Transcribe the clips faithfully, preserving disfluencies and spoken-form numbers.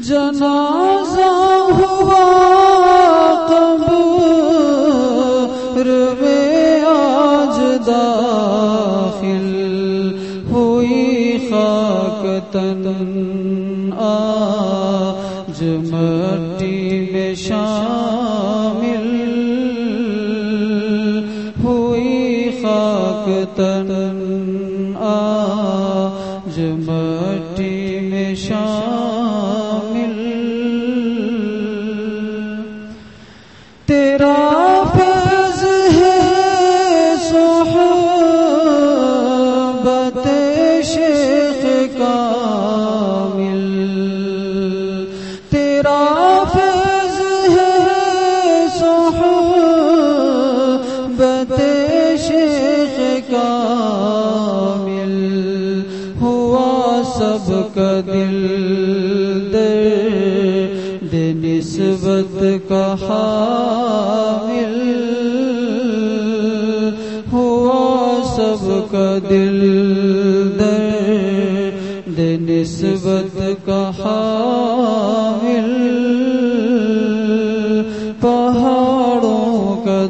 جنازہ ہوا قبر میں آج داخل ہوئی خاک تن آج مٹی میں شامل ہوئی خاک تن آج مٹی میں شامل تیرا فیض ہے صحبت شیخ کامل تیرا فیض ہے صحبت شیخ کامل ہوا سب کا دل درد نسبت کا حامل ہوا سب کا دل درد نسبت کا حامل پہاڑوں کا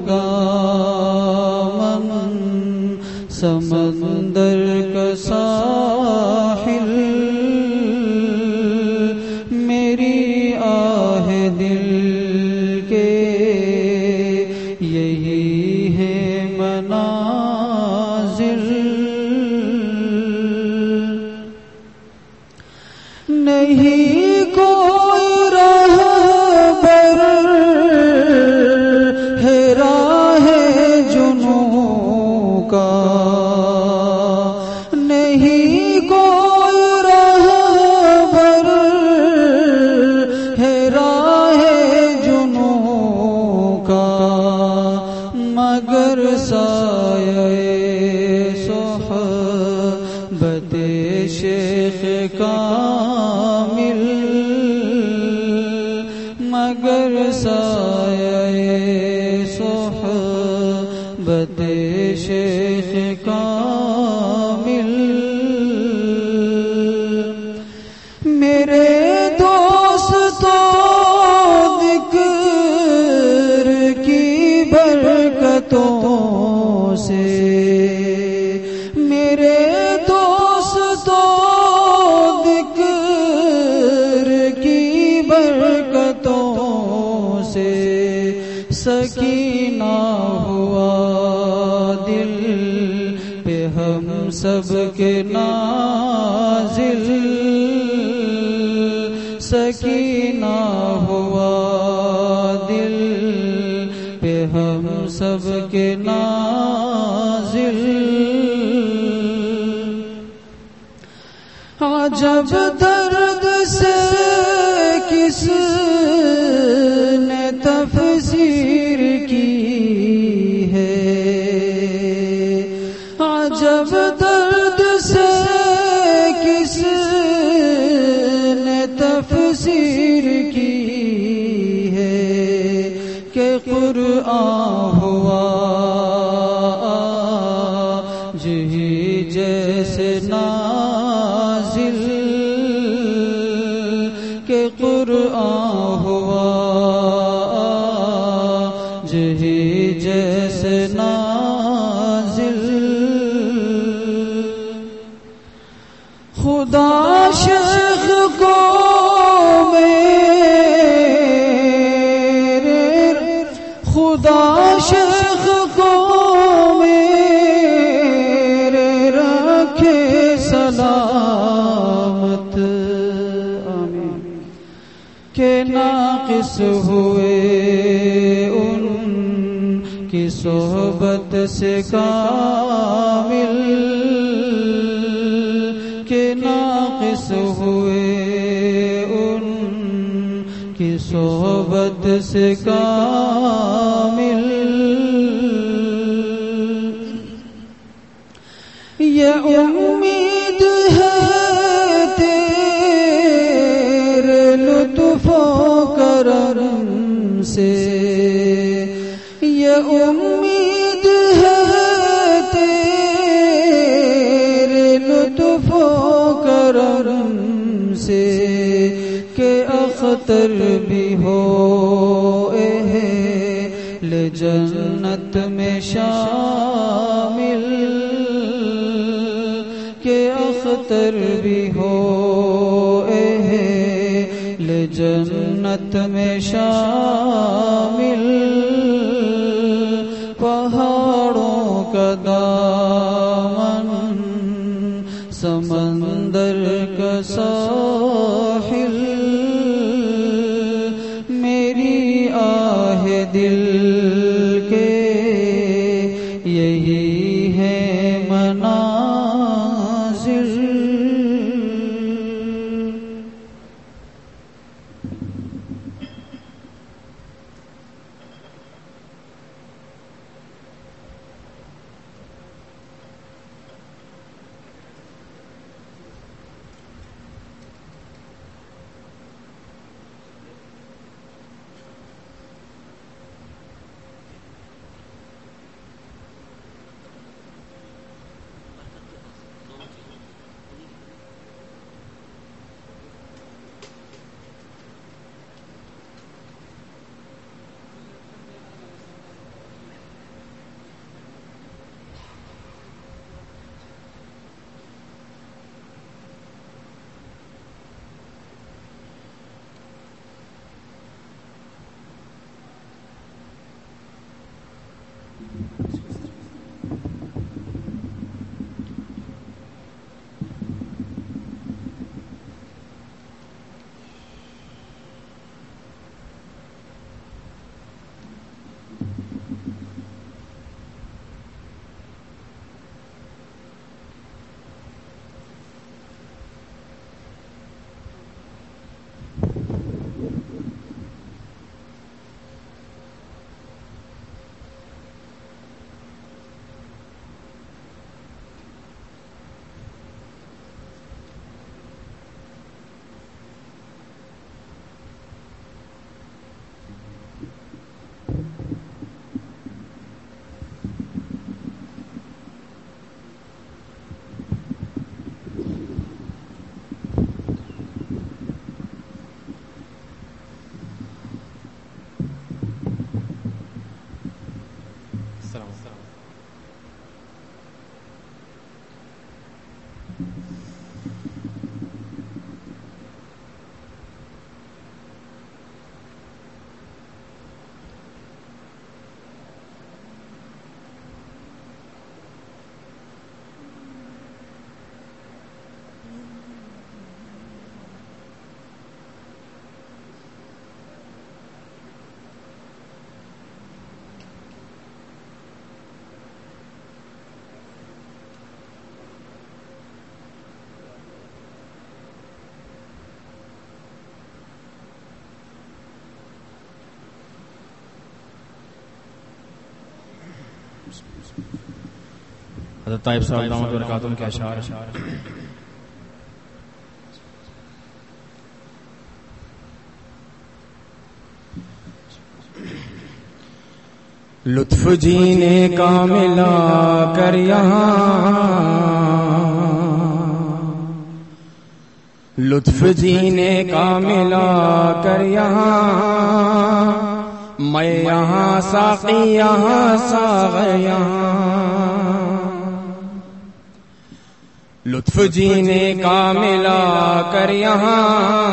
دامن سمندر کا ساحل میری آہ دل کے یہی ہے منازل نہیں کوئی رہبر ہے راہ جنوں کا نہیں کوئی رہبر ہے راہ جنوں کا مگر سایہ صحبت شیخ کامل مگر سایہ صحبت شیخ کامل میرے دوستوں ذکر کی برکتوں سے میرے دوستوں ذکر کی برکتوں سے سکینہ ہوا دل پہ ہم سب کے نازل سکینہ ہوا دل پہ ہم سب کے نازل عجب درد سے کس نے تفسیر کی ہے عجب درد سے کس نے تفسیر کی ہے کہ قرآن ہوا آج ہی جیسے نازل کہ قرآن ہوا آج ہی جیسے نازل خدا شیخ کو میرے خدا شیخ کو میرے رکھے سلامت آمین کہ ناقص ہوئے ان کی صحبت سے کامل کہ ناقص ہوئے ان کی صحبت سے کامل یہ امید ہے تیرے لطف و کرم سے یہ امید ہے تیرے لطف و کرم سے کہ اختر بھی ہو اہل جنت میں شامل، کہ اختر بھی ہو اہل جنت میں شامل، پہاڑوں کا دامن سمندر کا ساحل، میری آہ دل کے یہی ہے منازل۔ حضرت طائب صاحب دامت برکاتہم کے اشعار۔ لطف جینے کا ملا کر یہاں، لطف جینے کا ملا کر یہاں، میں یہاں ساقی یہاں ساغر یہاں، لطف جینے کا ملا کر یہاں،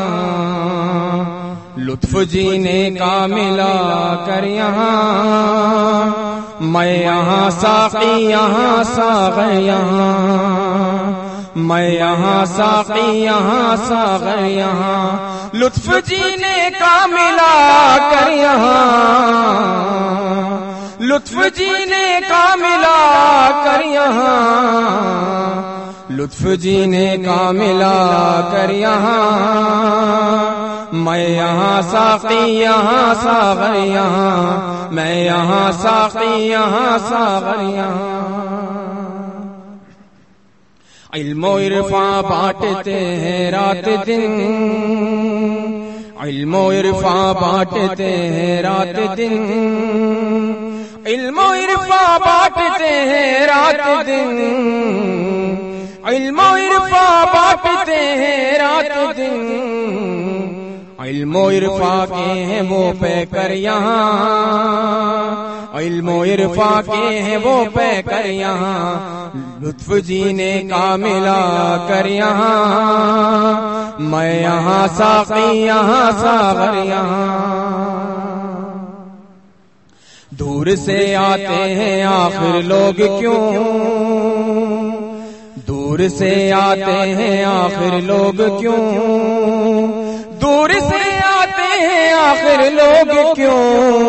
لطف جینے کا ملا کر یہاں، میں یہاں ساقی یہاں ساغر یہاں، میں یہاں ساقی یہاں ساغر یہاں، لطف جینے کا ملا کر یہاں، لطف جینے کا ملا کر یہاں، لطف جینے کا ملا کر یہاں، میں یہاں ساقی یہاں ساغر یہاں، میں یہاں ساقی یہاں ساغر یہاں، علم و عرفاں بانٹتے ہیں رات دن، علم و عرفاں بانٹتے ہیں رات دن، علم و عرفاں بانٹتے ہیں رات دن، علم و عرفاں بانٹتے ہیں رات دن، علم و عرفا کے ہیں وہ پہ کر یہاں، علم و عرفا کے ہیں وہ پہ کر یہاں، لطف جینے کا ملا کر یہاں، میں یہاں ساقی یہاں ساغر یہاں۔ دور سے آتے ہیں آخر لوگ کیوں، دور سے آتے ہیں آخر لوگ کیوں، دور سے آتے ہیں آخر لوگ کیوں،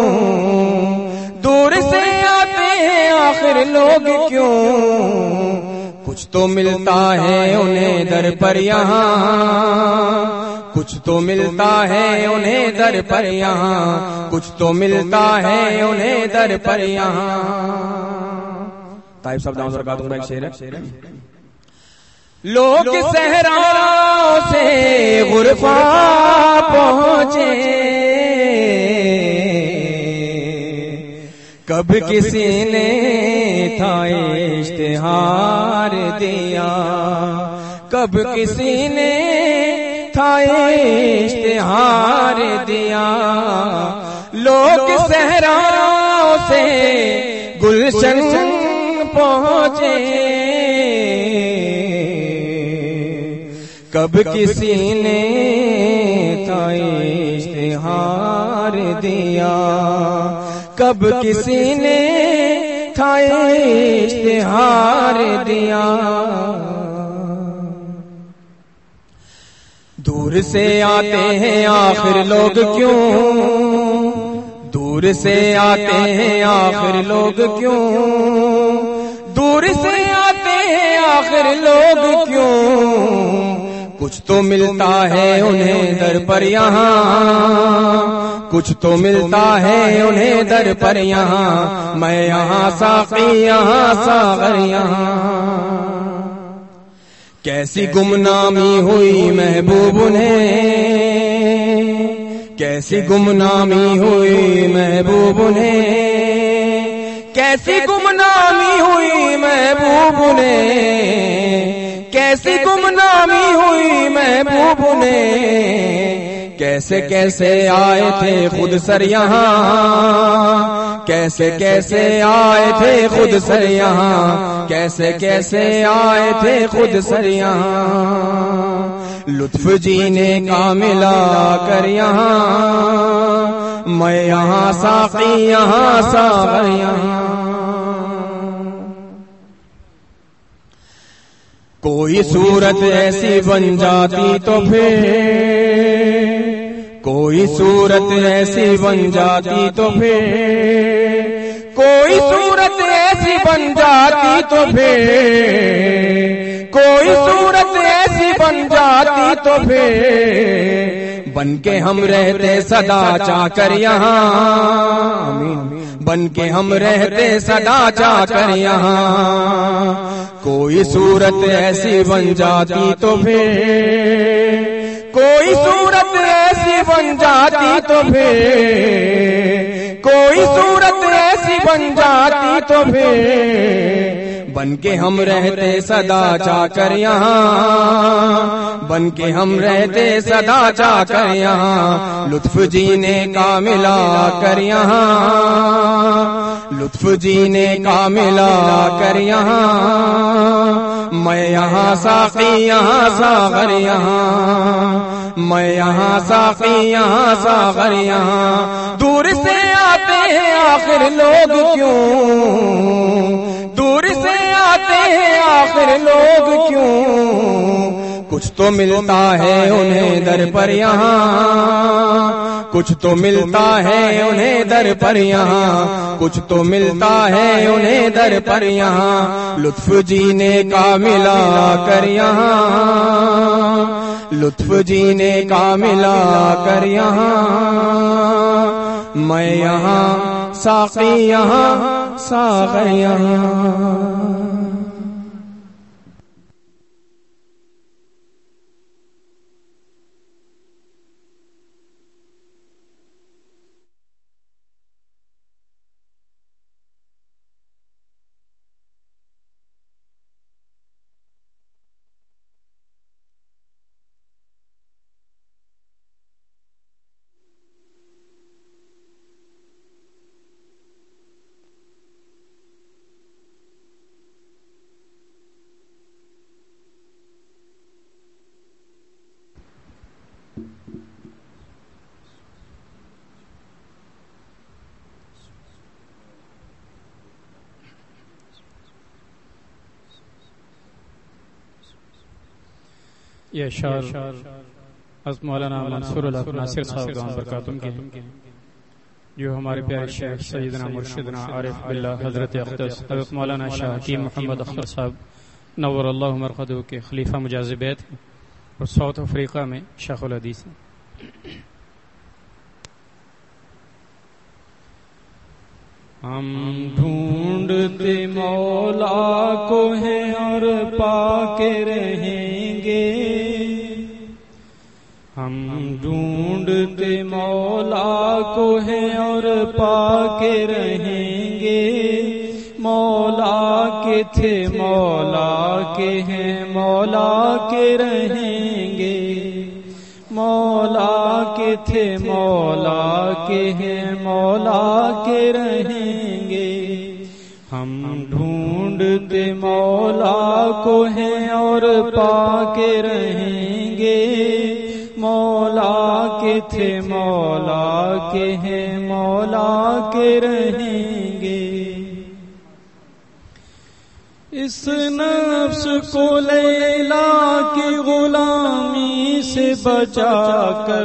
دور سے آتے ہیں آخر لوگ کیوں، کچھ تو ملتا ہے انہیں در پر یہاں، کچھ تو ملتا ہے انہیں در پر یہاں، کچھ تو ملتا ہے انہیں در پر یہاں۔ طائب صاحب دعوت برکاتہ کا ایک شعر ہے، لوگ صحراؤں سے غرفا پہنچے، کب کسی نے تھا اشتہار دیا، کب کسی نے تھا اشتہار دیا، لوگ صحراؤں سے گلشن پہنچے، کب کسی نے تھا اشتہار دیا، کب کسی نے تھا اشتہار دیا۔ دور سے آتے ہیں آخر لوگ کیوں، دور سے آتے ہیں آخر لوگ کیوں، دور سے آتے ہیں آخر لوگ کیوں، کچھ تو ملتا ہے انہیں در پر یہاں، کچھ تو ملتا ہے انہیں در پر یہاں، میں یہاں ساقی یہاں ساغر یہاں۔ کیسی گمنامی ہوئی محبوب نے، کیسی گمنامی ہوئی محبوب نے، کیسی گمنامی ہوئی محبوب نے، کیسی گمنامی ہوئی محبوب نے، کیسے کیسے آئے تھے خود سر یہاں، کیسے کیسے آئے تھے خود سر یہاں، کیسے کیسے آئے تھے خود سر یہاں، لطف جینے کا ملا کر یہاں، میں یہاں ساقی یہاں ساغر یہاں۔ کوئی صورت ایسی بن جاتی تو پھر، کوئی صورت ایسی بن جاتی تو پھر، کوئی صورت ایسی بن جاتی تو پھر، کوئی صورت ایسی بن جاتی تو پھر، بن کے ہم رہتے صدا چاہ کر یہاں، بن کے ہم رہتے صدا چاہ کر یہاں، کوئی صورت ایسی بن جاتی تو پھر، کوئی صورت ایسی بن جاتی تو پھر، کوئی صورت ایسی بن جاتی تو پھر، بن کے ہم رہتے صدا چاہ کر یہاں، بن کے ہم رہتے صدا چاہ کر یہاں، لطف جینے کا ملا کر یہاں، لطف جینے کا ملا کر یہاں، میں یہاں ساقی یہاں ساغر یہاں، میں یہاں ساقی یہاں ساغر یہاں۔ دور سے آتے ہیں آخر لوگ کیوں، دور سے آتے ہیں آخر لوگ کیوں، کچھ تو ملتا ہے انہیں در پر یہاں، کچھ تو ملتا ہے انہیں در پر یہاں، کچھ تو ملتا ہے انہیں در پر یہاں، لطف جینے کا ملا کر یہاں، لطف جینے کا ملا کر یہاں، میں یہاں ساقی یہاں ساغر یہاں۔ یہ اشعار از مولانا منصور الحق ناصر صاحب دامت برکاتہم کے جو ہمارے پیارے شیخ سیدنا مرشدنا عارف باللہ حضرت اقدس حضرت مولانا شاہ حکیم محمد اختر صاحب نور اللہ مرقدہ کے خلیفہ مجاز بیت اور ساؤتھ افریقہ میں شیخ الحدیث ہیں. ہم ڈھونڈتے مولا کو ہیں اور پا کے رہیں گے. ہم ڈھونڈتے مولا کو ہیں اور پا کے رہیں گے. مولا کے تھے مولا کے ہیں مولا کے رہیں گے. مولا کے تھے مولا کے ہیں مولا کے رہیں گے. ہم ڈھونڈتے مولا کو ہیں اور پا کے رہیں گے. مولا کے تھے مولا کے ہیں مولا کے رہیں گے. اس نفس کو لیلا کی غلامی سے بچا کر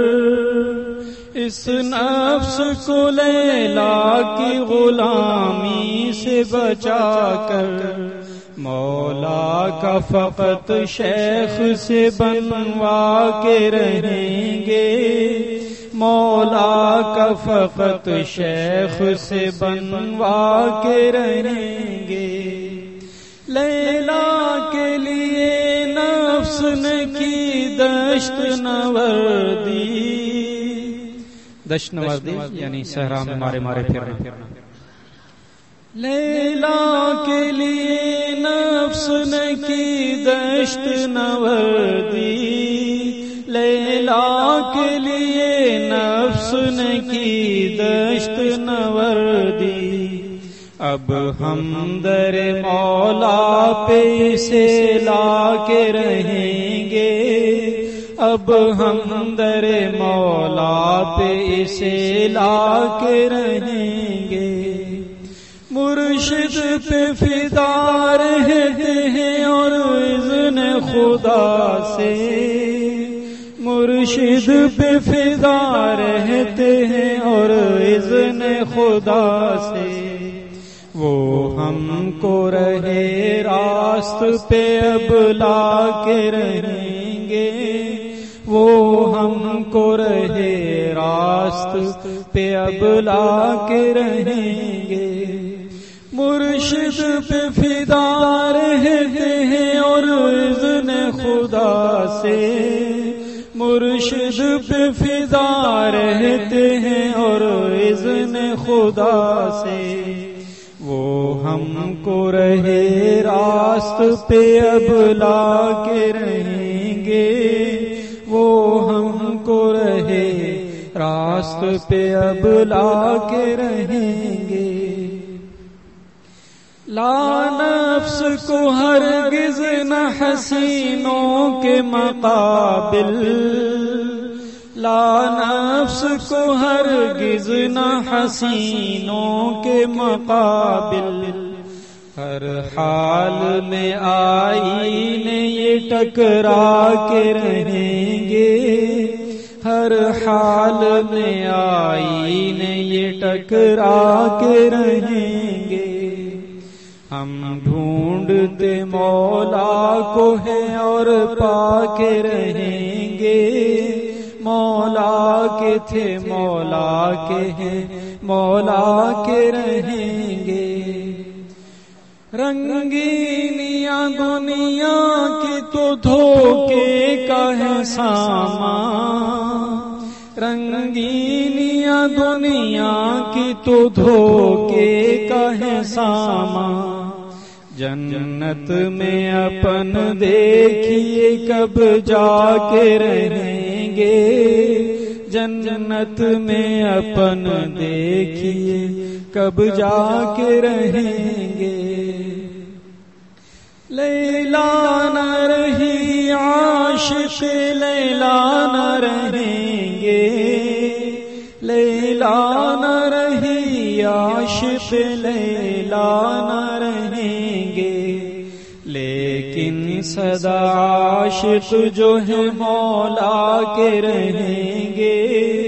اس نفس کو لیلا کی غلامی سے بچا کر مولا کا فقط شیخ سے بنوا کے رہیں گے. مولا کا فقط شیخ سے بنوا کے رہیں گے. لیلا کے لیے نفس نے کی دشت نوردی. دشت نوردی یعنی صحرا میں مارے مارے پھرنا. لیلا کے لیے نفس نے کی دشت نوردی. لیلا کے لیے نفس نے کی دشت نوردی. اب ہم در مولا پہ سے لا کے رہیں گے. اب ہم در مولا پہ سے لا کے رہیں گے. مرشد پہ فدا رہتے ہیں اور اذن خدا سے. مرشد پہ فدا رہتے ہیں اور اذن خدا سے. وہ ہم کو رہے راست پہ اب لا کے رہیں گے. وہ ہم کو رہے راست پہ اب لا کے رہیں گے. مرشد پہ فدا رہتے ہیں اور اذن خدا سے. مرشد پہ فدا رہتے ہیں اور اذن خدا سے. وہ ہم کو رہے راست پہ اب لا کے رہیں گے. وہ ہم کو رہے راست پہ اب لا کے رہیں گے. لا نفس کو ہرگز نہ حسینوں کے مقابل. لا نفس کو ہرگز نہ حسینوں کے مقابل. ہر حال میں آئینے یہ ٹکرا کے رہیں گے. ہر حال میں آئینے یہ ٹکرا کے رہیں گے. ہم ڈھونڈتے مولا کو ہیں اور پا کے رہیں گے. مولا کے تھے مولا کے ہیں مولا کے رہیں گے. رنگینیاں دنیا کی تو دھوکے کا ہے سامان. رنگینیاں دنیا کی تو دھوکے کا ہے سامان. جنت میں اپن دیکھیے کب جا کے رہیں گے. جنت میں اپن دیکھیے کب جا کے رہیں گے. لیلا نہ رہی عاشق لیلا نہ رہیں گے. لیلا نہ رہی عاشق لیلا نہ رہیں گے. لیکن سدا عاشق جو ہے مولا کے رہیں گے،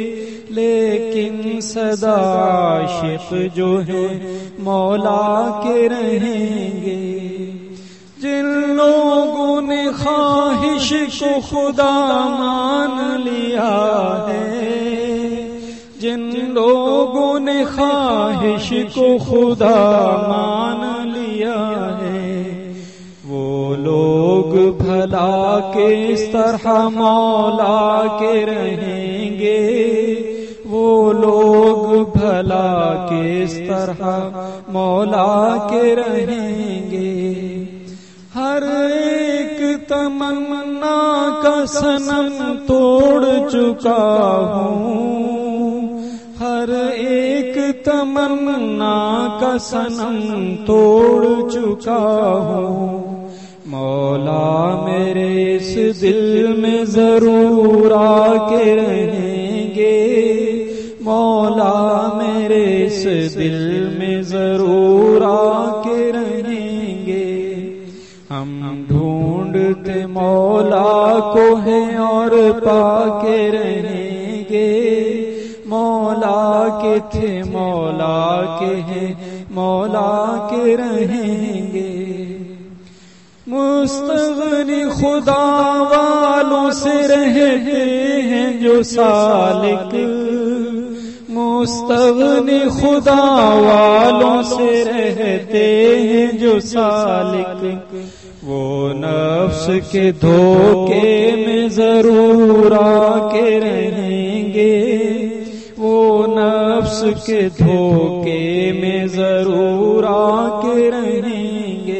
لیکن سدا عاشق جو ہے مولا کے رہیں گے۔ جن لوگوں نے خواہش کو خدا مان لیا ہے، جن لوگوں نے خواہش کو خدا مان لیا ہے، وہ لوگ بھلا کس طرح مولا کے رہیں گے، وہ لوگ بھلا کس طرح مولا کے رہیں گے۔ ہر ایک تمنا کا صنم توڑ چکا ہوں، ہر ایک تمنا کا صنم توڑ چکا ہوں، مولا میرے اس دل میں ضرور آ کے رہیں گے، مولا میرے اس دل میں ضرور آ کے رہیں گے۔ ہم ڈھونڈتے مولا کو ہیں اور پا کے رہیں گے، مولا کے تھے مولا کے ہیں مولا کے رہیں گے۔ مستغنی خدا والوں سے رہتے ہیں جو سالک، مستغنی خدا والوں سے رہتے ہیں جو سالک، وہ نفس کے دھوکے میں ضرور آ کے رہیں گے، وہ نفس کے دھوکے میں ضرور آ کے رہیں گے۔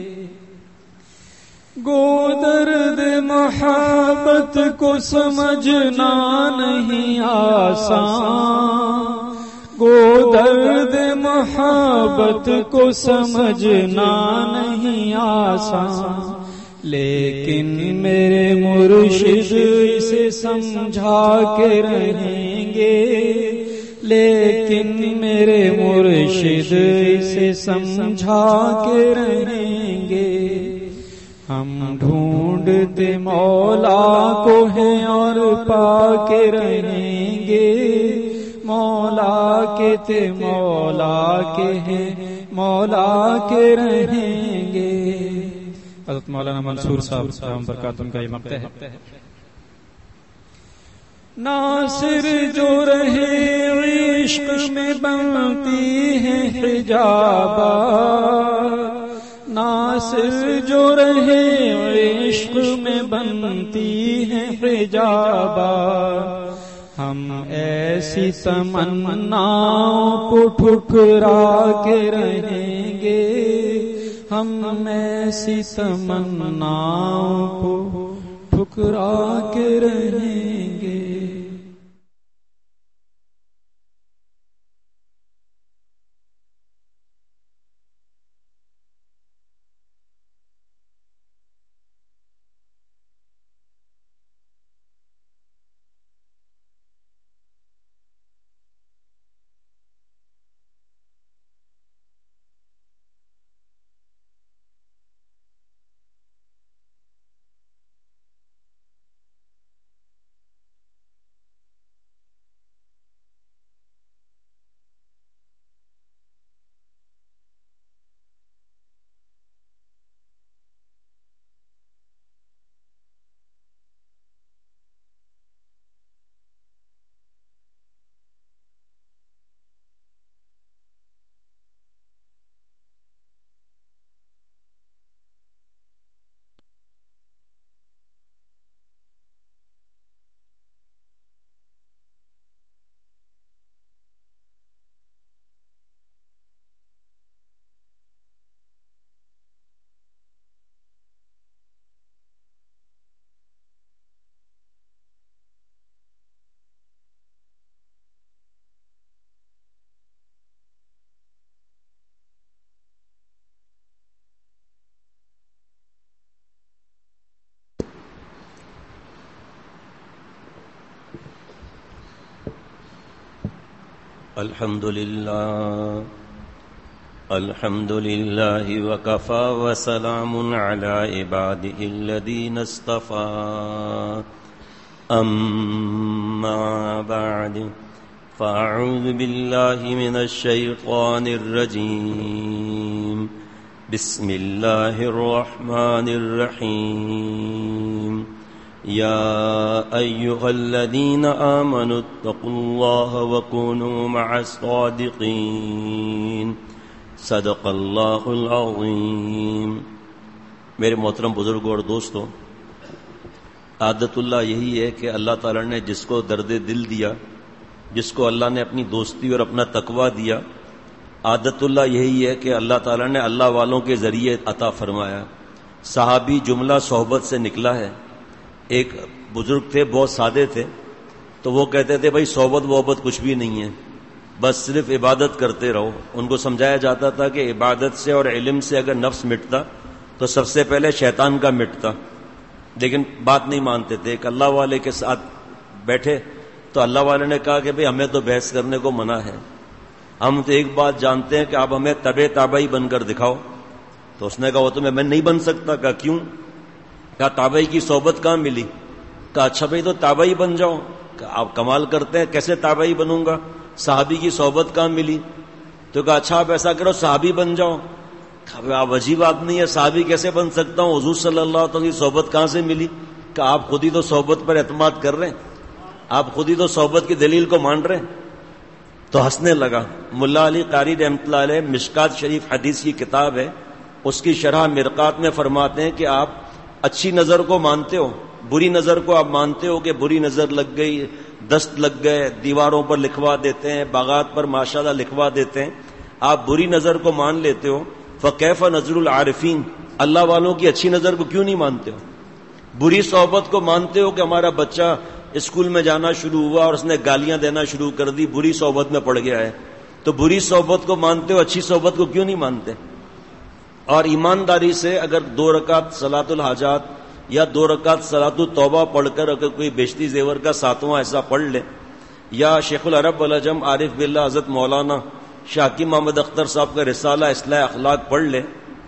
گو درد محبت کو سمجھنا نہیں آسان، گو درد محبت کو سمجھنا نہیں آسان، لیکن میرے مرشد اسے سمجھا کے رہیں گے، لیکن میرے مرشد اسے سمجھا کے رہیں گے۔ ہم ڈھونڈتے مولا کو ہیں اور پا کے رہیں گے، مولا کے تھے مولا کے ہیں مولا کے رہیں گے۔ حضرت مولانا منصور صاحب صاحب برکاتہ کا یہ مقطع ہے۔ ناصر جو رہے عشق میں بنتی ہیں حجابا، ناصر جو رہے عشق میں بنتی ہیں حجابا، ہم ایسی تمناؤں کو ٹھکرا کے رہیں گے، ہم ایسی تمناؤں کو ٹھکرا کے رہیں گے۔ الحمد للہ الحمد لله وكفى وسلام على عباده الذين اصطفى أما بعد فأعوذ بالله من الشيطان الرجيم بسم الله الرحمن الرحيم يا أيها الذين آمنوا اتقوا الله وكونوا مع الصادقين صدق اللہ العظیم. میرے محترم بزرگوں اور دوستوں، عادت اللہ یہی ہے کہ اللہ تعالیٰ نے جس کو درد دل دیا، جس کو اللہ نے اپنی دوستی اور اپنا تقوی دیا، عادت اللہ یہی ہے کہ اللہ تعالیٰ نے اللہ والوں کے ذریعے عطا فرمایا. صحابی جملہ صحبت سے نکلا ہے. ایک بزرگ تھے، بہت سادے تھے، تو وہ کہتے تھے بھائی صحبت وحبت کچھ بھی نہیں ہے، بس صرف عبادت کرتے رہو. ان کو سمجھایا جاتا تھا کہ عبادت سے اور علم سے اگر نفس مٹتا تو سب سے پہلے شیطان کا مٹتا، لیکن بات نہیں مانتے تھے. ایک اللہ والے کے ساتھ بیٹھے تو اللہ والے نے کہا کہ بھئی ہمیں تو بحث کرنے کو منع ہے، ہم تو ایک بات جانتے ہیں کہ آپ ہمیں تبع تابعی بن کر دکھاؤ. تو اس نے کہا وہ تو میں میں نہیں بن سکتا. کہا کیوں؟ کہا تابعی کی صحبت کہاں ملی؟ کہا اچھا بھئی تو تابعی بن جاؤ. کہا آپ کمال کرتے ہیں، کیسے تابعی بنوں گا؟ صحابی کی صحبت کہاں ملی؟ تو کہا اچھا آپ ایسا کرو صحابی بن جاؤ. آپ عجیب آدمی ہے، صحابی کیسے بن سکتا ہوں؟ حضور صلی اللہ علیہ وسلم کی صحبت کہاں سے ملی؟ کہ آپ خود ہی تو صحبت پر اعتماد کر رہے ہیں، آپ خود ہی تو صحبت کی دلیل کو مان رہے ہیں. تو ہنسنے لگا. ملا علی قاری رحمۃ اللہ علیہ مشکات شریف حدیث کی کتاب ہے، اس کی شرح مرقات میں فرماتے ہیں کہ آپ اچھی نظر کو مانتے ہو، بری نظر کو آپ مانتے ہو کہ بری نظر لگ گئی، دست لگ گئے، دیواروں پر لکھوا دیتے ہیں، باغات پر ماشاءاللہ لکھوا دیتے ہیں، آپ بری نظر کو مان لیتے ہو. فکیف نظر العارفین، اللہ والوں کی اچھی نظر کو کیوں نہیں مانتے ہو؟ بری صحبت کو مانتے ہو کہ ہمارا بچہ اسکول میں جانا شروع ہوا اور اس نے گالیاں دینا شروع کر دی، بری صحبت میں پڑ گیا ہے. تو بری صحبت کو مانتے ہو، اچھی صحبت کو کیوں نہیں مانتے؟ اور ایمانداری سے اگر دو رکعت صلاۃ الحاجات یا دو رکعت صلاۃ التوبہ پڑھ کر اگر کوئی بیشتی زیور کا ساتواں ایسا پڑھ لے، یا شیخ العرب والعجم عارف باللہ حضرت مولانا شاہ حکیم محمد اختر صاحب کا رسالہ اصلاح اخلاق پڑھ لے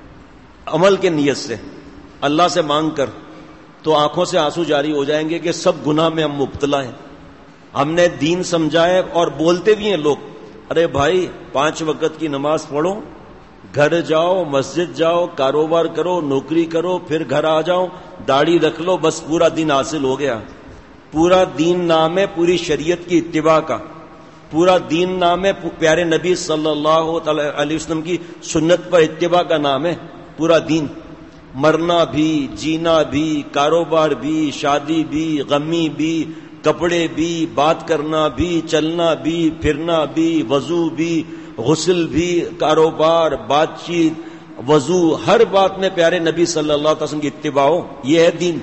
عمل کے نیت سے، اللہ سے مانگ کر، تو آنکھوں سے آنسو جاری ہو جائیں گے کہ سب گناہ میں ہم مبتلا ہیں. ہم نے دین سمجھائے اور بولتے بھی ہیں لوگ، ارے بھائی پانچ وقت کی نماز پڑھو، گھر جاؤ، مسجد جاؤ، کاروبار کرو، نوکری کرو، پھر گھر آ جاؤ، داڑھی رکھ لو، بس پورا دین حاصل ہو گیا. پورا دین نام ہے پوری شریعت کی اتباع کا، پورا دین نام ہے پیارے نبی صلی اللہ علیہ وسلم کی سنت پر اتباع کا نام ہے پورا دین. مرنا بھی، جینا بھی، کاروبار بھی، شادی بھی، غمی بھی، کپڑے بھی، بات کرنا بھی، چلنا بھی، پھرنا بھی، وضو بھی، غسل بھی، کاروبار، بات چیت، وضو، ہر بات میں پیارے نبی صلی اللہ علیہ وسلم کی اتباع ہو، یہ ہے دین.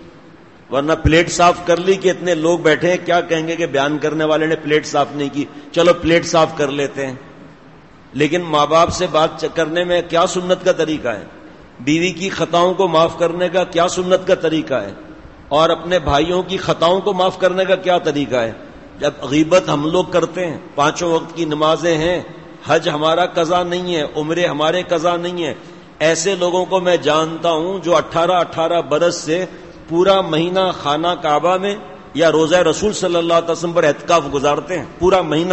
ورنہ پلیٹ صاف کر لی کہ اتنے لوگ بیٹھے ہیں، کیا کہیں گے کہ بیان کرنے والے نے پلیٹ صاف نہیں کی، چلو پلیٹ صاف کر لیتے ہیں. لیکن ماں باپ سے بات کرنے میں کیا سنت کا طریقہ ہے؟ بیوی کی خطاؤں کو معاف کرنے کا کیا سنت کا طریقہ ہے؟ اور اپنے بھائیوں کی خطاؤں کو معاف کرنے کا کیا طریقہ ہے؟ جب غیبت ہم لوگ کرتے ہیں، پانچوں وقت کی نمازیں ہیں، حج ہمارا قضا نہیں ہے، عمرے ہمارے قضا نہیں ہے، ایسے لوگوں کو میں جانتا ہوں جو اٹھارہ اٹھارہ برس سے پورا مہینہ خانہ کعبہ میں یا روزہ رسول صلی اللہ علیہ وسلم پر اعتکاف گزارتے ہیں، پورا مہینہ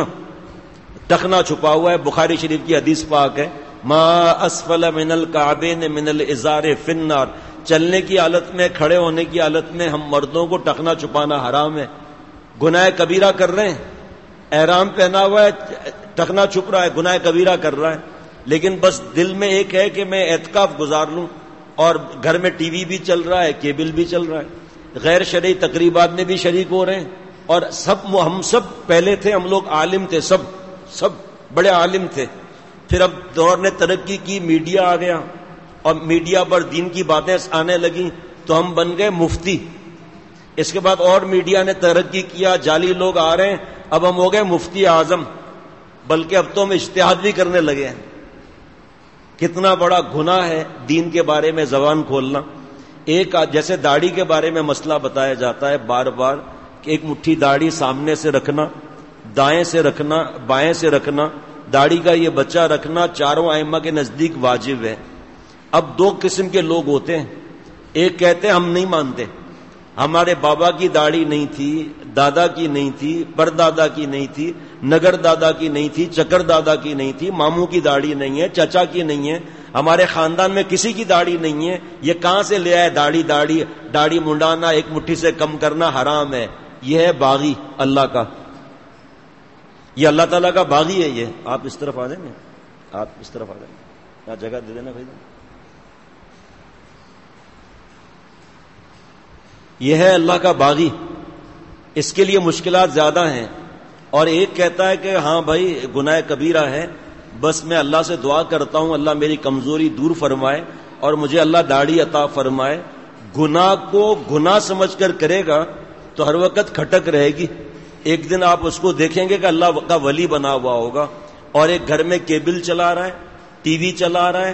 ٹخنا چھپا ہوا ہے. بخاری شریف کی حدیث پاک ہے، ما اسفل من الکعبین من الازار فی النار، چلنے کی حالت میں، کھڑے ہونے کی حالت میں ہم مردوں کو ٹخنا چھپانا حرام ہے. گناہ کبیرہ کر رہے ہیں، احرام پہنا ہوا ہے، ٹخنا چھپ رہا ہے، گناہ کبیرہ کر رہا ہے، لیکن بس دل میں ایک ہے کہ میں اعتکاف گزار لوں، اور گھر میں ٹی وی بھی چل رہا ہے، کیبل بھی چل رہا ہے، غیر شرعی تقریبات میں بھی شریک ہو رہے ہیں. اور سب ہم سب پہلے تھے، ہم لوگ عالم تھے، سب سب بڑے عالم تھے. پھر اب دور نے ترقی کی، میڈیا آ گیا اور میڈیا پر دین کی باتیں آنے لگیں تو ہم بن گئے مفتی. اس کے بعد اور میڈیا نے ترقی کیا، جعلی لوگ آ رہے ہیں، اب ہم ہو گئے مفتی اعظم، بلکہ اب تو ہم اجتہاد بھی کرنے لگے ہیں. کتنا بڑا گناہ ہے دین کے بارے میں زبان کھولنا. ایک جیسے داڑھی کے بارے میں مسئلہ بتایا جاتا ہے بار بار کہ ایک مٹھی داڑھی سامنے سے رکھنا، دائیں سے رکھنا، بائیں سے رکھنا، داڑھی کا یہ بچہ رکھنا چاروں ائمہ کے نزدیک واجب ہے۔ اب دو قسم کے لوگ ہوتے ہیں، ایک کہتے ہیں ہم نہیں مانتے، ہمارے بابا کی داڑھی نہیں تھی، دادا کی نہیں تھی، پردادا کی نہیں تھی، نگر دادا کی نہیں تھی، چکر دادا کی نہیں تھی، ماموں کی داڑھی نہیں ہے، چچا کی نہیں ہے، ہمارے خاندان میں کسی کی داڑھی نہیں ہے، یہ کہاں سے لے آئے؟ داڑھی داڑھی داڑھی منڈانا، ایک مٹھی سے کم کرنا حرام ہے، یہ ہے باغی اللہ کا، یہ اللہ تعالیٰ کا باغی ہے۔ یہ آپ اس طرف آ جائیں گے، آپ اس طرف آ جائیں گے، یہاں جگہ دے دینا بھائی۔ یہ ہے اللہ کا باغی، اس کے لیے مشکلات زیادہ ہیں۔ اور ایک کہتا ہے کہ ہاں بھائی گناہ کبیرہ ہے، بس میں اللہ سے دعا کرتا ہوں اللہ میری کمزوری دور فرمائے اور مجھے اللہ داڑھی عطا فرمائے۔ گناہ کو گناہ سمجھ کر کرے گا تو ہر وقت کھٹک رہے گی، ایک دن آپ اس کو دیکھیں گے کہ اللہ کا ولی بنا ہوا ہوگا۔ اور ایک گھر میں کیبل چلا رہا ہے، ٹی وی چلا رہا ہے،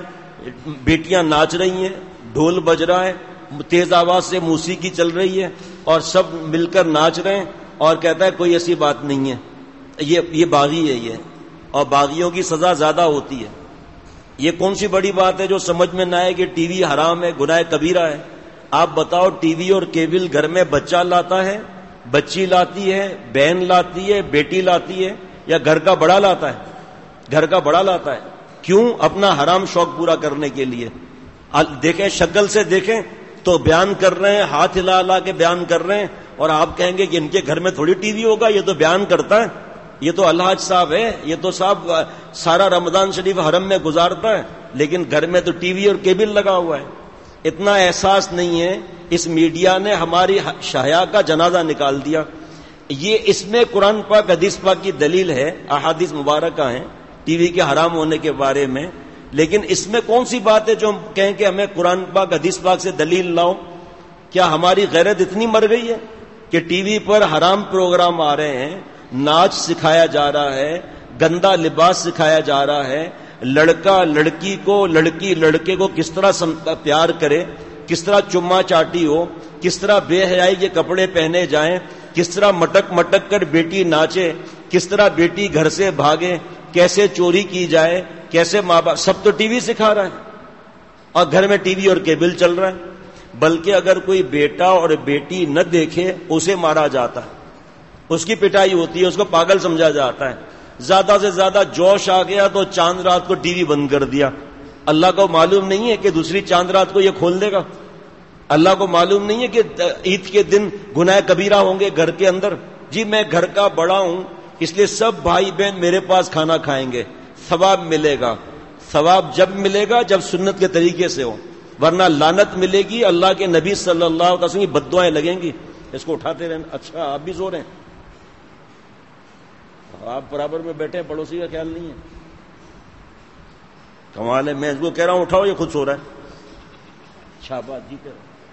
بیٹیاں ناچ رہی ہیں، ڈھول بج رہا ہے، تیز آواز سے موسیقی چل رہی ہے اور سب مل کر ناچ رہے ہیں، اور کہتا ہے کوئی ایسی بات نہیں ہے، یہ یہ باغی ہے یہ، اور باغیوں کی سزا زیادہ ہوتی ہے۔ یہ کون سی بڑی بات ہے جو سمجھ میں نہ آئے کہ ٹی وی حرام ہے، گناہ کبیرہ ہے؟ آپ بتاؤ، ٹی وی اور کیبل گھر میں بچہ لاتا ہے، بچی لاتی ہے، بہن لاتی ہے، بیٹی لاتی ہے، یا گھر کا بڑا لاتا ہے؟ گھر کا بڑا لاتا ہے۔ کیوں؟ اپنا حرام شوق پورا کرنے کے لیے۔ دیکھیں شکل سے دیکھیں تو بیان کر رہے ہیں، ہاتھ ہلا ہلا کے بیان کر رہے ہیں، اور آپ کہیں گے کہ ان کے گھر میں تھوڑی ٹی وی ہوگا، یہ تو بیان کرتا ہے، یہ تو الحاج صاحب ہے، یہ تو صاحب سارا رمضان شریف حرم میں گزارتا ہے، لیکن گھر میں تو ٹی وی اور کیبل لگا ہوا ہے۔ اتنا احساس نہیں ہے۔ اس میڈیا نے ہماری حیا کا جنازہ نکال دیا۔ یہ اس میں قرآن پاک حدیث پاک کی دلیل ہے، احادیث مبارکہ ہیں ٹی وی کے حرام ہونے کے بارے میں، لیکن اس میں کون سی بات ہے جو ہم کہیں کہ ہمیں قرآن پاک حدیث پاک سے دلیل لاؤ؟ کیا ہماری غیرت اتنی مر گئی ہے کہ ٹی وی پر حرام پروگرام آ رہے ہیں، ناچ سکھایا جا رہا ہے، گندا لباس سکھایا جا رہا ہے، لڑکا لڑکی کو، لڑکی لڑکے کو کس طرح پیار کرے، کس طرح چما چاٹی ہو، کس طرح بے حیائی کے کپڑے پہنے جائیں، کس طرح مٹک مٹک کر بیٹی ناچے، کس طرح بیٹی گھر سے بھاگے، کیسے چوری کی جائے، کیسے ماں باپ، سب تو ٹی وی سکھا رہا ہے، اور گھر میں ٹی وی اور کیبل چل رہا ہے۔ بلکہ اگر کوئی بیٹا اور بیٹی نہ دیکھے اسے مارا جاتا ہے، اس کی پٹائی ہوتی ہے، اس کو پاگل سمجھا جاتا ہے۔ زیادہ سے زیادہ جوش آ گیا تو چاند رات کو ٹی وی بند کر دیا۔ اللہ کو معلوم نہیں ہے کہ دوسری چاند رات کو یہ کھول دے گا؟ اللہ کو معلوم نہیں ہے کہ عید کے دن گناہ کبیرہ ہوں گے گھر کے اندر؟ جی میں گھر کا بڑا ہوں اس لیے سب بھائی بہن میرے پاس کھانا کھائیں گے، ثواب ملے گا۔ ثواب جب ملے گا جب سنت کے طریقے سے ہو، ورنہ لعنت ملے گی، اللہ کے نبی صلی اللہ علیہ وسلم کی بد دعائیں لگیں گی۔ اس کو اٹھاتے رہنا۔ اچھا آپ بھی سو رہے ہیں؟ آپ برابر میں بیٹھے ہیں، پڑوسی کا خیال نہیں ہے؟ کمال ہے، میں اس کو کہہ رہا ہوں اٹھاؤ، یہ خود سو رہا ہے۔ شاباش جی۔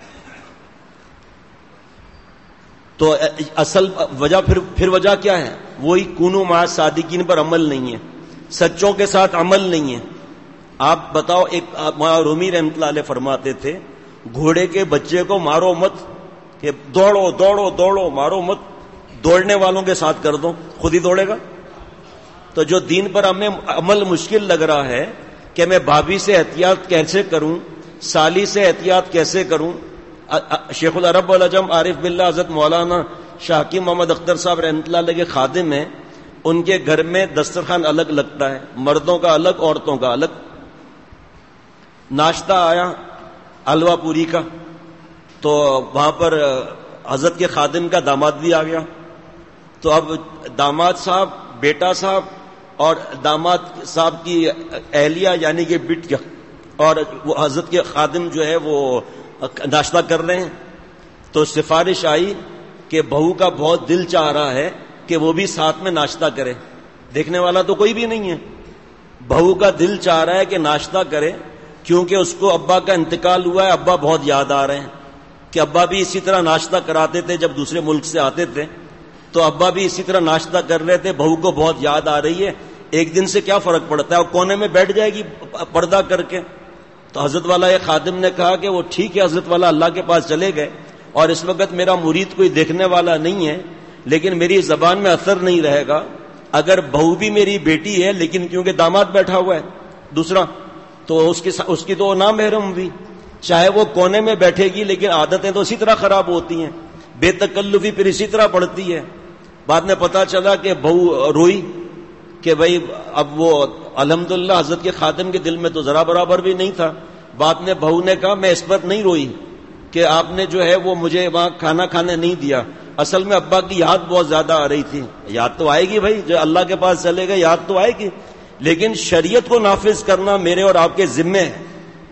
تو اصل وجہ پھر پھر وجہ کیا ہے؟ وہی کونو مع صادقین پر عمل نہیں ہے، سچوں کے ساتھ عمل نہیں ہے۔ آپ بتاؤ، ایک رومی رحمۃ اللہ علیہ فرماتے تھے گھوڑے کے بچے کو مارو مت، کہ دوڑو دوڑو دوڑو، مارو مت، دوڑنے والوں کے ساتھ کر دو، خود ہی دوڑے گا۔ تو جو دین پر ہمیں عمل مشکل لگ رہا ہے کہ میں بھابھی سے احتیاط کیسے کروں، سالی سے احتیاط کیسے کروں، شیخ العرب والعجم عارف باللہ حضرت مولانا شاہ حکیم محمد اختر صاحب رحمۃ اللہ علیہ کے خادم ہیں، ان کے گھر میں دسترخوان الگ لگتا ہے، مردوں کا الگ، عورتوں کا الگ۔ ناشتہ آیا حلوہ پوری کا، تو وہاں پر حضرت کے خادم کا داماد بھی آ گیا، تو اب داماد صاحب، بیٹا صاحب اور داماد صاحب کی اہلیہ یعنی کہ بٹیا اور وہ حضرت کے خادم جو ہے وہ ناشتہ کر رہے ہیں۔ تو سفارش آئی کہ بہو کا بہت دل چاہ رہا ہے کہ وہ بھی ساتھ میں ناشتہ کرے، دیکھنے والا تو کوئی بھی نہیں ہے، بہو کا دل چاہ رہا ہے کہ ناشتہ کرے، کیونکہ اس کو ابا کا انتقال ہوا ہے، ابا بہت یاد آ رہے ہیں، کہ ابا بھی اسی طرح ناشتہ کراتے تھے جب دوسرے ملک سے آتے تھے، تو ابا بھی اسی طرح ناشتہ کر رہے تھے، بہو کو بہت یاد آ رہی ہے، ایک دن سے کیا فرق پڑتا ہے، اور کونے میں بیٹھ جائے گی پردہ کر کے۔ تو حضرت والا ایک خادم نے کہا کہ وہ ٹھیک ہے، حضرت والا اللہ کے پاس چلے گئے، اور اس وقت میرا مرید کوئی دیکھنے والا نہیں ہے، لیکن میری زبان میں اثر نہیں رہے گا، اگر بہو بھی میری بیٹی ہے لیکن کیونکہ داماد بیٹھا ہوا ہے دوسرا, تو اس کی اس کی تو نہ محرم ہوئی, چاہے وہ کونے میں بیٹھے گی لیکن عادتیں تو اسی طرح خراب ہوتی ہیں, بے تکلفی پھر اسی طرح پڑتی ہے. بعد میں پتا چلا کہ بہو روئی کہ بھائی اب وہ الحمدللہ حضرت کے خادم کے دل میں تو ذرا برابر بھی نہیں تھا. بعد میں بہو نے کہا میں اس پر نہیں روئی کہ آپ نے جو ہے وہ مجھے وہاں کھانا کھانے نہیں دیا, اصل میں ابا کی یاد بہت زیادہ آ رہی تھی. یاد تو آئے گی بھائی, جو اللہ کے پاس چلے گا یاد تو آئے گی, لیکن شریعت کو نافذ کرنا میرے اور آپ کے ذمے ہے.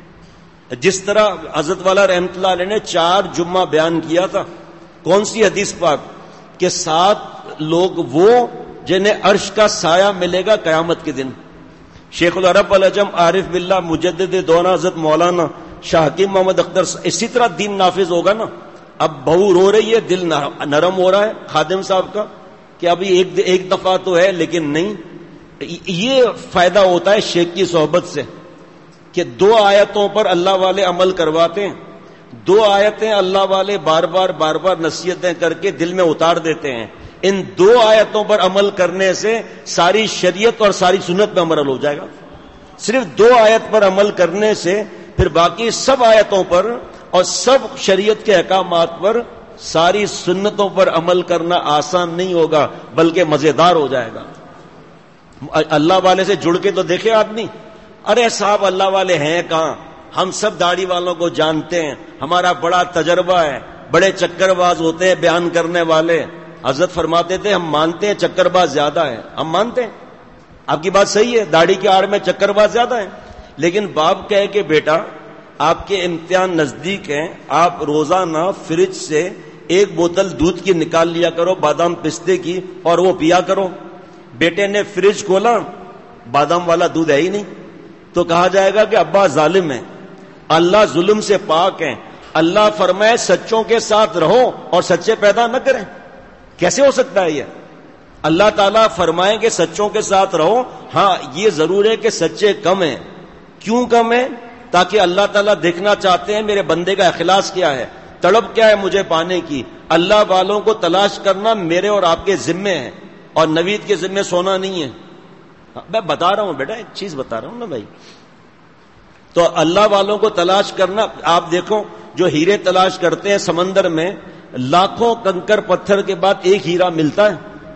جس طرح حضرت والا رحمت اللہ علیہ نے چار جمعہ بیان کیا تھا, کون سی حدیث پاک, کہ سات لوگ وہ جنہیں عرش کا سایہ ملے گا قیامت کے دن. شیخ العرب العجم عارف باللہ مجدد دونہ حضرت مولانا شاہ حکیم محمد اختر, اسی طرح دین نافذ ہوگا نا. اب بہو رو رہی ہے, دل نرم ہو رہا ہے خادم صاحب کا کہ ابھی ایک ایک دفعہ تو ہے لیکن نہیں. یہ فائدہ ہوتا ہے شیخ کی صحبت سے کہ دو آیتوں پر اللہ والے عمل کرواتے ہیں, دو آیتیں اللہ والے بار بار بار بار نصیحتیں کر کے دل میں اتار دیتے ہیں. ان دو آیتوں پر عمل کرنے سے ساری شریعت اور ساری سنت میں عمل ہو جائے گا. صرف دو آیت پر عمل کرنے سے پھر باقی سب آیتوں پر اور سب شریعت کے احکامات پر, ساری سنتوں پر عمل کرنا آسان نہیں ہوگا بلکہ مزیدار ہو جائے گا. اللہ والے سے جڑ کے تو دیکھے آدمی, ارے صاحب اللہ والے ہیں کہاں, ہم سب داڑھی والوں کو جانتے ہیں, ہمارا بڑا تجربہ ہے, بڑے چکر باز ہوتے ہیں بیان کرنے والے. حضرت فرماتے تھے ہم مانتے ہیں چکر باز زیادہ ہے, ہم مانتے ہیں آپ کی بات صحیح ہے, داڑھی کے آڑ میں چکر باز زیادہ ہے, لیکن باپ کہے کہ بیٹا آپ کے امتحان نزدیک ہیں, آپ روزانہ فریج سے ایک بوتل دودھ کی نکال لیا کرو بادام پستے کی اور وہ پیا کرو. بیٹے نے فریج کھولا, بادام والا دودھ ہے ہی نہیں, تو کہا جائے گا کہ ابا ظالم ہے, اللہ ظلم سے پاک ہے, اللہ فرمائے سچوں کے ساتھ رہو اور سچے پیدا نہ کریں. کیسے ہو سکتا ہے یہ؟ اللہ تعالیٰ فرمائیں کہ سچوں کے ساتھ رہو. ہاں یہ ضرور ہے کہ سچے کم ہیں. کیوں کم ہیں؟ تاکہ اللہ تعالیٰ دیکھنا چاہتے ہیں میرے بندے کا اخلاص کیا ہے, طلب کیا ہے مجھے پانے کی. اللہ والوں کو تلاش کرنا میرے اور آپ کے ذمے ہے, اور نوید کے ذمے سونا نہیں ہے. میں بتا رہا ہوں بیٹا, ایک چیز بتا رہا ہوں نا بھائی. تو اللہ والوں کو تلاش کرنا, آپ دیکھو جو ہیرے تلاش کرتے ہیں سمندر میں, لاکھوں کنکر پتھر کے بعد ایک ہیرا ملتا ہے.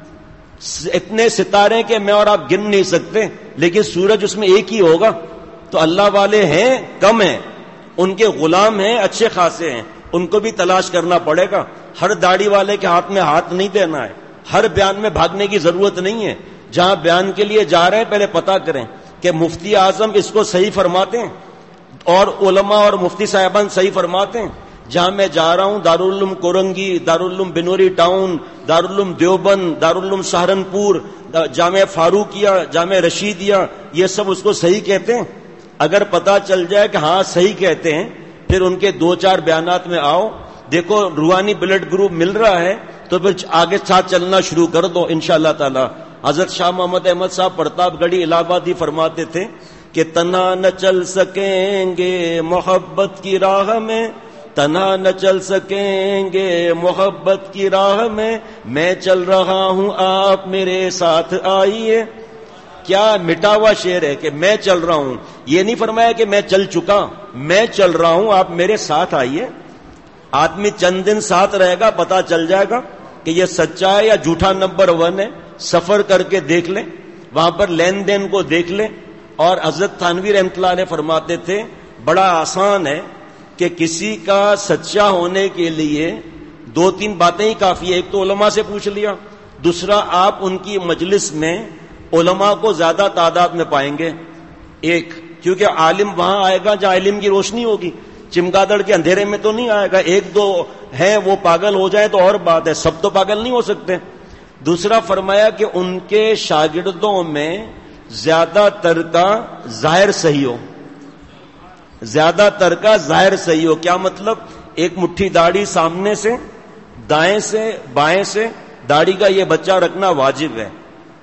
اتنے ستارے کہ میں اور آپ گن نہیں سکتے, لیکن سورج اس میں ایک ہی ہوگا. تو اللہ والے ہیں کم ہیں, ان کے غلام ہیں اچھے خاصے ہیں, ان کو بھی تلاش کرنا پڑے گا. ہر داڑھی والے کے ہاتھ میں ہاتھ نہیں دینا ہے, ہر بیان میں بھاگنے کی ضرورت نہیں ہے. جہاں بیان کے لیے جا رہے ہیں پہلے پتا کریں کہ مفتی اعظم اس کو صحیح فرماتے ہیں اور علماء اور مفتی صاحبان صحیح فرماتے ہیں. جہاں میں جا رہا ہوں دارالعلوم کورنگی, دارالعلوم بنوری ٹاؤن, دارالعلوم دیوبند, دارالعلوم سہارنپور, جامعہ فاروقیہ, جامعہ رشیدیہ, یہ سب اس کو صحیح کہتے ہیں. اگر پتا چل جائے کہ ہاں صحیح کہتے ہیں, پھر ان کے دو چار بیانات میں آؤ, دیکھو روحانی بلڈ گروپ مل رہا ہے تو پھر آگے ساتھ چلنا شروع کر دو انشاءاللہ تعالی. حضرت شاہ محمد احمد صاحب پرتاپ گڑھی الہ آبادی فرماتے تھے کہ تنہا نہ چل سکیں گے محبت کی راہ میں, تنہا نہ چل سکیں گے محبت کی راہ میں, میں چل رہا ہوں آپ میرے ساتھ آئیے. کیا مٹا ہوا شعر ہے کہ میں چل رہا ہوں, یہ نہیں فرمایا کہ میں چل چکا, میں چل رہا ہوں آپ میرے ساتھ آئیے. آدمی چند دن ساتھ رہے گا, پتا چل جائے گا کہ یہ سچا ہے یا جھوٹا نمبر ون ہے. سفر کر کے دیکھ لیں, وہاں پر لین دین کو دیکھ لیں. اور حضرت تھانوی رحمۃ اللہ علیہ فرماتے تھے بڑا آسان ہے کہ کسی کا سچا ہونے کے لیے دو تین باتیں ہی کافی ہے. ایک تو علماء سے پوچھ لیا, دوسرا آپ ان کی مجلس میں علماء کو زیادہ تعداد میں پائیں گے. ایک, کیونکہ عالم وہاں آئے گا جہاں علم کی روشنی ہوگی, چمگادڑ کے اندھیرے میں تو نہیں آئے گا. ایک دو ہیں وہ پاگل ہو جائے تو اور بات ہے, سب تو پاگل نہیں ہو سکتے. دوسرا فرمایا کہ ان کے شاگردوں میں زیادہ تر کا ظاہر صحیح ہو, زیادہ تر کا ظاہر صحیح ہو. کیا مطلب؟ ایک مٹھی داڑھی سامنے سے, دائیں سے, بائیں سے داڑھی کا یہ بچہ رکھنا واجب ہے.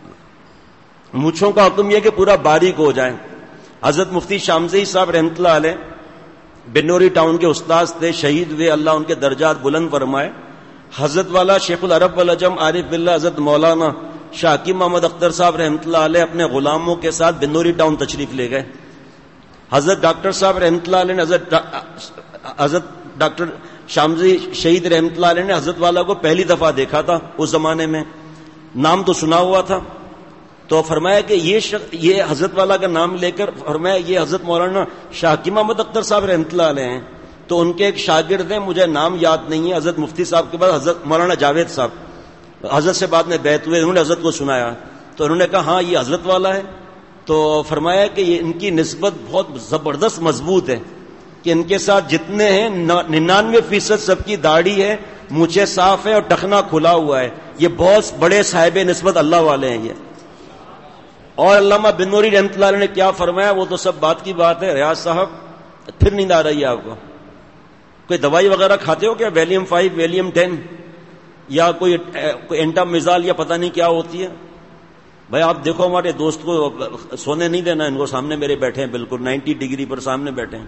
مونچھوں کا حکم یہ کہ پورا باریک ہو جائے. حضرت مفتی شامزئی صاحب رحمۃ اللہ علیہ بنوری ٹاؤن کے استاد تھے, شہید ہوئے, اللہ ان کے درجات بلند فرمائے. حضرت والا شیخ العرب والعجم عارف باللہ حضرت مولانا شاہ حکیم محمد اختر صاحب رحمۃ اللہ علیہ اپنے غلاموں کے ساتھ بنوری ٹاؤن تشریف لے گئے. حضرت ڈاکٹر صاحب رحمۃ اللہ علیہ نے حضرت حضرت ڈاکٹر شامزی شہید رحمۃ اللہ علیہ نے حضرت والا کو پہلی دفعہ دیکھا تھا. اس زمانے میں نام تو سنا ہوا تھا, تو فرمایا کہ یہ شخص یہ حضرت والا کا نام لے کر فرمایا یہ حضرت مولانا شاہ حکیم محمد اختر صاحب رحمۃ اللہ علیہ ہیں. تو ان کے ایک شاگرد ہیں, مجھے نام یاد نہیں ہے, حضرت مفتی صاحب کے بعد حضرت مولانا جاوید صاحب, حضرت سے بعد میں بیعت ہوئے, انہوں نے حضرت کو سنایا تو انہوں نے کہا ہاں یہ حضرت والا ہے. تو فرمایا کہ یہ ان کی نسبت بہت زبردست مضبوط ہے کہ ان کے ساتھ جتنے ہیں ننانوے فیصد سب کی داڑھی ہے, مونچھیں صاف ہے اور ٹخنا کھلا ہوا ہے. یہ بہت بڑے صاحب نسبت اللہ والے ہیں یہ. اور علامہ بنوری رحمۃ اللہ علیہ نے کیا فرمایا وہ تو سب بات کی بات ہے. ریاض صاحب پھر نیند آ رہی ہے آپ کو؟ کوئی دوائی وغیرہ کھاتے ہو کیا؟ ویلیم فائیو ویلیم ٹین یا کوئی اینٹا مزال یا پتہ نہیں کیا ہوتی ہے؟ بھائی آپ دیکھو ہمارے دوست کو سونے نہیں دینا, ان کو سامنے میرے بیٹھے ہیں بالکل نائنٹی ڈگری پر سامنے بیٹھے ہیں.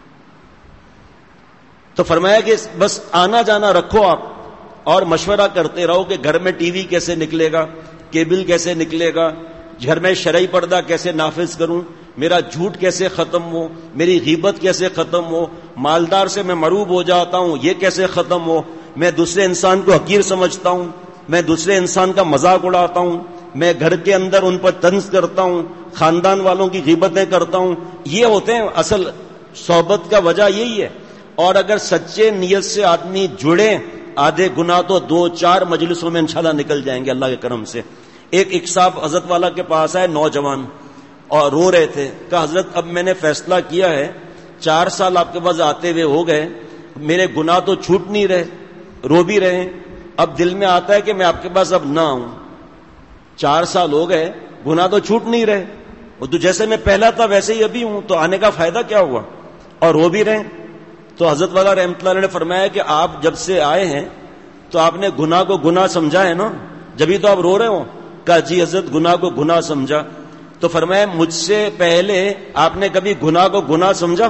تو فرمایا کہ بس آنا جانا رکھو آپ اور مشورہ کرتے رہو کہ گھر میں ٹی وی کیسے نکلے گا, کیبل کیسے نکلے گا, گھر میں شرعی پردہ کیسے نافذ کروں, میرا جھوٹ کیسے ختم ہو, میری غیبت کیسے ختم ہو, مالدار سے میں مروب ہو جاتا ہوں یہ کیسے ختم ہو, میں دوسرے انسان کو حقیر سمجھتا ہوں, میں دوسرے انسان کا مذاق اڑاتا ہوں, میں گھر کے اندر ان پر طنز کرتا ہوں, خاندان والوں کی غیبتیں کرتا ہوں. یہ ہوتے ہیں اصل صحبت کا وجہ یہی ہے. اور اگر سچے نیت سے آدمی جڑے, آدھے گناہ تو دو چار مجلسوں میں انشاءاللہ نکل جائیں گے اللہ کے کرم سے. ایک ایک صاحب حضرت والا کے پاس آئے, نوجوان, اور رو رہے تھے. کہا حضرت اب میں نے فیصلہ کیا ہے, چار سال آپ کے پاس آتے ہوئے ہو گئے, میرے گناہ تو چھوٹ نہیں رہے, رو بھی رہے, اب دل میں آتا ہے کہ میں آپ کے پاس اب نہ آؤں. چار سال ہو گئے, گناہ تو چھوٹ نہیں رہے, اور تو جیسے میں پہلا تھا ویسے ہی ابھی ہوں, تو آنے کا فائدہ کیا ہوا, اور رو بھی رہے. تو حضرت والا رحمۃ اللہ علیہ نے فرمایا کہ آپ جب سے آئے ہیں تو آپ نے گناہ کو گناہ سمجھا ہے نا, جبھی تو آپ رو رہے ہو. کہا جی حضرت گناہ کو گناہ سمجھا. تو فرمایا مجھ سے پہلے آپ نے کبھی گناہ کو گناہ سمجھا؟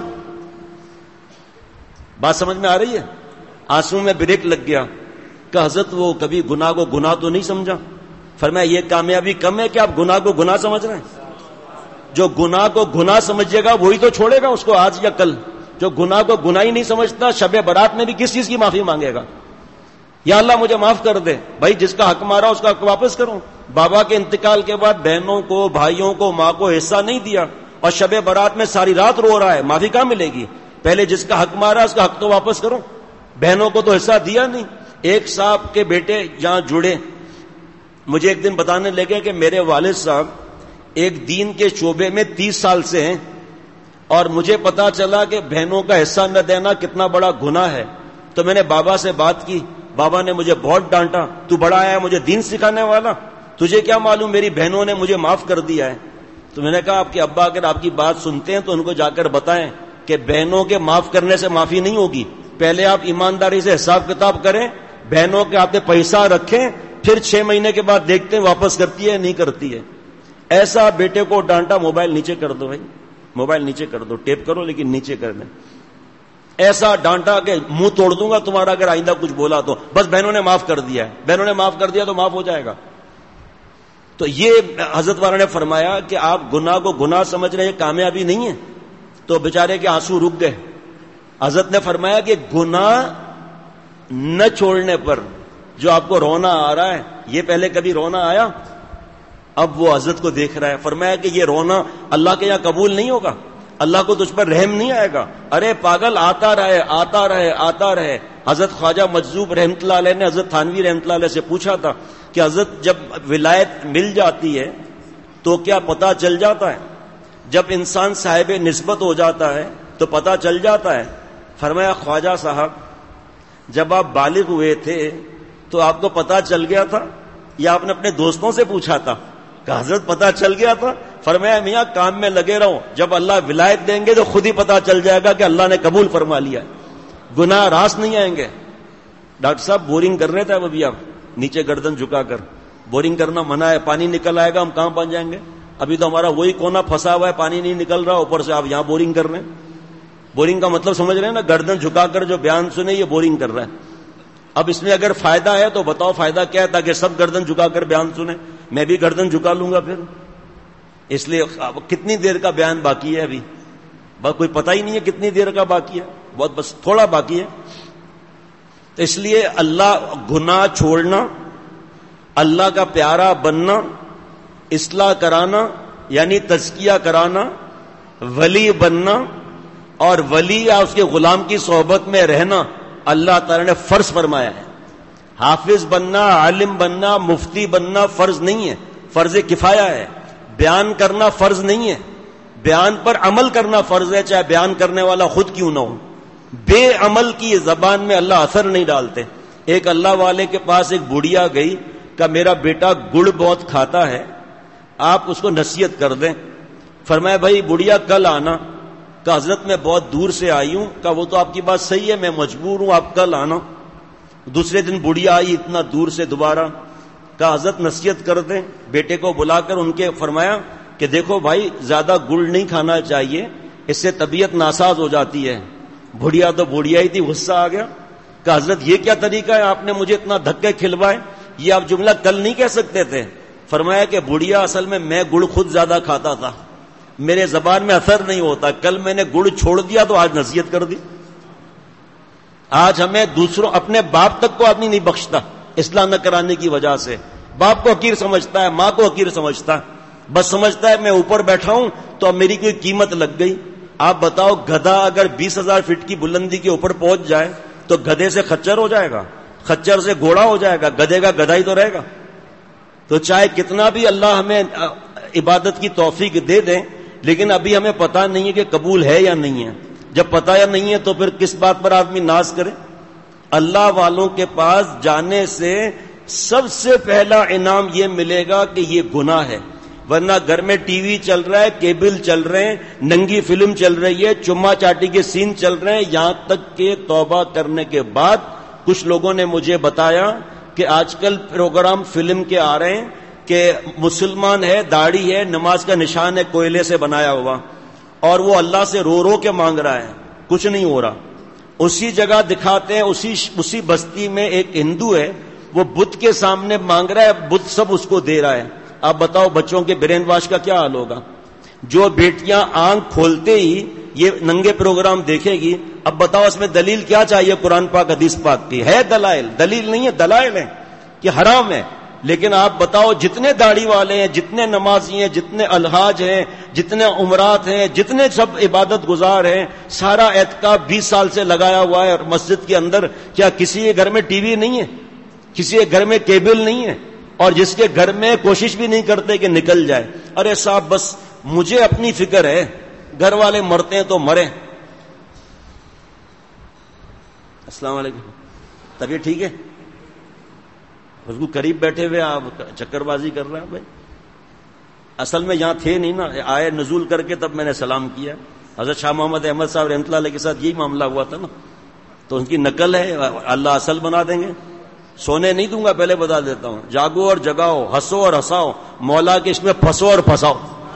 بات سمجھ میں آ رہی ہے؟ آنسو میں بریک لگ گیا. کہ حضرت وہ کبھی گناہ کو گناہ تو نہیں سمجھا. فرمایا یہ کامیابی کم ہے کہ آپ گناہ کو گناہ سمجھ رہے ہیں. جو گناہ کو گناہ سمجھے گا وہی تو چھوڑے گا اس کو آج یا کل. جو گناہ کو گناہ ہی نہیں سمجھتا شب برات میں بھی کس چیز کی معافی مانگے گا؟ یا اللہ مجھے معاف کر دے. بھائی جس کا حق مارا اس کا حق واپس کرو. بابا کے انتقال کے بعد بہنوں کو, بھائیوں کو, ماں کو حصہ نہیں دیا اور شب برات میں ساری رات رو رہا ہے, معافی کہاں ملے گی؟ پہلے جس کا حق مارا اس کا حق تو واپس کرو. بہنوں کو تو حصہ دیا نہیں. ایک صاحب کے بیٹے جہاں جڑے, مجھے ایک دن بتانے لگے کہ میرے والد صاحب ایک دین کے شعبے میں تیس سال سے ہیں, اور مجھے پتا چلا کہ بہنوں کا حصہ نہ دینا کتنا بڑا گناہ ہے. تو میں نے بابا سے بات کی, بابا نے مجھے بہت ڈانٹا, تو بڑا آیا مجھے دین سکھانے والا, تجھے کیا معلوم میری بہنوں نے مجھے معاف کر دیا ہے. تو میں نے کہا آپ کے ابا اگر آپ کی بات سنتے ہیں تو ان کو جا کر بتائیں کہ بہنوں کے معاف کرنے سے معافی نہیں ہوگی. پہلے آپ ایمانداری سے حساب کتاب کریں, بہنوں کے ہاتھ پیسہ رکھیں, پھر چھ مہینے کے بعد دیکھتے ہیں واپس کرتی ہے نہیں کرتی ہے. ایسا بیٹے کو ڈانٹا, موبائل نیچے کر دو بھائی, موبائل نیچے کر دو, ٹیپ کرو لیکن نیچے کر دیں. ایسا ڈانٹا کہ منہ توڑ دوں گا تمہارا اگر آئندہ کچھ بولا تو. بس بہنوں نے معاف کر دیا ہے, بہنوں نے معاف کر دیا تو معاف ہو جائے گا. تو یہ حضرت والا نے فرمایا کہ آپ گناہ کو گناہ سمجھ رہے ہیں, کامیابی نہیں ہے. تو بیچارے کے آنسو رک گئے. حضرت نے فرمایا کہ گناہ نہ چھوڑنے پر جو آپ کو رونا آ رہا ہے, یہ پہلے کبھی رونا آیا؟ اب وہ حضرت کو دیکھ رہا ہے. فرمایا کہ یہ رونا اللہ کے یہاں قبول نہیں ہوگا, اللہ کو تجھ پر رحم نہیں آئے گا. ارے پاگل, آتا رہے آتا رہے آتا رہے. حضرت خواجہ مجذوب رحمۃ اللہ علیہ نے حضرت تھانوی رحمۃ اللہ علیہ سے پوچھا تھا کہ حضرت جب ولایت مل جاتی ہے تو کیا پتہ چل جاتا ہے؟ جب انسان صاحب نسبت ہو جاتا ہے تو پتہ چل جاتا ہے. فرمایا خواجہ صاحب جب آپ بالغ ہوئے تھے تو آپ کو پتہ چل گیا تھا یا آپ نے اپنے دوستوں سے پوچھا تھا؟ کہ حضرت پتہ چل گیا تھا. فرمایا میاں کام میں لگے رہو, جب اللہ ولایت دیں گے تو خود ہی پتہ چل جائے گا کہ اللہ نے قبول فرما لیا. گناہ راس نہیں آئیں گے. ڈاکٹر صاحب بورنگ کر رہے تھے اب ابھی آپ نیچے گردن جھکا کر, بورنگ کرنا منع ہے, پانی نکل آئے گا, ہم کہاں پہنچ جائیں گے؟ ابھی تو ہمارا وہی کونا پھنسا ہوا ہے, پانی نہیں نکل رہا, اوپر سے آپ یہاں بورنگ کر رہے ہیں. بورنگ کا مطلب سمجھ رہے ہیں نا, گردن جھکا کر جو بیان سنے یہ بورنگ کر رہا ہے. اب اس میں اگر فائدہ ہے تو بتاؤ فائدہ کیا ہے, تاکہ سب گردن جھکا کر بیان سنیں. میں بھی گردن جھکا لوں گا پھر. اس لیے کتنی دیر کا بیان باقی ہے ابھی؟ بس کوئی پتہ ہی نہیں ہے کتنی دیر کا باقی ہے، بہت بس تھوڑا باقی ہے. تو اس لیے اللہ گناہ چھوڑنا، اللہ کا پیارا بننا، اصلاح کرانا یعنی تزکیہ کرانا، ولی بننا اور ولی یا اس کے غلام کی صحبت میں رہنا اللہ تعالی نے فرض فرمایا ہے. حافظ بننا، عالم بننا، مفتی بننا فرض نہیں ہے، فرض کفایہ ہے. بیان کرنا فرض نہیں ہے، بیان پر عمل کرنا فرض ہے، چاہے بیان کرنے والا خود کیوں نہ ہو. بے عمل کی زبان میں اللہ اثر نہیں ڈالتے. ایک اللہ والے کے پاس ایک بڑھیا گئی کہ میرا بیٹا گڑ بہت کھاتا ہے، آپ اس کو نصیحت کر دیں. فرمایا بھائی بڑھیا کل آنا. کہ حضرت میں بہت دور سے آئی ہوں. کہ وہ تو آپ کی بات صحیح ہے، میں مجبور ہوں، آپ کل آنا. دوسرے دن بڑھیا آئی اتنا دور سے دوبارہ. کہ حضرت نصیحت کر دیں. بیٹے کو بلا کر ان کے فرمایا کہ دیکھو بھائی زیادہ گڑ نہیں کھانا چاہیے، اس سے طبیعت ناساز ہو جاتی ہے. بڑھیا تو بڑھیا ہی تھی، غصہ آ گیا. کہ حضرت یہ کیا طریقہ ہے، آپ نے مجھے اتنا دھکے کھلوائے، یہ آپ جملہ کل نہیں کہہ سکتے تھے. فرمایا کہ بڑھیا اصل میں میں گڑ خود زیادہ کھاتا تھا، میرے زبان میں اثر نہیں ہوتا، کل میں نے گڑ چھوڑ دیا تو آج نصیحت کر دی. آج ہمیں دوسروں، اپنے باپ تک کو آدمی نہیں بخشتا اصلاح نہ کرانے کی وجہ سے. باپ کو حقیر سمجھتا ہے، ماں کو حقیر سمجھتا ہے، بس سمجھتا ہے میں اوپر بیٹھا ہوں تو اب میری کوئی قیمت لگ گئی. آپ بتاؤ گدھا اگر بیس ہزار فٹ کی بلندی کے اوپر پہنچ جائے تو گدھے سے خچر ہو جائے گا، خچر سے گھوڑا ہو جائے گا، گدھے کا گدھا ہی تو رہے گا. تو چاہے کتنا بھی اللہ ہمیں عبادت کی توفیق دے دیں، لیکن ابھی ہمیں پتہ نہیں ہے کہ قبول ہے یا نہیں ہے. جب پتہ یا نہیں ہے تو پھر کس بات پر آدمی ناز کرے. اللہ والوں کے پاس جانے سے سب سے پہلا انعام یہ ملے گا کہ یہ گناہ ہے. ورنہ گھر میں ٹی وی چل رہا ہے، کیبل چل رہے ہیں، ننگی فلم چل رہی ہے، چما چاٹی کے سین چل رہے ہیں، یہاں تک کہ توبہ کرنے کے بعد کچھ لوگوں نے مجھے بتایا کہ آج کل پروگرام فلم کے آ رہے ہیں کہ مسلمان ہے، داڑھی ہے، نماز کا نشان ہے کوئلے سے بنایا ہوا، اور وہ اللہ سے رو رو کے مانگ رہا ہے، کچھ نہیں ہو رہا. اسی جگہ دکھاتے ہیں، اسی اسی بستی میں ایک ہندو ہے، وہ بت کے سامنے مانگ رہا ہے، بت سب اس کو دے رہا ہے. اب بتاؤ بچوں کے برین واش کا کیا حال ہوگا؟ جو بیٹیاں آنکھ کھولتے ہی یہ ننگے پروگرام دیکھے گی، اب بتاؤ اس میں دلیل کیا چاہیے؟ قرآن پاک حدیث پاک کی ہے دلائل، دلیل نہیں ہے، دلائل ہے کہ حرام ہے. لیکن آپ بتاؤ جتنے داڑھی والے ہیں، جتنے نمازی ہیں، جتنے الحاج ہیں، جتنے عمرات ہیں، جتنے سب عبادت گزار ہیں، سارا اعتکاف بیس سال سے لگایا ہوا ہے اور مسجد کے اندر، کیا کسی کے گھر میں ٹی وی نہیں ہے؟ کسی کے گھر میں کیبل نہیں ہے؟ اور جس کے گھر میں کوشش بھی نہیں کرتے کہ نکل جائے. ارے صاحب بس مجھے اپنی فکر ہے، گھر والے مرتے ہیں تو مرے. السلام علیکم، طبیعت ٹھیک ہے؟ اس کو قریب بیٹھے ہوئے آپ چکر بازی کر رہے ہیں. بھائی اصل میں یہاں تھے نہیں نا، آئے نزول کر کے تب میں نے سلام کیا. حضرت شاہ محمد احمد صاحب رحمۃ اللہ علیہ کے ساتھ یہی معاملہ ہوا تھا نا، تو ان کی نقل ہے، اللہ اصل بنا دیں گے. سونے نہیں دوں گا، پہلے بتا دیتا ہوں. جاگو اور جگاؤ، ہنسو اور ہنساؤ، مولا کے اس میں پھنسو اور پھنساؤ.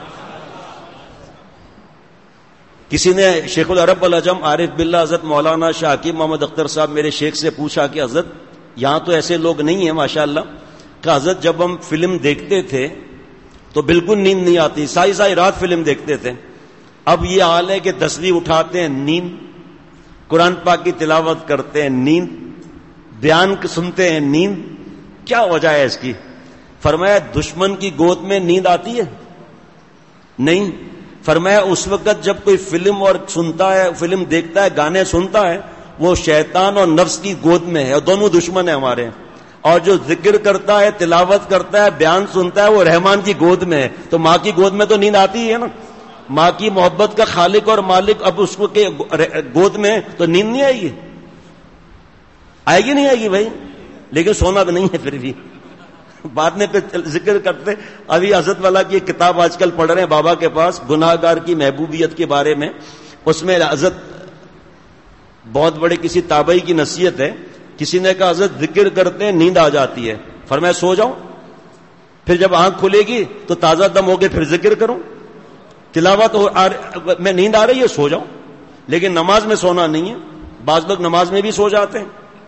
کسی نے شیخ العرب والعجم عارف باللہ حضرت مولانا شاہ حکیم محمد اختر صاحب میرے شیخ سے پوچھا کہ حضرت یہاں تو ایسے لوگ نہیں ہیں ماشاءاللہ، کہ حضرت جب ہم فلم دیکھتے تھے تو بالکل نیند نہیں آتی، ساری ساری رات فلم دیکھتے تھے. اب یہ حال ہے کہ تصویر اٹھاتے ہیں نیند، قرآن پاک کی تلاوت کرتے ہیں نیند، بیان سنتے ہیں نیند. کیا وجہ ہے اس کی؟ فرمایا دشمن کی گود میں نیند آتی ہے؟ نہیں. فرمایا اس وقت جب کوئی فلم اور سنتا ہے، فلم دیکھتا ہے، گانے سنتا ہے، وہ شیطان اور نفس کی گود میں ہے، اور دونوں دشمن ہیں ہمارے. اور جو ذکر کرتا ہے، تلاوت کرتا ہے، بیان سنتا ہے، وہ رحمان کی گود میں ہے. تو ماں کی گود میں تو نیند آتی ہے نا. ماں کی محبت کا خالق اور مالک اب اس کو کے گود میں تو نیند نہیں آئے گی؟ آئے گی نہیں آئے گی بھائی؟ لیکن سونا بھی نہیں ہے پھر بھی. بعد میں پھر ذکر کرتے. ابھی حضرت والا کی ایک کتاب آج کل پڑھ رہے ہیں بابا کے پاس، گناہ گار کی محبوبیت کے بارے میں. اس میں حضرت بہت بڑے کسی تابعی کی نصیحت ہے. کسی نے کہا حضرت ذکر کرتے ہیں نیند آ جاتی ہے. فرمایا سو جاؤ، پھر جب آنکھ کھلے گی تو تازہ دم ہو کے پھر ذکر کرو. تلاوت میں نیند آ رہی ہے، سو جاؤ. لیکن نماز میں سونا نہیں ہے. بعض لوگ نماز میں بھی سو جاتے ہیں.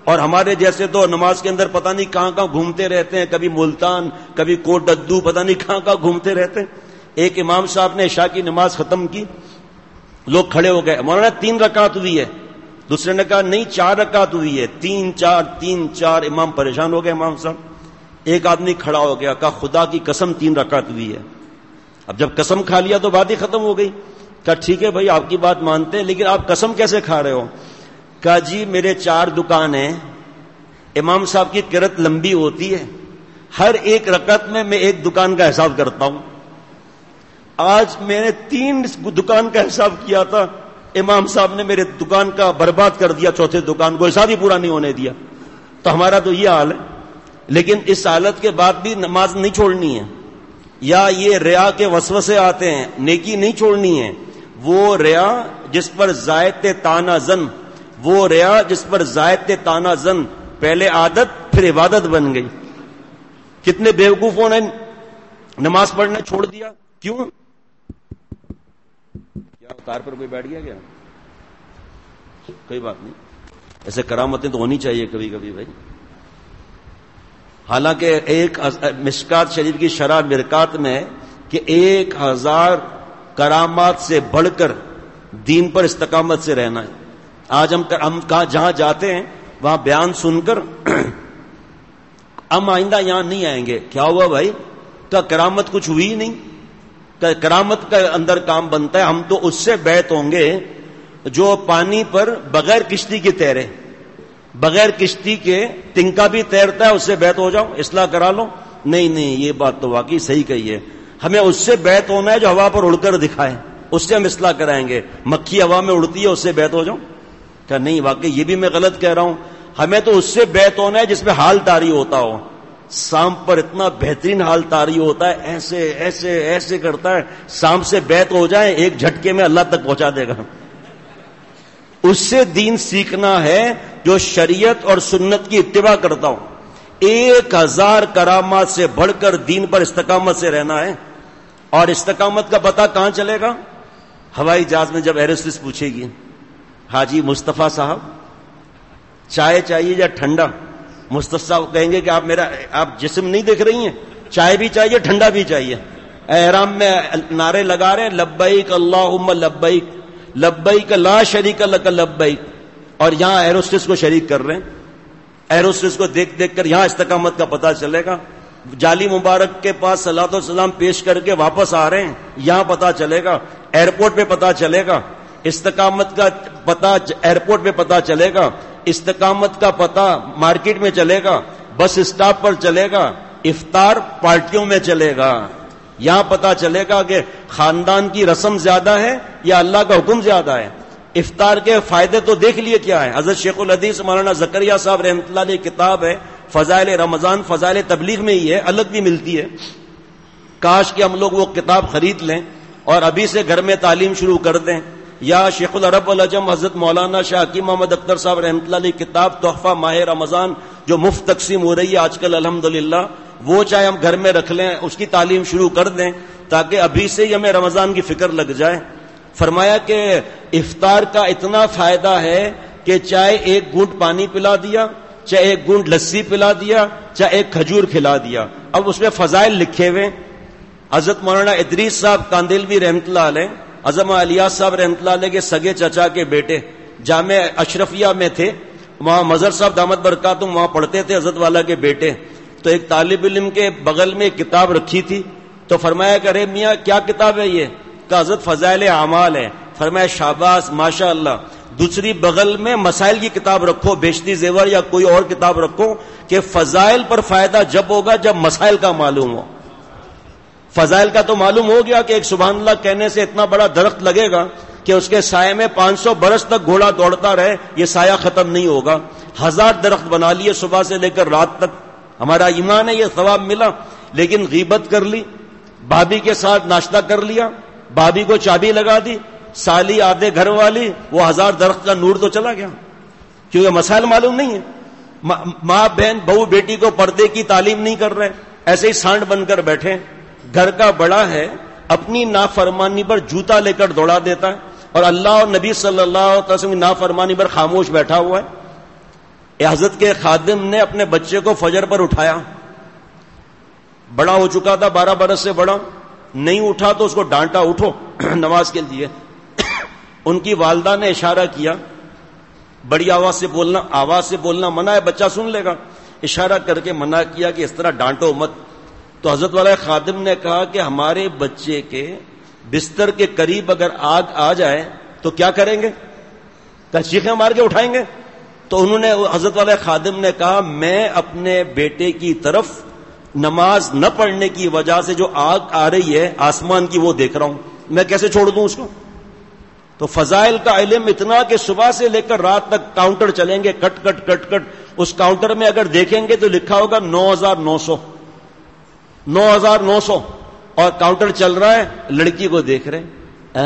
اور ہمارے جیسے تو نماز کے اندر پتہ نہیں کہاں کہاں گھومتے رہتے ہیں، کبھی ملتان، کبھی کوٹ ڈدو، پتہ نہیں کہاں کہاں گھومتے رہتے ہیں۔ ایک امام صاحب نے عشاء کی نماز ختم کی، لوگ کھڑے ہو گئے، مولانا تین رکعت ہوئی ہے، دوسرے نے کہا نہیں چار رکعت ہوئی ہے، تین چار تین چار، امام پریشان ہو گئے امام صاحب۔ ایک آدمی کھڑا ہو گیا، کہا خدا کی قسم تین رکعت ہوئی ہے۔ اب جب قسم کھا لیا تو بات ہی ختم ہو گئی۔ کہا ٹھیک ہے بھائی آپ کی بات مانتے ہیں، لیکن آپ قسم کیسے کھا رہے ہو؟ کہا جی میرے چار دکان ہیں، امام صاحب کی قرت لمبی ہوتی ہے، ہر ایک رکعت میں میں ایک دکان کا حساب کرتا ہوں، آج میں نے تین دکان کا حساب کیا تھا، امام صاحب نے میرے دکان کا برباد کر دیا، چوتھے دکان کو حساب ہی پورا نہیں ہونے دیا۔ تو ہمارا تو یہ حال ہے، لیکن اس حالت کے بعد بھی نماز نہیں چھوڑنی ہے، یا یہ ریا کے وسوسے آتے ہیں، نیکی نہیں چھوڑنی ہے۔ وہ ریا جس پر زائد تانا زن، وہ ریا جس پر زائد تانا زن، پہلے عادت پھر عبادت بن گئی۔ کتنے بیوقوفوں نے نماز پڑھنا چھوڑ دیا، کیوں؟ کیا کار پر کوئی بیٹھ گیا کیا؟ کوئی بات نہیں، ایسے کرامتیں تو ہونی چاہیے کبھی کبھی بھائی۔ حالانکہ ایک مشکات شریف کی شرح مرکات میں کہ ایک ہزار کرامات سے بڑھ کر دین پر استقامت سے رہنا ہے۔ آج ہم ہم کہاں جہاں جاتے ہیں وہاں بیان سن کر ہم آئندہ یہاں نہیں آئیں گے۔ کیا ہوا بھائی؟ کہ کرامت کچھ ہوئی نہیں، کہ کرامت کا اندر کام بنتا ہے۔ ہم تو اس سے بیعت ہوں گے جو پانی پر بغیر کشتی کے تیرے، بغیر کشتی کے تنکا بھی تیرتا ہے، اس سے بیعت ہو جاؤ، اصلاح کرا لو۔ نہیں نہیں، یہ بات تو واقعی صحیح کہی ہے، ہمیں اس سے بیعت ہونا ہے جو ہوا پر اڑ کر دکھائے، اس سے ہم اصلاح کرائیں گے۔ مکھی ہوا میں اڑتی ہے، اس سے بیعت ہو جاؤ؟ کیا نہیں، واقعی یہ بھی میں غلط کہہ رہا ہوں؟ ہمیں تو اس سے بیعت ہونا ہے جس میں حال طاری ہوتا ہو، سانپ پر اتنا بہترین حال طاری ہوتا ہے، ایسے ایسے ایسے کرتا ہے، سانپ سے بیعت ہو جائے ایک جھٹکے میں اللہ تک پہنچا دے گا۔ اس سے دین سیکھنا ہے جو شریعت اور سنت کی اتباع کرتا ہوں۔ ایک ہزار کرامات سے بڑھ کر دین پر استقامت سے رہنا ہے۔ اور استقامت کا پتہ کہاں چلے گا؟ ہوائی جہاز میں جب ایئروسٹس پوچھے گی حاجی مصطفیٰ صاحب چائے چاہیے یا ٹھنڈا، مصطفیٰ صاحب کہیں گے کہ آپ میرا آپ جسم نہیں دیکھ رہی ہیں، چائے بھی چاہیے ٹھنڈا بھی چاہیے۔ احرام میں نعرے لگا رہے ہیں لبیک اللہم لبیک لبیک لا شریک لک لبیک، اور یہاں ایروسٹس کو شریک کر رہے ہیں۔ ایروسٹس کو دیکھ دیکھ کر یہاں استقامت کا پتہ چلے گا۔ جالی مبارک کے پاس صلاۃ و سلام پیش کر کے واپس آ رہے ہیں، یہاں پتہ چلے گا، ایئرپورٹ پہ پتہ چلے گا۔ استقامت کا پتہ ایئرپورٹ پہ پتہ چلے گا، استقامت کا پتہ مارکیٹ میں چلے گا، بس اسٹاپ پر چلے گا، افطار پارٹیوں میں چلے گا۔ یہاں پتہ چلے گا کہ خاندان کی رسم زیادہ ہے یا اللہ کا حکم زیادہ ہے۔ افطار کے فائدے تو دیکھ لیے کیا ہے۔ حضرت شیخ الحدیث مولانا زکریا صاحب رحمۃ اللہ علیہ کتاب ہے فضائل رمضان، فضائل تبلیغ میں ہی ہے، الگ بھی ملتی ہے۔ کاش کہ ہم لوگ وہ کتاب خرید لیں اور ابھی سے گھر میں تعلیم شروع کر دیں۔ یا شیخ العرب والعجم حضرت مولانا شاہ حکیم محمد اختر صاحب رحمۃ اللہ علیہ کتاب تحفہ ماہ رمضان جو مفت تقسیم ہو رہی ہے آج کل الحمدللہ، وہ چاہے ہم گھر میں رکھ لیں، اس کی تعلیم شروع کر دیں تاکہ ابھی سے ہی ہمیں رمضان کی فکر لگ جائے۔ فرمایا کہ افطار کا اتنا فائدہ ہے کہ چاہے ایک گھونٹ پانی پلا دیا، چاہے ایک گھونٹ لسی پلا دیا، چاہے ایک کھجور کھلا دیا۔ اب اس میں فضائل لکھے ہوئے۔ حضرت مولانا ادریس صاحب کاندلوی رحمۃ اللہ علیہ، عظمہ الیاس صاحب رحمۃ اللہ علیہ کے سگے چچا کے بیٹے جامع اشرفیہ میں تھے، وہاں مظہر صاحب دامت برکاتہم وہاں پڑھتے تھے، حضرت والا کے بیٹے۔ تو ایک طالب علم کے بغل میں ایک کتاب رکھی تھی، تو فرمایا کہ ارے میاں کیا کتاب ہے یہ؟ کہ حضرت فضائل اعمال ہے۔ فرمایا شاباش ماشاء اللہ۔ دوسری بغل میں مسائل کی کتاب رکھو، بیشتی زیور یا کوئی اور کتاب رکھو، کہ فضائل پر فائدہ جب ہوگا جب مسائل کا معلوم ہو۔ فضائل کا تو معلوم ہو گیا کہ ایک سبحان اللہ کہنے سے اتنا بڑا درخت لگے گا کہ اس کے سائے میں پانچ سو برس تک گھوڑا دوڑتا رہے، یہ سایہ ختم نہیں ہوگا۔ ہزار درخت بنا لیے صبح سے لے کر رات تک، ہمارا ایمان ہے یہ ثواب ملا۔ لیکن غیبت کر لی، بھابھی کے ساتھ ناشتہ کر لیا، بھابھی کو چابی لگا دی، سالی آدھے گھر والی، وہ ہزار درخت کا نور تو چلا گیا، کیونکہ مسائل معلوم نہیں ہے۔ ماں بہن بہو بیٹی کو پردے کی تعلیم نہیں کر رہے، ایسے ہی سانڈ بن کر بیٹھے۔ گھر کا بڑا ہے، اپنی نافرمانی پر جوتا لے کر دوڑا دیتا ہے، اور اللہ اور نبی صلی اللہ علیہ وسلم کی نافرمانی پر خاموش بیٹھا ہوا ہے۔ حضرت کے خادم نے اپنے بچے کو فجر پر اٹھایا، بڑا ہو چکا تھا، بارہ برس سے بڑا، نہیں اٹھا تو اس کو ڈانٹا، اٹھو نماز کے لیے۔ ان کی والدہ نے اشارہ کیا، بڑی آواز سے بولنا، آواز سے بولنا منع ہے، بچہ سن لے گا، اشارہ کر کے منع کیا کہ اس طرح ڈانٹو مت۔ تو حضرت والے خادم نے کہا کہ ہمارے بچے کے بستر کے قریب اگر آگ آ جائے تو کیا کریں گے؟ کیا چیخیں مار کے اٹھائیں گے؟ تو انہوں نے حضرت والے خادم نے کہا میں اپنے بیٹے کی طرف نماز نہ پڑھنے کی وجہ سے جو آگ آ رہی ہے آسمان کی وہ دیکھ رہا ہوں، میں کیسے چھوڑ دوں اس کو؟ تو فضائل کا علم اتنا کہ صبح سے لے کر رات تک کاؤنٹر چلیں گے، کٹ کٹ کٹ کٹ، اس کاؤنٹر میں اگر دیکھیں گے تو لکھا ہوگا نو ہزار نو سو نو ہزار نو سو اور کاؤنٹر چل رہا ہے، لڑکی کو دیکھ رہے،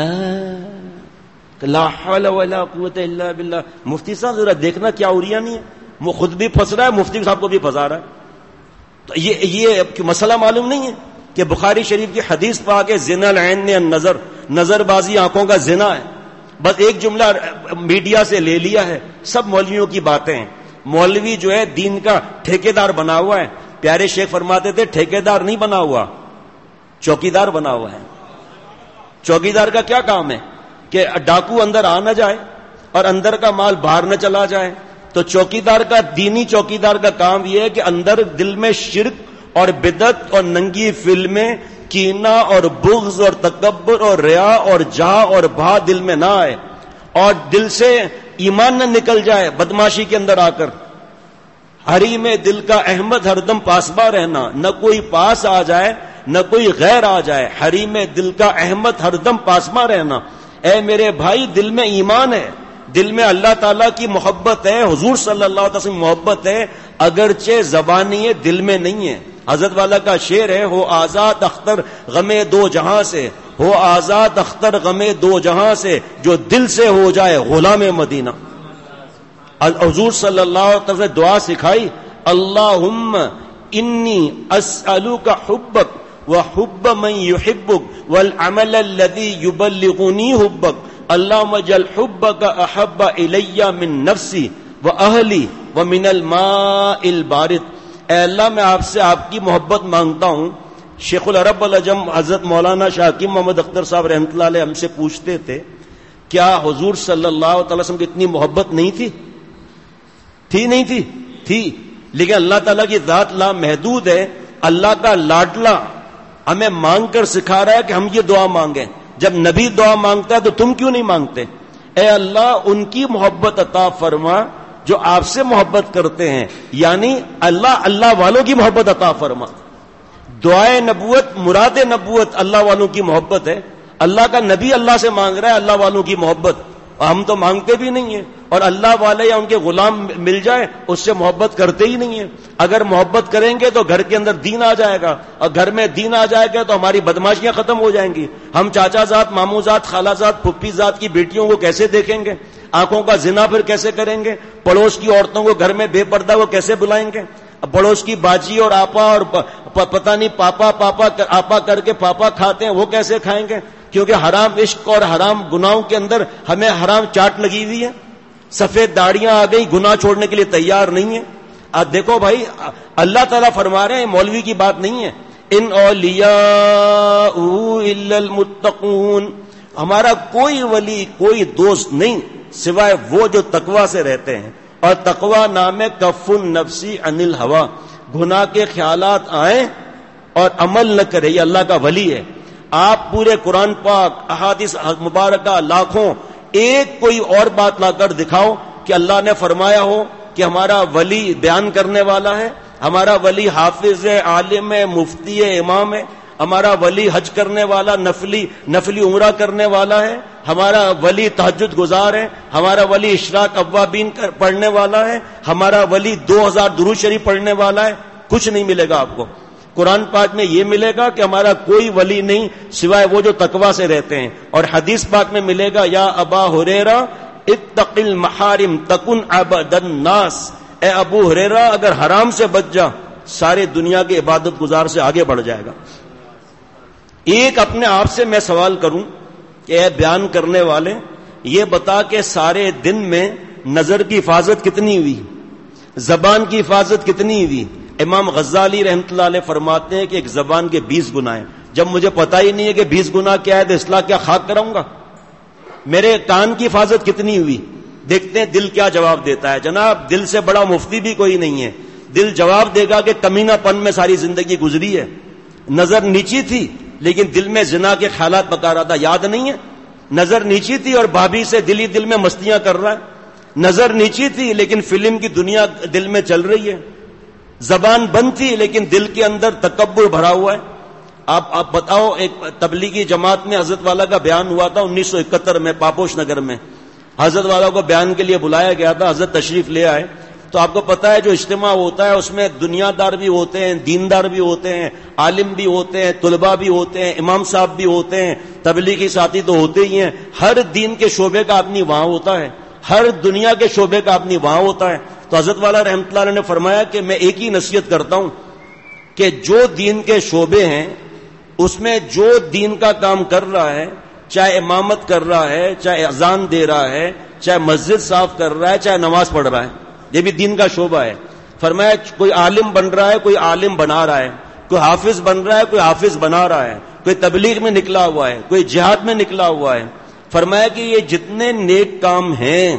لا حول ولا قوت الا باللہ۔ مفتی صاحب ذرا دیکھنا کیا اوریا نہیں ہے، وہ خود بھی پھنس رہا ہے، مفتی صاحب کو بھی پھنسا رہا ہے۔ تو یہ یہ مسئلہ معلوم نہیں ہے کہ بخاری شریف کی حدیث پا کے زنا العین نے نظر نظر بازی آنکھوں کا زنا ہے، بس ایک جملہ میڈیا سے لے لیا ہے، سب مولویوں کی باتیں ہیں۔ مولوی جو ہے دین کا ٹھیکیدار بنا ہوا ہے، پیارے شیخ فرماتے تھے ٹھیکیدار نہیں بنا ہوا، چوکیدار بنا ہوا ہے۔ چوکیدار کا کیا کام ہے کہ ڈاکو اندر آ نہ جائے اور اندر کا مال باہر نہ چلا جائے۔ تو چوکیدار کا، دینی چوکیدار کا کام یہ ہے کہ اندر دل میں شرک اور بدعت اور ننگی فلمیں، کینہ اور بغض اور تکبر اور ریا اور جاہ اور بھا دل میں نہ آئے، اور دل سے ایمان نہ نکل جائے بدماشی کے اندر آ کر۔ حریم دل کا احمد ہر دم پاسباں رہنا، نہ کوئی پاس آ جائے نہ کوئی غیر آ جائے، حریم دل کا احمد ہر دم پاسباں رہنا۔ اے میرے بھائی، دل میں ایمان ہے، دل میں اللہ تعالیٰ کی محبت ہے، حضور صلی اللہ علیہ وسلم محبت ہے، اگرچہ زبانی ہے، دل میں نہیں ہے۔ حضرت والا کا شعر ہے، ہو آزاد اختر غمے دو جہاں سے، ہو آزاد اختر غمے دو جہاں سے، جو دل سے ہو جائے غلام مدینہ۔ حضور صلی اللہ علیہ وسلم نے دعا سکھائی، اللہم انی اسألوک حبک وحب من يحبك والعمل الذي يبلغني حبك اللهم اجعل حبك احب الي من نفسي واهلي ومن الماء البارد۔ اے اللہ میں آپ سے آپ کی محبت مانگتا ہوں۔ شیخ العرب العجم حضرت مولانا شاہ حکیم محمد اختر صاحب رحمۃ اللہ علیہ ہم سے پوچھتے تھے، کیا حضور صلی اللہ علیہ وسلم کی اتنی محبت نہیں تھی؟ تھی نہیں تھی؟ تھی، لیکن اللہ تعالیٰ کی ذات لامحدود ہے۔ اللہ کا لاڈلا ہمیں مانگ کر سکھا رہا ہے کہ ہم یہ دعا مانگیں۔ جب نبی دعا مانگتا ہے تو تم کیوں نہیں مانگتے؟ اے اللہ ان کی محبت عطا فرما جو آپ سے محبت کرتے ہیں، یعنی اللہ اللہ والوں کی محبت عطا فرما۔ دعائے نبوت، مراد نبوت اللہ والوں کی محبت ہے۔ اللہ کا نبی اللہ سے مانگ رہا ہے اللہ والوں کی محبت، اور ہم تو مانگتے بھی نہیں ہیں، اور اللہ والے یا ان کے غلام مل جائے اس سے محبت کرتے ہی نہیں ہیں۔ اگر محبت کریں گے تو گھر کے اندر دین آ جائے گا، اور گھر میں دین آ جائے گا تو ہماری بدماشیاں ختم ہو جائیں گی۔ ہم چاچا زاد، ماموں زاد، خالہ زاد، پھپھی زاد کی بیٹیوں کو کیسے دیکھیں گے؟ آنکھوں کا زنا پھر کیسے کریں گے؟ پڑوس کی عورتوں کو گھر میں بے پردہ وہ کیسے بلائیں گے؟ پڑوس کی باجی اور آپا اور پتہ نہیں پاپا پاپا آپا کر کے پاپا کھاتے ہیں، وہ کیسے کھائیں گے؟ کیونکہ حرام عشق اور حرام گناہوں کے اندر ہمیں حرام چاٹ لگی ہوئی ہے۔ سفید داڑیاں آ گئی، گناہ چھوڑنے کے لیے تیار نہیں ہے۔ اب دیکھو بھائی، اللہ تعالیٰ فرما رہے ہیں، مولوی کی بات نہیں ہے، ان اولیاء الا المتقون، ہمارا کوئی ولی کوئی دوست نہیں سوائے وہ جو تقوی سے رہتے ہیں۔ اور تقوی نام ہے کف النفسی عن الہوا، گناہ کے خیالات آئیں اور عمل نہ کرے، یہ اللہ کا ولی ہے۔ آپ پورے قرآن پاک، احادیث مبارکہ لاکھوں، ایک کوئی اور بات لا کر دکھاؤ کہ اللہ نے فرمایا ہو کہ ہمارا ولی بیان کرنے والا ہے، ہمارا ولی حافظ ہے، عالم ہے، مفتی ہے، امام ہے، ہمارا ولی حج کرنے والا، نفلی نفلی عمرہ کرنے والا ہے، ہمارا ولی تہجد گزار ہے، ہمارا ولی اشراق اوابین پڑھنے والا ہے، ہمارا ولی دو ہزار درود شریف پڑھنے والا ہے۔ کچھ نہیں ملے گا آپ کو۔ قرآن پاک میں یہ ملے گا کہ ہمارا کوئی ولی نہیں سوائے وہ جو تقوی سے رہتے ہیں، اور حدیث پاک میں ملے گا یا ابا ہریرہ اتق المحارم تکن عبد الناس، اے ابو ہریرہ اگر حرام سے بچ جا سارے دنیا کے عبادت گزار سے آگے بڑھ جائے گا۔ ایک اپنے آپ سے میں سوال کروں کہ اے بیان کرنے والے، یہ بتا کہ سارے دن میں نظر کی حفاظت کتنی ہوئی؟ زبان کی حفاظت کتنی ہوئی؟ امام غزالی رحمۃ اللہ علیہ فرماتے ہیں کہ ایک زبان کے بیس گناہ ہیں. جب مجھے پتا ہی نہیں ہے کہ بیس گناہ کیا ہے تو اصلاح کیا خاک کراؤں گا؟ میرے کان کی حفاظت کتنی ہوئی؟ دیکھتے ہیں دل کیا جواب دیتا ہے. جناب دل سے بڑا مفتی بھی کوئی نہیں ہے. دل جواب دے گا کہ کمینہ پن میں ساری زندگی گزری ہے. نظر نیچی تھی لیکن دل میں زنا کے خیالات پکا رہا تھا، یاد نہیں ہے؟ نظر نیچی تھی اور بھابھی سے دلی دل میں مستیاں کر رہا ہے. نظر نیچی تھی لیکن فلم کی دنیا دل میں چل رہی ہے. زبان بند تھی لیکن دل کے اندر تکبر بھرا ہوا ہے. آپ آپ بتاؤ، ایک تبلیغی جماعت میں حضرت والا کا بیان ہوا تھا انیس سو اکہتر میں پاپوش نگر میں. حضرت والا کو بیان کے لیے بلایا گیا تھا، حضرت تشریف لے آئے. تو آپ کو پتا ہے جو اجتماع ہوتا ہے اس میں دنیا دار بھی ہوتے ہیں، دیندار بھی ہوتے ہیں، عالم بھی ہوتے ہیں، طلباء بھی ہوتے ہیں، امام صاحب بھی ہوتے ہیں، تبلیغی ساتھی تو ہوتے ہی ہیں. ہر دین کے شعبے کا آدمی وہاں ہوتا ہے، ہر دنیا کے شعبے کا آدمی وہاں ہوتا ہے. تو حضرت والا رحمۃ اللہ علیہ نے فرمایا کہ میں ایک ہی نصیحت کرتا ہوں کہ جو دین کے شعبے ہیں اس میں جو دین کا کام کر رہا ہے، چاہے امامت کر رہا ہے، چاہے اذان دے رہا ہے، چاہے مسجد صاف کر رہا ہے، چاہے نماز پڑھ رہا ہے، یہ بھی دین کا شعبہ ہے. فرمایا کوئی عالم بن رہا ہے، کوئی عالم بنا رہا ہے، کوئی حافظ بن رہا ہے، کوئی حافظ بنا رہا ہے، کوئی تبلیغ میں نکلا ہوا ہے، کوئی جہاد میں نکلا ہوا ہے. فرمایا کہ یہ جتنے نیک کام ہیں،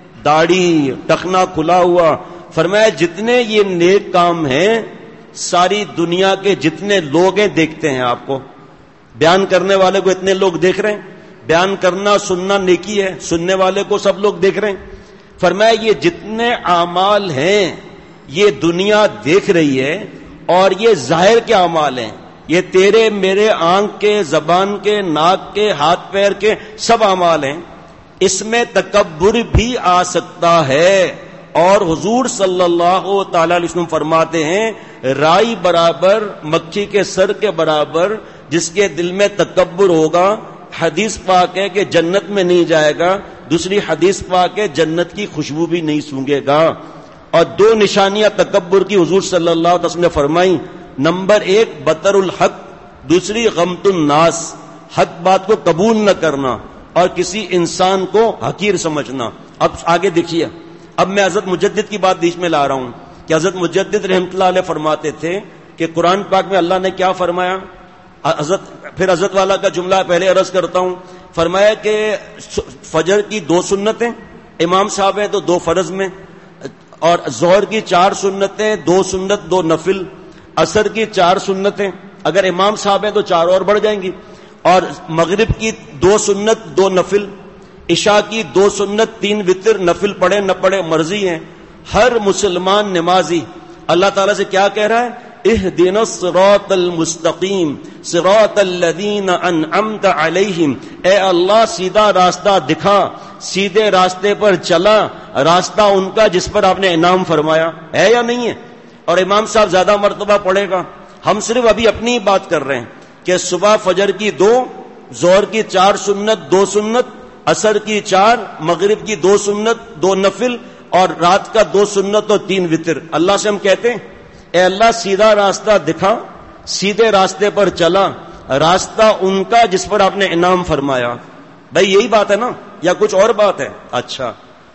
داڑھی ٹخنا کھلا ہوا، فرمایا جتنے یہ نیک کام ہیں ساری دنیا کے جتنے لوگ ہیں دیکھتے ہیں. آپ کو بیان کرنے والے کو اتنے لوگ دیکھ رہے ہیں، بیان کرنا سننا نیکی ہے، سننے والے کو سب لوگ دیکھ رہے ہیں. فرمایا یہ جتنے اعمال ہیں یہ دنیا دیکھ رہی ہے اور یہ ظاہر کے اعمال ہیں، یہ تیرے میرے آنکھ کے، زبان کے، ناک کے، ہاتھ پیر کے سب اعمال ہیں. اس میں تکبر بھی آ سکتا ہے. اور حضور صلی اللہ تعالی علیہ وسلم فرماتے ہیں رائی برابر مکھی کے سر کے برابر جس کے دل میں تکبر ہوگا، حدیث پاک ہے کہ جنت میں نہیں جائے گا. دوسری حدیث پاک ہے جنت کی خوشبو بھی نہیں سونگے گا. اور دو نشانیاں تکبر کی حضور صلی اللہ علیہ وسلم نے فرمائی. نمبر ایک بطر الحق، دوسری غمت الناس، حق بات کو قبول نہ کرنا اور کسی انسان کو حقیر سمجھنا. اب آگے دیکھیے، اب میں حضرت مجدد کی بات بیچ میں لا رہا ہوں کہ حضرت مجدد رحمۃ اللہ علیہ فرماتے تھے کہ قرآن پاک میں اللہ نے کیا فرمایا. حضرت پھر حضرت والا کا جملہ پہلے عرض کرتا ہوں. فرمایا کہ فجر کی دو سنتیں، امام صاحب ہیں تو دو فرض میں، اور ظہر کی چار سنتیں، دو سنت دو نفل، عصر کی چار سنتیں، اگر امام صاحب ہیں تو چار اور بڑھ جائیں گی، اور مغرب کی دو سنت دو نفل، عشاء کی دو سنت تین وتر، نفل پڑھے نہ پڑھے مرضی ہیں. ہر مسلمان نمازی اللہ تعالیٰ سے کیا کہہ رہا ہے؟ اہدنا الصراط المستقیم صراط الذین انعمت علیہم، اے اللہ سیدھا راستہ دکھا، سیدھے راستے پر چلا، راستہ ان کا جس پر آپ نے انعام فرمایا. ہے یا نہیں ہے؟ اور امام صاحب زیادہ مرتبہ پڑھے گا. ہم صرف ابھی اپنی بات کر رہے ہیں کہ صبح فجر کی دو، ظہر کی چار سنت دو سنت، عصر کی چار، مغرب کی دو سنت دو نفل، اور رات کا دو سنت اور تین وتر. اللہ سے ہم کہتے ہیں اے اللہ سیدھا راستہ دکھا، سیدھے راستے پر چلا، راستہ ان کا جس پر آپ نے انعام فرمایا. بھائی یہی بات ہے نا یا کچھ اور بات ہے؟ اچھا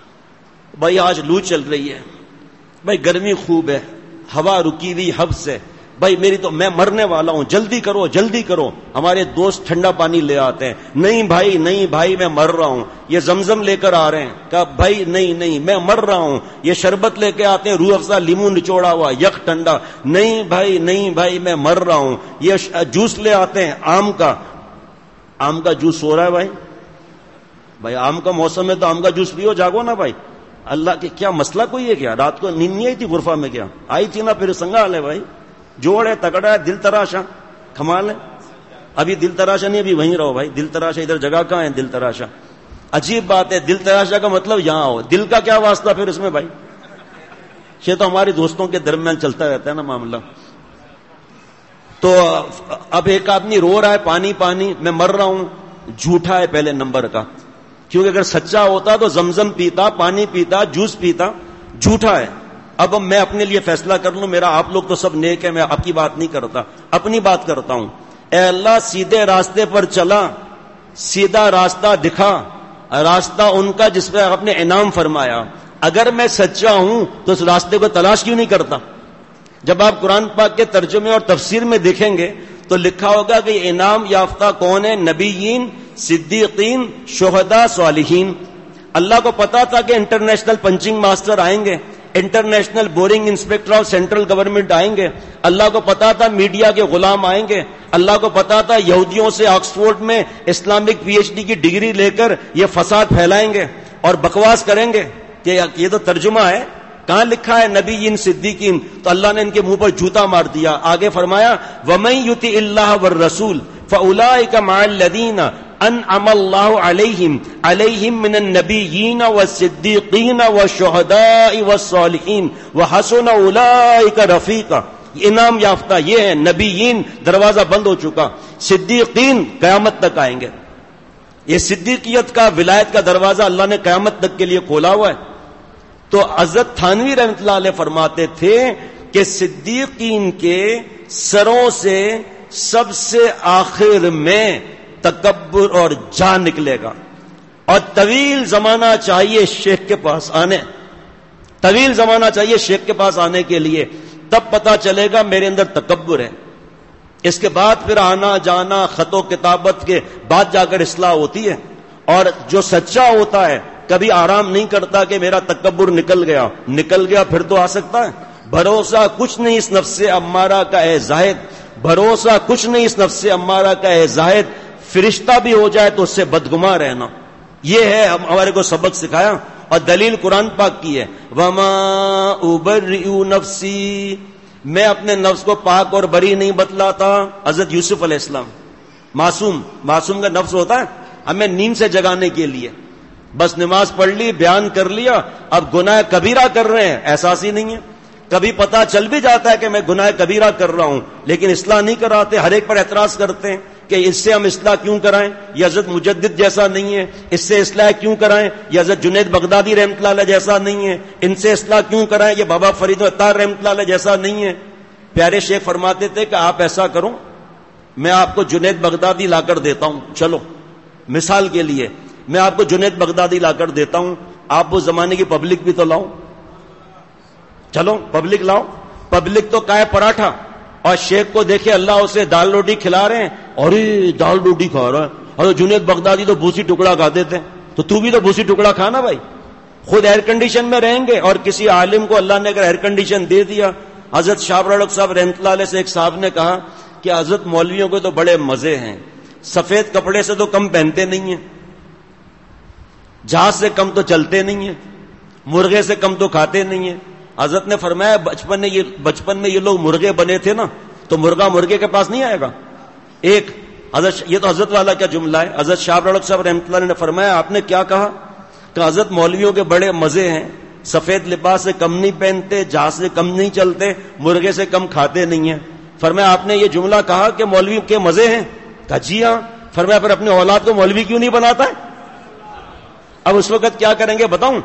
بھائی آج لو چل رہی ہے، بھائی گرمی خوب ہے، ہوا رکی ہوئی حبس سے، بھائی میری تو میں مرنے والا ہوں، جلدی کرو جلدی کرو. ہمارے دوست ٹھنڈا پانی لے آتے ہیں، نہیں بھائی نہیں بھائی میں مر رہا ہوں. یہ زمزم لے کر آ رہے ہیں، کہا بھائی نہیں نہیں میں مر رہا ہوں. یہ شربت لے کے آتے ہیں، روح افزا لیمو نچوڑا ہوا یک ٹھنڈا، نہیں بھائی نہیں بھائی میں مر رہا ہوں. یہ جوس لے آتے ہیں آم کا، آم کا جوس ہو رہا ہے بھائی، بھائی آم کا موسم ہے تو آم کا جوس پیو، جاگو نا بھائی. اللہ کے کیا مسئلہ کوئی ہے کیا؟ رات کو نیند نہیں آئی تھی غرفہ میں؟ کیا آئی تھی نا؟ پھر سنگال ہے بھائی، جوڑ ہے تکڑا ہے، دل تراشا کمال ہے. ابھی دل تراشا نہیں، ابھی وہیں رہو بھائی. دل تراشا ادھر جگہ کہاں ہے؟ دل تراشا عجیب بات ہے. دل تراشا کا مطلب یہاں ہو، دل کا کیا واسطہ پھر اس میں بھائی؟ یہ تو ہمارے دوستوں کے درمیان چلتا رہتا ہے نا معاملہ. تو اب ایک آدمی رو رہا ہے پانی پانی میں مر رہا ہوں، جھوٹا ہے پہلے نمبر کا، کیونکہ اگر سچا ہوتا تو زمزم پیتا، پانی پیتا، جوس پیتا. جھوٹا ہے. اب میں اپنے لیے فیصلہ کر لوں، میرا آپ لوگ تو سب نیک ہے، میں آپ کی بات نہیں کرتا، اپنی بات کرتا ہوں. اے اللہ سیدھے راستے پر چلا، سیدھا راستہ دکھا، راستہ ان کا جس پہ آپ نے انعام فرمایا. اگر میں سچا ہوں تو اس راستے کو تلاش کیوں نہیں کرتا؟ جب آپ قرآن پاک کے ترجمے اور تفسیر میں دیکھیں گے تو لکھا ہوگا کہ انعام یافتہ کون ہے؟ نبیین، صدیقین، شہداء، صالحین. اللہ کو پتا تھا کہ انٹرنیشنل پنچنگ ماسٹر آئیں گے، international boring inspector of central government آئیں گے. اللہ کو پتا تھا میڈیا کے غلام آئیں گے. اللہ کو پتا تھا یہودیوں سے آکسفورڈ میں اسلامک پی ایچ ڈی کی ڈگری لے کر یہ فساد پھیلائیں گے اور بکواس کریں گے کہ یہ تو ترجمہ ہے. کہاں لکھا ہے نبیین صدیقین؟ تو اللہ نے ان کے منہ پر جوتا مار دیا. آگے فرمایا وَمَن يُطِعِ اللَّهَ وَالرَّسُولَ فَأُولَٰئِكَ مَعَ الَّذِينَ أَنْعَمَ اللَّهُ عَلَيْهِمْ عَلَيْهِمْ مِنَ النَّبِيِّينَ وَالصِّدِّيقِينَ وَالشُّهَدَاءِ وَالصَّالِحِينَ وَحَسُنَ أُولَٰئِكَ رَفِيقًا. انعام یافتہ یہ ہے. نبیین دروازہ بند ہو چکا، صدیقین قیامت تک آئیں گے. یہ صدیقیت کا، ولایت کا دروازہ اللہ نے قیامت تک کے لیے کھولا ہوا ہے. تو حضرت تھانوی رحمۃ اللہ علیہ فرماتے تھے کہ صدیقین کے سروں سے سب سے آخر میں تکبر اور جان نکلے گا، اور طویل زمانہ چاہیے شیخ کے پاس آنے، طویل زمانہ چاہیے شیخ کے پاس آنے کے لیے، تب پتا چلے گا میرے اندر تکبر ہے. اس کے بعد پھر آنا جانا، خط و کتابت کے بعد جا کر اصلاح ہوتی ہے. اور جو سچا ہوتا ہے کبھی آرام نہیں کرتا کہ میرا تکبر نکل گیا. نکل گیا پھر تو آ سکتا ہے. بھروسہ کچھ نہیں اس نفس امارہ کا اے زاہد، بھروسہ کچھ نہیں اس نفس امارہ کا اے زاہد، فرشتہ بھی ہو جائے تو اس سے بدگماں رہنا. یہ ہے ہمارے کو سبق سکھایا، اور دلیل قرآن پاک کی ہے وما ابرئ نفسی، میں اپنے نفس کو پاک اور بری نہیں بتلاتا. حضرت یوسف علیہ السلام معصوم، معصوم کا نفس ہوتا ہے ہمیں نیند سے جگانے کے لیے. بس نماز پڑھ لی، بیان کر لیا، اب گناہ کبیرہ کر رہے ہیں، احساس ہی نہیں ہے. کبھی پتا چل بھی جاتا ہے کہ میں گناہ کبیرہ کر رہا ہوں، لیکن اصلاح نہیں کراتے. ہر ایک پر اعتراض کرتے ہیں کہ اس سے ہم اصلاح کیوں کرائیں، یہ حضرت مجدد جیسا نہیں ہے. اس سے اصلاح کیوں کرائیں، یہ حضرت جنید بغدادی رحمۃ اللہ علیہ جیسا نہیں ہے. ان سے اصلاح کیوں کرائیں، یہ بابا فرید عطار رحمۃ اللہ علیہ جیسا نہیں ہے. پیارے شیخ فرماتے تھے کہ آپ ایسا کرو، میں آپ کو جنید بغدادی لا کر دیتا ہوں. چلو مثال کے لیے میں آپ کو جنید بغدادی لا کر دیتا ہوں، آپ وہ زمانے کی پبلک بھی تو لاؤ. چلو پبلک لاؤ. پبلک تو کائے پراٹھا، اور شیخ کو دیکھے اللہ اسے دال روٹی کھلا رہے ہیں، اور دال روٹی کھا رہا ہے. اور جنید بغدادی تو بھوسی ٹکڑا کھاتے تھے، تو تو بھی تو بھوسی ٹکڑا کھانا بھائی. خود ایئر کنڈیشن میں رہیں گے، اور کسی عالم کو اللہ نے اگر ایئر کنڈیشن دے دیا. حضرت شاہ رڑک صاحب رحمۃ اللہ علیہ سے ایک صاحب نے کہا کہ حضرت مولویوں کو تو بڑے مزے ہیں، سفید کپڑے سے تو کم پہنتے نہیں ہیں، جہاز سے کم تو چلتے نہیں ہیں، مرغے سے کم تو کھاتے نہیں ہیں. حضرت نے فرمایا بچپن میں یہ بچپن میں یہ لوگ مرغے بنے تھے نا، تو مرغا مرغے کے پاس نہیں آئے گا. ایک حضرت، یہ تو حضرت والا کیا جملہ ہے. حضرت شاہ رڑک صاحب رحمۃ اللہ نے فرمایا آپ نے کیا کہا کہ حضرت مولویوں کے بڑے مزے ہیں، سفید لباس سے کم نہیں پہنتے، جہاز سے کم نہیں چلتے، مرغے سے کم کھاتے نہیں ہیں. فرمایا آپ نے یہ جملہ کہا کہ مولوی کے مزے ہیں؟ کہا جی ہاں. فرمایا پھر اپنے اولاد کو مولوی کیوں نہیں بناتا ہے؟ اب اس وقت کیا کریں گے بتاؤں؟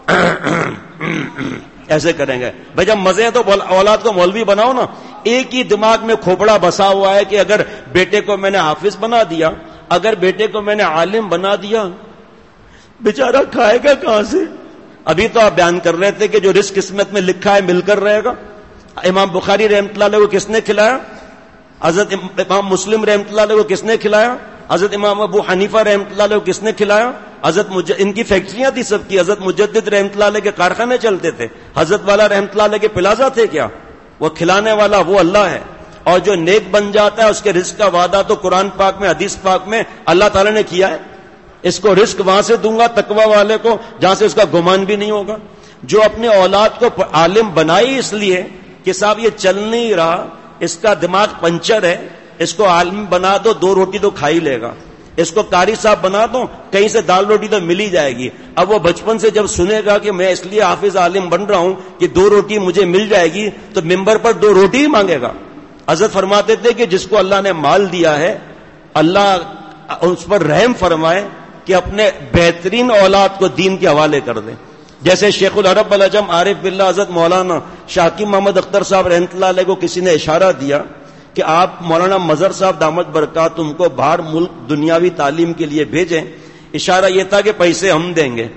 ایسے کریں گے بھائی جب مزے ہیں تو اولاد کو مولوی بناؤ نا. ایک ہی دماغ میں کھوپڑا بسا ہوا ہے کہ اگر بیٹے کو میں نے حافظ بنا دیا، اگر بیٹے کو میں نے عالم بنا دیا، بیچارہ کھائے گا کہاں سے؟ ابھی تو آپ بیان کر رہے تھے کہ جو رزق قسمت میں لکھا ہے مل کر رہے گا. امام بخاری رحمۃ اللہ علیہ کو کس نے کھلایا؟ حضرت امام مسلم رحمۃ اللہ علیہ کو کس نے کھلایا؟ حضرت امام ابو حنیفہ رحمۃ اللہ علیہ کو کس نے کھلایا؟ حضرت مج... ان کی فیکٹریاں تھی سب کی. حضرت مجدد رحمۃ اللہ علیہ کے کارخانے چلتے تھے. حضرت والا رحمۃ اللہ علیہ کے پلازا تھے کیا؟ وہ کھلانے والا وہ اللہ ہے. اور جو نیک بن جاتا ہے اس کے رزق کا وعدہ تو قرآن پاک میں، حدیث پاک میں اللہ تعالیٰ نے کیا ہے. اس کو رزق وہاں سے دوں گا تقوی والے کو جہاں سے اس کا گمان بھی نہیں ہوگا. جو اپنے اولاد کو عالم بنائی اس لیے کہ صاحب یہ چل نہیں رہا، اس کا دماغ پنچر ہے، اس کو عالم بنا دو، دو روٹی تو کھا ہی لے گا. اس کو قاری صاحب بنا دو، کہیں سے دال روٹی تو مل ہی جائے گی. اب وہ بچپن سے جب سنے گا کہ میں اس لیے حافظ عالم بن رہا ہوں کہ دو روٹی مجھے مل جائے گی، تو ممبر پر دو روٹی ہی مانگے گا. حضرت فرماتے تھے کہ جس کو اللہ نے مال دیا ہے، اللہ اس پر رحم فرمائے کہ اپنے بہترین اولاد کو دین کے حوالے کر دیں. جیسے شیخ العرب العجم عارف باللہ حضرت مولانا شاکر محمد اختر صاحب رحمۃ اللہ علیہ کو کسی نے اشارہ دیا کہ آپ مولانا مظہر صاحب دامت برکاتہم کو باہر ملک دنیاوی تعلیم کے لیے بھیجیں. اشارہ یہ تھا کہ پیسے ہم دیں گے.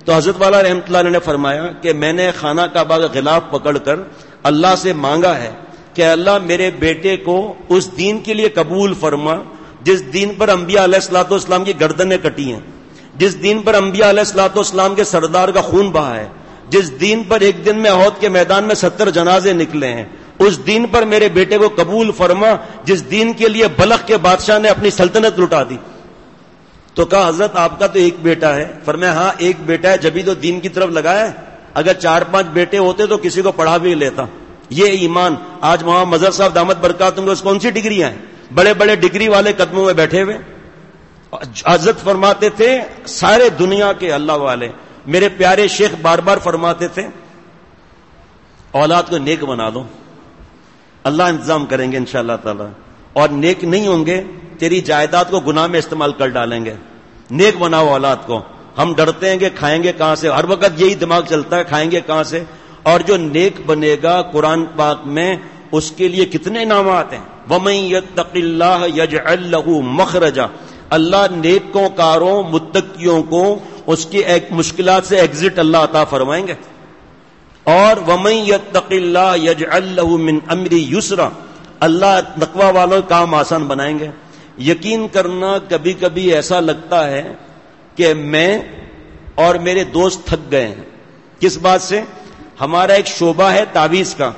تو حضرت والا رحمۃ اللہ علیہ نے فرمایا کہ میں نے خانہ کعبہ کا غلاف پکڑ کر اللہ سے مانگا ہے کہ اللہ میرے بیٹے کو اس دین کے لیے قبول فرما جس دین پر انبیاء علیہ الصلوۃ والسلام کی گردنیں کٹی ہیں، جس دین پر انبیاء علیہ الصلوۃ والسلام کے سردار کا خون بہا ہے، جس دین پر ایک دن میں احد کے میدان میں ستر جنازے نکلے ہیں، اس دین پر میرے بیٹے کو قبول فرما جس دین کے لیے بلخ کے بادشاہ نے اپنی سلطنت لٹا دی۔ تو کہا حضرت آپ کا تو ایک بیٹا ہے؟ فرمایا ہاں ایک بیٹا ہے، جبھی تو دین کی طرف لگایا ہے، اگر چار پانچ بیٹے ہوتے تو کسی کو پڑھا بھی لیتا۔ یہ ایمان آج وہاں مظہر صاحب دامت برکاتہم کو کون سی ڈگریاں ہیں، بڑے بڑے ڈگری والے قدموں میں بیٹھے ہوئے۔ حضرت فرماتے تھے سارے دنیا کے اللہ والے، میرے پیارے شیخ بار بار فرماتے تھے اولاد کو نیک بنا دو، اللہ انتظام کریں گے انشاءاللہ تعالی، اور نیک نہیں ہوں گے تیری جائیداد کو گناہ میں استعمال کر ڈالیں گے۔ نیک بناؤ اولاد کو۔ ہم ڈرتے ہیں کہ کھائیں گے کہاں سے، ہر وقت یہی دماغ چلتا ہے کھائیں گے کہاں سے، اور جو نیک بنے گا قرآن پاک میں اس کے لیے کتنے انعامات ہیں۔ وَمَن يَتَّقِ اللَّهَ يَجْعَل لَّهُ مَخْرَجًا، اللہ نیکوں کاروں متقیوں کو اس کی ایک مشکلات سے ایگزٹ اللہ عطا فرمائیں گے۔ اور وَمَن يَتَّقِ اللَّهَ يَجْعَل لَّهُ مِنْ أَمْرِهِ يُسْرًا، اللہ تقوی والوں کا کام آسان بنائیں گے۔ یقین کرنا کبھی کبھی ایسا لگتا ہے کہ میں اور میرے دوست تھک گئے ہیں۔ کس بات سے؟ ہمارا ایک شعبہ ہے تعویذ کا،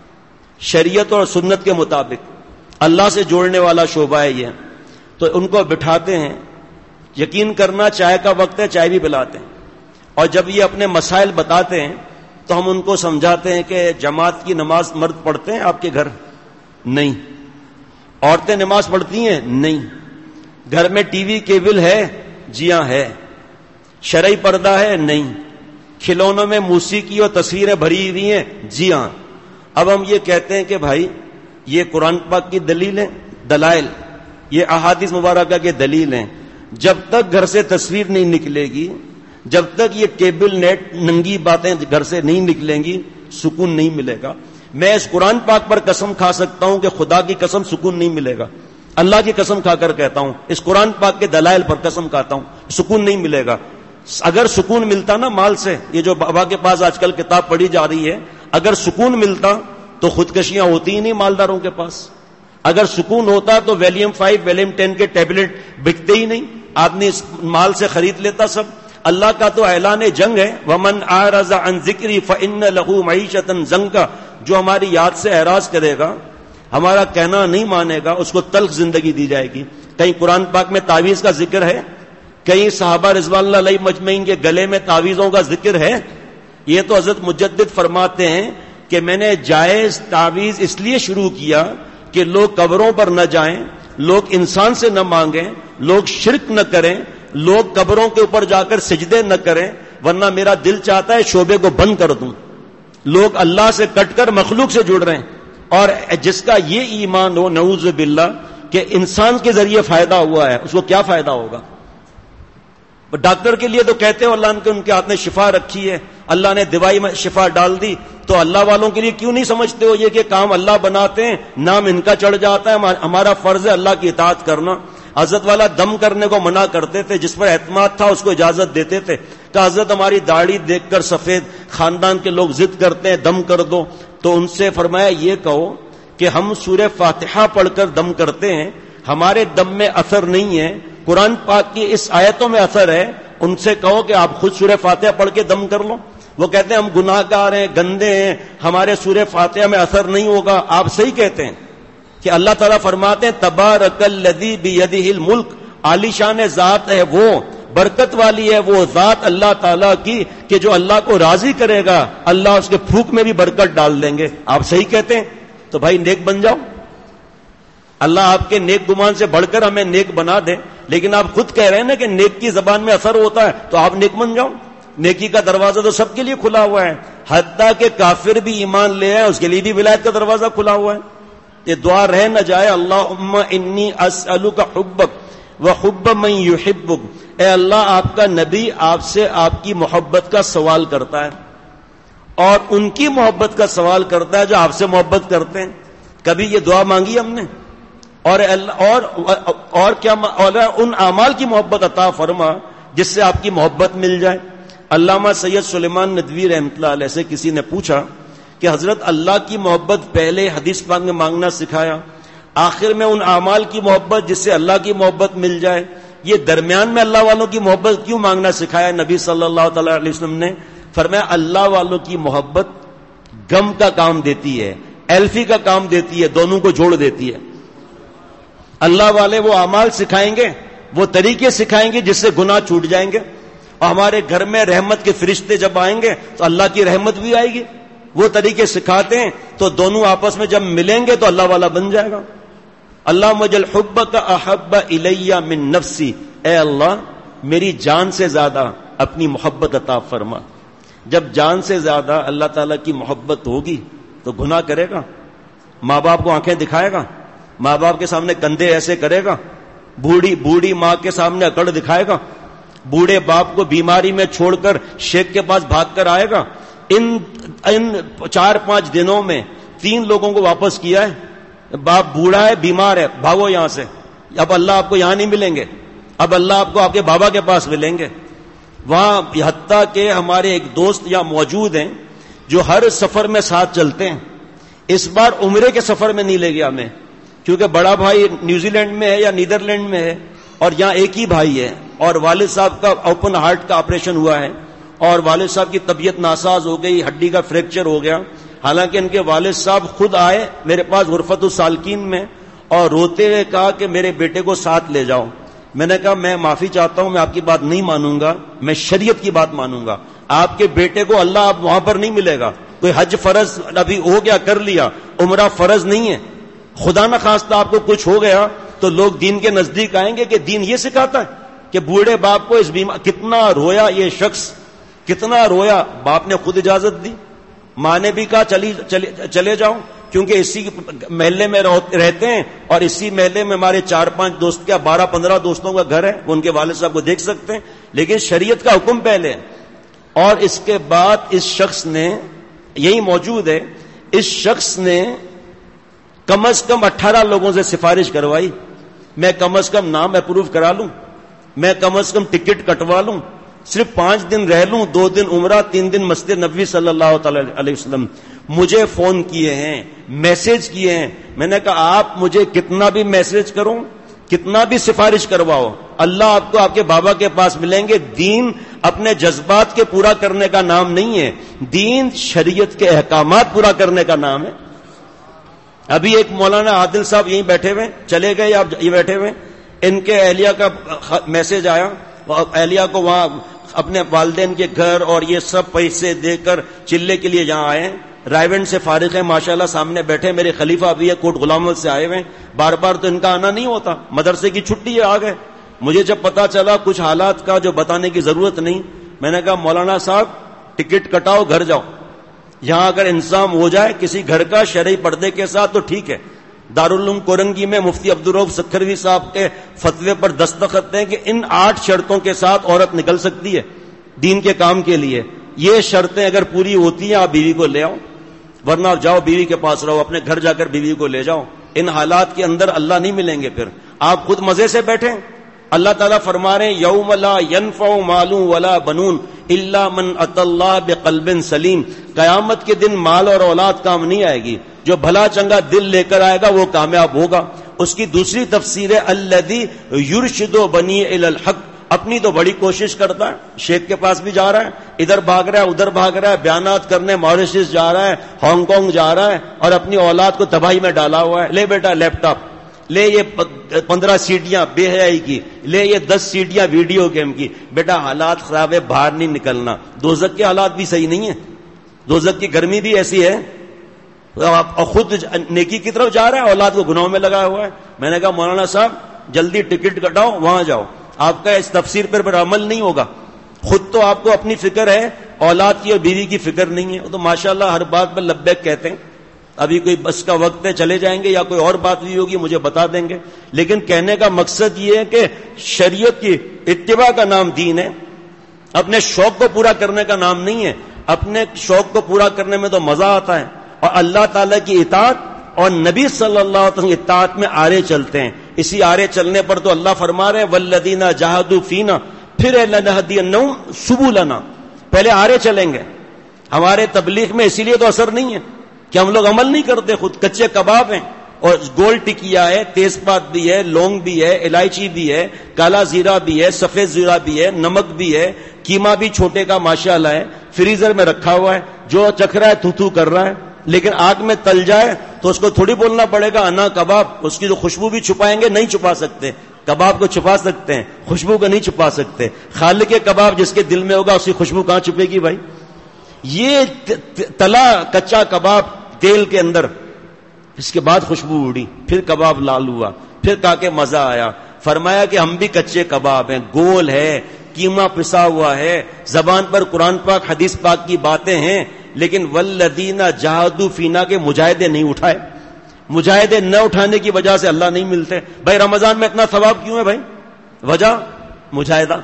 شریعت اور سنت کے مطابق اللہ سے جوڑنے والا شعبہ ہے یہ، تو ان کو بٹھاتے ہیں، یقین کرنا چائے کا وقت ہے چائے بھی پلاتے ہیں، اور جب یہ اپنے مسائل بتاتے ہیں تو ہم ان کو سمجھاتے ہیں کہ جماعت کی نماز مرد پڑھتے ہیں آپ کے گھر؟ نہیں۔ عورتیں نماز پڑھتی ہیں؟ نہیں۔ گھر میں ٹی وی کیبل ہے؟ جی ہاں ہے۔ شرعی پردہ ہے؟ نہیں۔ کھلونوں میں موسیقی اور تصویریں بھری ہوئی ہیں؟ جی ہاں۔ اب ہم یہ کہتے ہیں کہ بھائی یہ قرآن پاک کی دلیل ہے، دلائل، یہ احادیث مبارکہ کے دلیل ہیں، جب تک گھر سے تصویر نہیں نکلے گی، جب تک یہ کیبل نیٹ ننگی باتیں گھر سے نہیں نکلیں گی، سکون نہیں ملے گا۔ میں اس قرآن پاک پر قسم کھا سکتا ہوں کہ خدا کی قسم سکون نہیں ملے گا، اللہ کی قسم کھا کر کہتا ہوں، اس قرآن پاک کے دلائل پر قسم کھاتا ہوں، سکون نہیں ملے گا۔ اگر سکون ملتا نا مال سے، یہ جو بابا کے پاس آج کل کتاب پڑھی جا رہی ہے، اگر سکون ملتا تو خودکشیاں ہوتی ہی نہیں مالداروں کے پاس۔ اگر سکون ہوتا تو ویلیم فائیو ویلیم ٹین کے ٹیبلٹ بکتے ہی نہیں، آدمی اس مال سے خرید لیتا سب۔ اللہ کا تو اعلان جنگ ہے، وَمَنْ أَعْرَضَ عَنْ ذِكْرِي فَإِنَّ لَهُ مَعِيشَةً ضَنكًا، جو ہماری یاد سے اعراض کرے گا، ہمارا کہنا نہیں مانے گا، اس کو تلخ زندگی دی جائے گی۔ کہیں قرآن پاک میں تعویذ کا ذکر ہے؟ کہیں صحابہ رضوان اللہ علیہ مجمعین کے گلے میں تعویذوں کا ذکر ہے؟ یہ تو حضرت مجدد فرماتے ہیں کہ میں نے جائز تعویذ اس لیے شروع کیا کہ لوگ قبروں پر نہ جائیں، لوگ انسان سے نہ مانگیں، لوگ شرک نہ کریں، لوگ قبروں کے اوپر جا کر سجدے نہ کریں، ورنہ میرا دل چاہتا ہے شعبے کو بند کر دوں۔ لوگ اللہ سے کٹ کر مخلوق سے جڑ رہے ہیں، اور جس کا یہ ایمان ہو نعوذ باللہ کہ انسان کے ذریعے فائدہ ہوا ہے، اس کو کیا فائدہ ہوگا؟ ڈاکٹر کے لیے تو کہتے ہو اللہ نے ان کے ہاتھ میں شفا رکھی ہے، اللہ نے دوائی میں شفا ڈال دی، تو اللہ والوں کے لیے کیوں نہیں سمجھتے ہو یہ کہ کام اللہ بناتے ہیں، نام ان کا چڑھ جاتا ہے، ہمارا فرض ہے اللہ کی اطاعت کرنا۔ حضرت والا دم کرنے کو منع کرتے تھے، جس پر اعتماد تھا اس کو اجازت دیتے تھے کہ حضرت ہماری داڑھی دیکھ کر سفید خاندان کے لوگ ضد کرتے ہیں دم کر دو، تو ان سے فرمایا یہ کہو کہ ہم سورہ فاتحہ پڑھ کر دم کرتے ہیں، ہمارے دم میں اثر نہیں ہے، قرآن پاک کی اس آیتوں میں اثر ہے، ان سے کہو کہ آپ خود سورہ فاتحہ پڑھ کے دم کر لو۔ وہ کہتے ہیں ہم گناہ گار ہیں، گندے ہیں، ہمارے سورہ فاتحہ میں اثر نہیں ہوگا۔ آپ صحیح کہتے ہیں کہ اللہ تعالیٰ فرماتے ہیں تبارک الذی بیدہ الملک، عالی شان ذات ہے وہ، برکت والی ہے وہ ذات اللہ تعالیٰ کی کہ جو اللہ کو راضی کرے گا اللہ اس کے پھوک میں بھی برکت ڈال دیں گے۔ آپ صحیح کہتے ہیں، تو بھائی نیک بن جاؤ، اللہ آپ کے نیک گمان سے بڑھ کر ہمیں نیک بنا دے۔ لیکن آپ خود کہہ رہے ہیں نا کہ نیک کی زبان میں اثر ہوتا ہے، تو آپ نیک بن جاؤ۔ نیکی کا دروازہ تو سب کے لیے کھلا ہوا ہے، حتیٰ کہ کافر بھی ایمان لے آئے اس کے لیے بھی ولایت کا دروازہ کھلا ہوا ہے۔ یہ دعا رہ نہ جائے، اللہم انی اسألک حبک وحب من یحبک، اے اللہ آپ کا نبی آپ سے آپ کی محبت کا سوال کرتا ہے، اور ان کی محبت کا سوال کرتا ہے جو آپ سے محبت کرتے ہیں۔ کبھی یہ دعا مانگی ہم نے؟ اور اور اور کیا اور ان اعمال کی محبت عطا فرما جس سے آپ کی محبت مل جائے۔ علامہ سید سلیمان ندوی رحمۃ اللہ علیہ سے کسی نے پوچھا کہ حضرت اللہ کی محبت پہلے حدیث پاک میں مانگنا سکھایا، آخر میں ان اعمال کی محبت جس سے اللہ کی محبت مل جائے، یہ درمیان میں اللہ والوں کی محبت کیوں مانگنا سکھایا نبی صلی اللہ تعالی علیہ وسلم نے؟ فرمایا اللہ والوں کی محبت غم کا کام دیتی ہے، ایلفی کا کام دیتی ہے، دونوں کو جوڑ دیتی ہے۔ اللہ والے وہ اعمال سکھائیں گے، وہ طریقے سکھائیں گے جس سے گناہ چھوٹ جائیں گے، اور ہمارے گھر میں رحمت کے فرشتے جب آئیں گے تو اللہ کی رحمت بھی آئے گی۔ وہ طریقے سکھاتے ہیں تو دونوں آپس میں جب ملیں گے تو اللہ والا بن جائے گا۔ اللہ مجل حبک احب الیہ من نفسی، اے اللہ میری جان سے زیادہ اپنی محبت عطا فرما۔ جب جان سے زیادہ اللہ تعالیٰ کی محبت ہوگی تو گناہ کرے گا، ماں باپ کو آنکھیں دکھائے گا، ماں باپ کے سامنے کندھے ایسے کرے گا، بوڑھی بوڑھی ماں کے سامنے اکڑ دکھائے گا، بوڑھے باپ کو بیماری میں چھوڑ کر شیخ کے پاس بھاگ کر آئے گا۔ ان ان چار پانچ دنوں میں تین لوگوں کو واپس کیا ہے، باپ بوڑھا ہے، بیمار ہے، بھاگو یہاں سے، اب اللہ آپ کو یہاں نہیں ملیں گے، اب اللہ آپ کو آپ کے بابا کے پاس ملیں گے۔ وہاں حتیٰ کہ ہمارے ایک دوست یہاں موجود ہیں جو ہر سفر میں ساتھ چلتے ہیں، اس بار عمرے کے سفر میں نہیں لے گیا ہمیں، کیونکہ بڑا بھائی نیوزی لینڈ میں ہے یا نیدرلینڈ میں ہے اور یہاں ایک ہی بھائی ہے، اور والد صاحب کا اوپن ہارٹ کا آپریشن ہوا ہے اور والد صاحب کی طبیعت ناساز ہو گئی، ہڈی کا فریکچر ہو گیا۔ حالانکہ ان کے والد صاحب خود آئے میرے پاس غرفت السالکین میں اور روتے ہوئے کہا کہ میرے بیٹے کو ساتھ لے جاؤ۔ میں نے کہا میں معافی چاہتا ہوں، میں آپ کی بات نہیں مانوں گا، میں شریعت کی بات مانوں گا۔ آپ کے بیٹے کو اللہ اب وہاں پر نہیں ملے گا، کوئی حج فرض ابھی ہو گیا کر لیا، عمرہ فرض نہیں ہے، خدا نہ خواستہ آپ کو کچھ ہو گیا تو لوگ دین کے نزدیک آئیں گے کہ دین یہ سکھاتا ہے کہ بوڑھے باپ کو اس بیمار، کتنا رویا یہ شخص، کتنا رویا، باپ نے خود اجازت دی، ماں نے بھی کہا چلی چلے, چلے جاؤ، کیونکہ اسی محلے میں رہتے ہیں اور اسی محلے میں ہمارے چار پانچ دوست کیا بارہ پندرہ دوستوں کا گھر ہے، وہ ان کے والد صاحب کو دیکھ سکتے ہیں، لیکن شریعت کا حکم پہلے ہے۔ اور اس کے بعد اس شخص نے، یہی موجود ہے، اس شخص نے کم از کم اٹھارہ لوگوں سے سفارش کروائی، میں کم از کم نام اپروو کرا لوں، میں کم از کم ٹکٹ کٹوا لوں، صرف پانچ دن رہ لوں، دو دن عمرہ، تین دن مسجد نبوی صلی اللہ تعالی علیہ وسلم۔ مجھے فون کیے ہیں، میسج کیے ہیں، میں نے کہا آپ مجھے کتنا بھی میسج کرو، کتنا بھی سفارش کرواؤ، اللہ آپ کو آپ کے بابا کے پاس ملیں گے۔ دین اپنے جذبات کے پورا کرنے کا نام نہیں ہے، دین شریعت کے احکامات پورا کرنے کا نام ہے۔ ابھی ایک مولانا عادل صاحب یہیں بیٹھے ہوئے، چلے گئے آپ یہ بیٹھے ہوئے، ان کے اہلیہ کا میسج آیا، اہلیہ کو وہاں اپنے والدین کے گھر اور یہ سب پیسے دے کر چلے کے لیے یہاں آئے ہیں، رائیونڈ سے فارغ ہے ماشاءاللہ، سامنے بیٹھے، میرے خلیفہ بھی ہے، کوٹ غلام سے آئے ہوئے ہیں، بار بار تو ان کا آنا نہیں ہوتا، مدرسے کی چھٹی ہے، آ گئے۔ مجھے جب پتا چلا کچھ حالات کا جو بتانے کی ضرورت نہیں، میں نے کہا مولانا صاحب ٹکٹ کٹاؤ، گھر جاؤ، یہاں اگر انتظام ہو جائے کسی گھر کا شرعی پردے کے ساتھ تو ٹھیک ہے۔ دارالعلوم کورنگی میں مفتی عبدالرؤف سکھروی صاحب کے فتوے پر دستخط ہیں کہ ان آٹھ شرطوں کے ساتھ عورت نکل سکتی ہے دین کے کام کے لیے، یہ شرطیں اگر پوری ہوتی ہیں آپ بیوی کو لے آؤ، ورنہ آپ جاؤ بیوی کے پاس رہو، اپنے گھر جا کر بیوی کو لے جاؤ۔ ان حالات کے اندر اللہ نہیں ملیں گے، پھر آپ خود مزے سے بیٹھیں۔ اللہ تعالیٰ فرما رہے ہیں یوم لا ینفع مال ولا بنون الا من اتى اللہ بقلب سلیم، قیامت کے دن مال اور اولاد کام نہیں آئے گی، جو بھلا چنگا دل لے کر آئے گا وہ کامیاب ہوگا۔ اس کی دوسری تفسیر ہے الذی یرشد بنی الی الحق، اپنی تو بڑی کوشش کرتا ہے، شیخ کے پاس بھی جا رہا ہے، ادھر بھاگ رہا ہے ادھر بھاگ رہا ہے، بیانات کرنے ماریشس جا رہا ہے، ہانگ کانگ جا رہا ہے، اور اپنی اولاد کو تباہی میں ڈالا ہوا ہے۔ لے بیٹا لیپ ٹاپ، لے یہ پندرہ سیٹیاں بے حیائی کی، لے یہ دس سیٹیاں ویڈیو گیم کی، بیٹا حالات خراب ہے، باہر نہیں نکلنا۔ دوزخ کے حالات بھی صحیح نہیں ہیں، دوزخ کی گرمی بھی ایسی ہے، اور خود نیکی کی طرف جا رہا ہے، اولاد کو گناہوں میں لگایا ہوا ہے۔ میں نے کہا مولانا صاحب جلدی ٹکٹ کٹاؤ، وہاں جاؤ، آپ کا اس تفسیر پر پر عمل نہیں ہوگا، خود تو آپ کو اپنی فکر ہے، اولاد کی اور بیوی کی فکر نہیں ہے، وہ تو ماشاءاللہ ہر بات پر لبیک کہتے ہیں۔ ابھی کوئی بس کا وقت ہے، چلے جائیں گے، یا کوئی اور بات بھی ہوگی مجھے بتا دیں گے، لیکن کہنے کا مقصد یہ ہے کہ شریعت کی اتباع کا نام دین ہے، اپنے شوق کو پورا کرنے کا نام نہیں ہے۔ اپنے شوق کو پورا کرنے میں تو مزہ آتا ہے، اور اللہ تعالیٰ کی اطاعت اور نبی صلی اللہ علیہ وسلم کی اطاعت میں آرے چلتے ہیں۔ اسی آرے چلنے پر تو اللہ فرما رہے ہیں والذین جاہدوا فینا پھر لنہدینہم سبلنا، پہلے آرے چلیں گے. ہمارے تبلیغ میں اسی لیے تو اثر نہیں ہے کہ ہم لوگ عمل نہیں کرتے, خود کچے کباب ہیں, اور گول ٹکیا ہے, تیز پات بھی ہے, لونگ بھی ہے, الائچی بھی ہے, کالا زیرہ بھی ہے, سفید زیرہ بھی ہے, نمک بھی ہے, قیمہ بھی چھوٹے کا ماشاءاللہ ہے, فریزر میں رکھا ہوا ہے, جو چکھ رہا ہے تھو تھو کر رہا ہے. لیکن آگ میں تل جائے تو اس کو تھوڑی بولنا پڑے گا انا کباب. اس کی جو خوشبو بھی چھپائیں گے, نہیں چھپا سکتے. کباب کو چھپا سکتے ہیں, خوشبو کو نہیں چھپا سکتے. خالق کباب جس کے دل میں ہوگا اس کی خوشبو کہاں چھپے گی بھائی؟ یہ تلا کچا کباب تیل کے اندر, اس کے بعد خوشبو اڑی, پھر کباب لال ہوا, پھر کہا کہ مزہ آیا. فرمایا کہ ہم بھی کچے کباب ہیں, گول ہے, قیمہ پسا ہوا ہے, زبان پر قرآن پاک حدیث پاک کی باتیں ہیں, لیکن والذین جاہدوا فینا کے مجاہدے نہیں اٹھائے. مجاہدے نہ اٹھانے کی وجہ سے اللہ نہیں ملتے. بھائی رمضان میں اتنا ثواب کیوں ہے بھائی؟ وجہ مجاہدہ.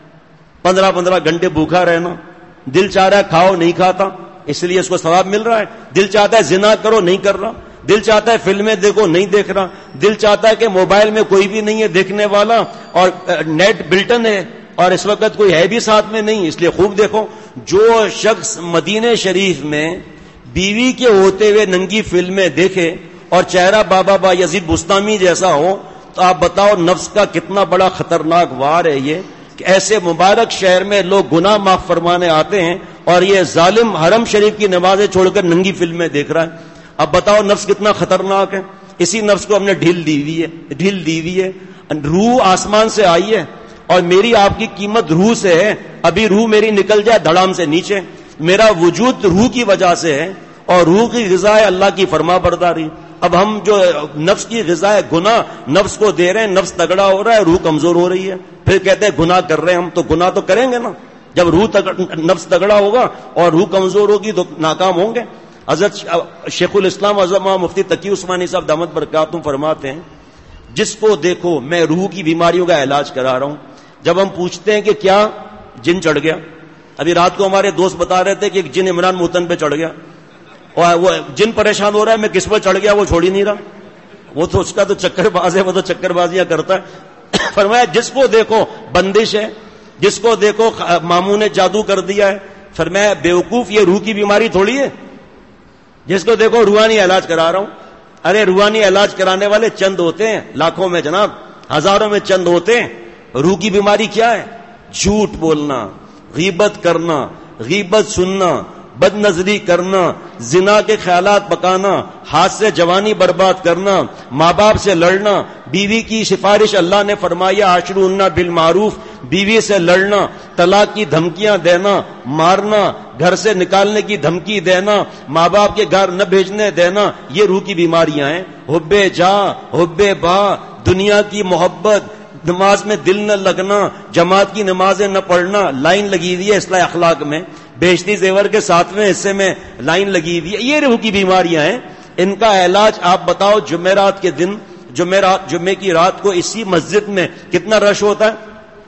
پندرہ پندرہ گھنٹے بھوکا رہنا, دل چاہ رہا ہے کھاؤ, نہیں کھاتا, اس لیے اس کو ثواب مل رہا ہے. دل چاہتا ہے زنا کرو, نہیں کر رہا. دل چاہتا ہے فلمیں دیکھو, نہیں دیکھ رہا. دل چاہتا ہے کہ موبائل میں کوئی بھی نہیں ہے دیکھنے والا, اور نیٹ بلٹن ہے, اور اس وقت کوئی ہے بھی ساتھ میں نہیں, اس لیے خوب دیکھو. جو شخص مدینہ شریف میں بیوی کے ہوتے ہوئے ننگی فلمیں دیکھے اور چہرہ بابا با یزید بستامی جیسا ہو, تو آپ بتاؤ نفس کا کتنا بڑا خطرناک وار ہے یہ, کہ ایسے مبارک شہر میں لوگ گناہ معاف فرمانے آتے ہیں اور یہ ظالم حرم شریف کی نمازیں چھوڑ کر ننگی فلمیں دیکھ رہا ہے. اب بتاؤ نفس کتنا خطرناک ہے. اسی نفس کو ہم نے ڈھیل دی ہوئی ہے, ڈھیل دی ہوئی ہے. روح آسمان سے آئی ہے اور میری آپ کی قیمت روح سے ہے. ابھی روح میری نکل جائے دھڑام سے نیچے, میرا وجود روح کی وجہ سے ہے, اور روح کی غذا ہے اللہ کی فرما برداری. اب ہم جو نفس کی غذا ہے گناہ نفس کو دے رہے ہیں, نفس تگڑا ہو رہا ہے, روح کمزور ہو رہی ہے. پھر کہتے ہیں گناہ کر رہے ہیں ہم, تو گناہ تو کریں گے نا. جب روح تگڑ, نفس تگڑا ہوگا اور روح کمزور ہوگی تو ناکام ہوں گے. حضرت شیخ الاسلام عظمہ مفتی تقی عثمانی صاحب دامت برکاتہم فرماتے ہیں, جس کو دیکھو میں روح کی بیماریوں کا علاج کرا رہا ہوں. جب ہم پوچھتے ہیں کہ کیا جن چڑھ گیا, ابھی رات کو ہمارے دوست بتا رہے تھے کہ ایک جن عمران موتن پہ چڑھ گیا, اور وہ جن پریشان ہو رہا ہے میں کس پر چڑھ گیا وہ چھوڑ ہی نہیں رہا. وہ تو اس کا تو چکر باز ہے, وہ تو چکر بازیاں کرتا ہے. فرمایا جس کو دیکھو بندش ہے, جس کو دیکھو ماموں نے جادو کر دیا ہے. فرمایا بیوقوف یہ روح کی بیماری تھوڑی ہے. جس کو دیکھو روحانی علاج کرا رہا ہوں. ارے روحانی علاج کرانے والے چند ہوتے ہیں, لاکھوں میں جناب, ہزاروں میں چند ہوتے ہیں. روح کی بیماری کیا ہے؟ جھوٹ بولنا, غیبت کرنا, غیبت سننا, بد نظری کرنا, زنا کے خیالات پکانا, ہاتھ سے جوانی برباد کرنا, ماں باپ سے لڑنا, بیوی کی سفارش اللہ نے فرمایا عاشروہن بالمعروف, بیوی سے لڑنا, طلاق کی دھمکیاں دینا, مارنا, گھر سے نکالنے کی دھمکی دینا, ماں باپ کے گھر نہ بھیجنے دینا, یہ روح کی بیماریاں ہیں. حب جا, حب با, دنیا کی محبت, نماز میں دل نہ لگنا, جماعت کی نمازیں نہ پڑھنا, لائن لگی ہوئی ہے اصلاح اخلاق میں, بیشتی زیور کے ساتویں حصے میں لائن لگی ہوئی ہے. یہ روح کی بیماریاں ہیں. ان کا علاج آپ بتاؤ. جمعرات کے دن, جمعرات جمعے کی رات کو اسی مسجد میں کتنا رش ہوتا ہے,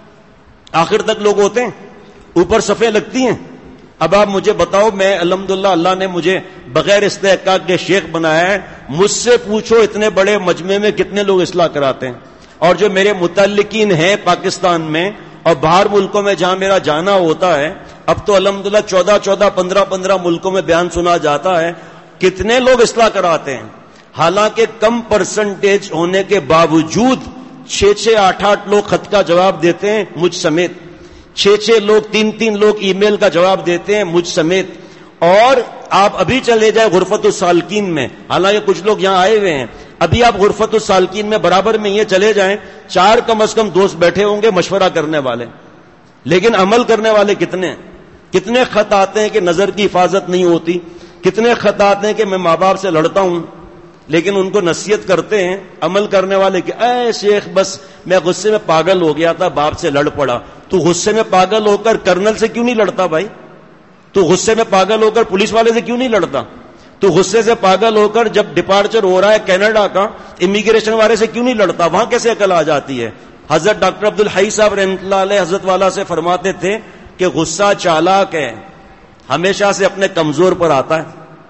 آخر تک لوگ ہوتے ہیں, اوپر صفیں لگتی ہیں. اب آپ مجھے بتاؤ, میں الحمدللہ اللہ نے مجھے بغیر استحقاق کے شیخ بنایا ہے, مجھ سے پوچھو اتنے بڑے مجمع میں کتنے لوگ اصلاح کراتے ہیں. اور جو میرے متعلقین ہیں پاکستان میں اور باہر ملکوں میں جہاں میرا جانا ہوتا ہے, اب تو الحمدللہ چودہ چودہ پندرہ پندرہ ملکوں میں بیان سنا جاتا ہے, کتنے لوگ اصلاح کراتے ہیں. حالانکہ کم پرسنٹیج ہونے کے باوجود چھ چھ آٹھ آٹھ لوگ خط کا جواب دیتے ہیں مجھ سمیت, چھ چھ لوگ تین تین لوگ ای میل کا جواب دیتے ہیں مجھ سمیت. اور آپ ابھی چلے جائیں غرفت السالکین میں, حالانکہ کچھ لوگ یہاں آئے ہوئے ہیں, ابھی آپ غرفت السالکین میں برابر میں یہ چلے جائیں, چار کم از کم دوست بیٹھے ہوں گے مشورہ کرنے والے, لیکن عمل کرنے والے کتنے ہیں؟ کتنے خط آتے ہیں کہ نظر کی حفاظت نہیں ہوتی, کتنے خط آتے ہیں کہ میں ماں باپ سے لڑتا ہوں, لیکن ان کو نصیحت کرتے ہیں. عمل کرنے والے کہ اے شیخ بس میں غصے میں پاگل ہو گیا تھا, باپ سے لڑ پڑا. تو غصے میں پاگل ہو کر کرنل سے کیوں نہیں لڑتا بھائی؟ تو غصے میں پاگل ہو کر پولیس والے سے کیوں نہیں لڑتا؟ تو غصے سے پاگل ہو کر جب ڈپارچر ہو رہا ہے کینیڈا کا, امیگریشن والے سے کیوں نہیں لڑتا؟ وہاں کیسے عقل آ جاتی ہے؟ حضرت ڈاکٹر عبد الحی صاحب رحمۃ اللہ علیہ حضرت والا سے فرماتے تھے کہ غصہ چالاک ہے, ہمیشہ سے اپنے کمزور پر آتا ہے.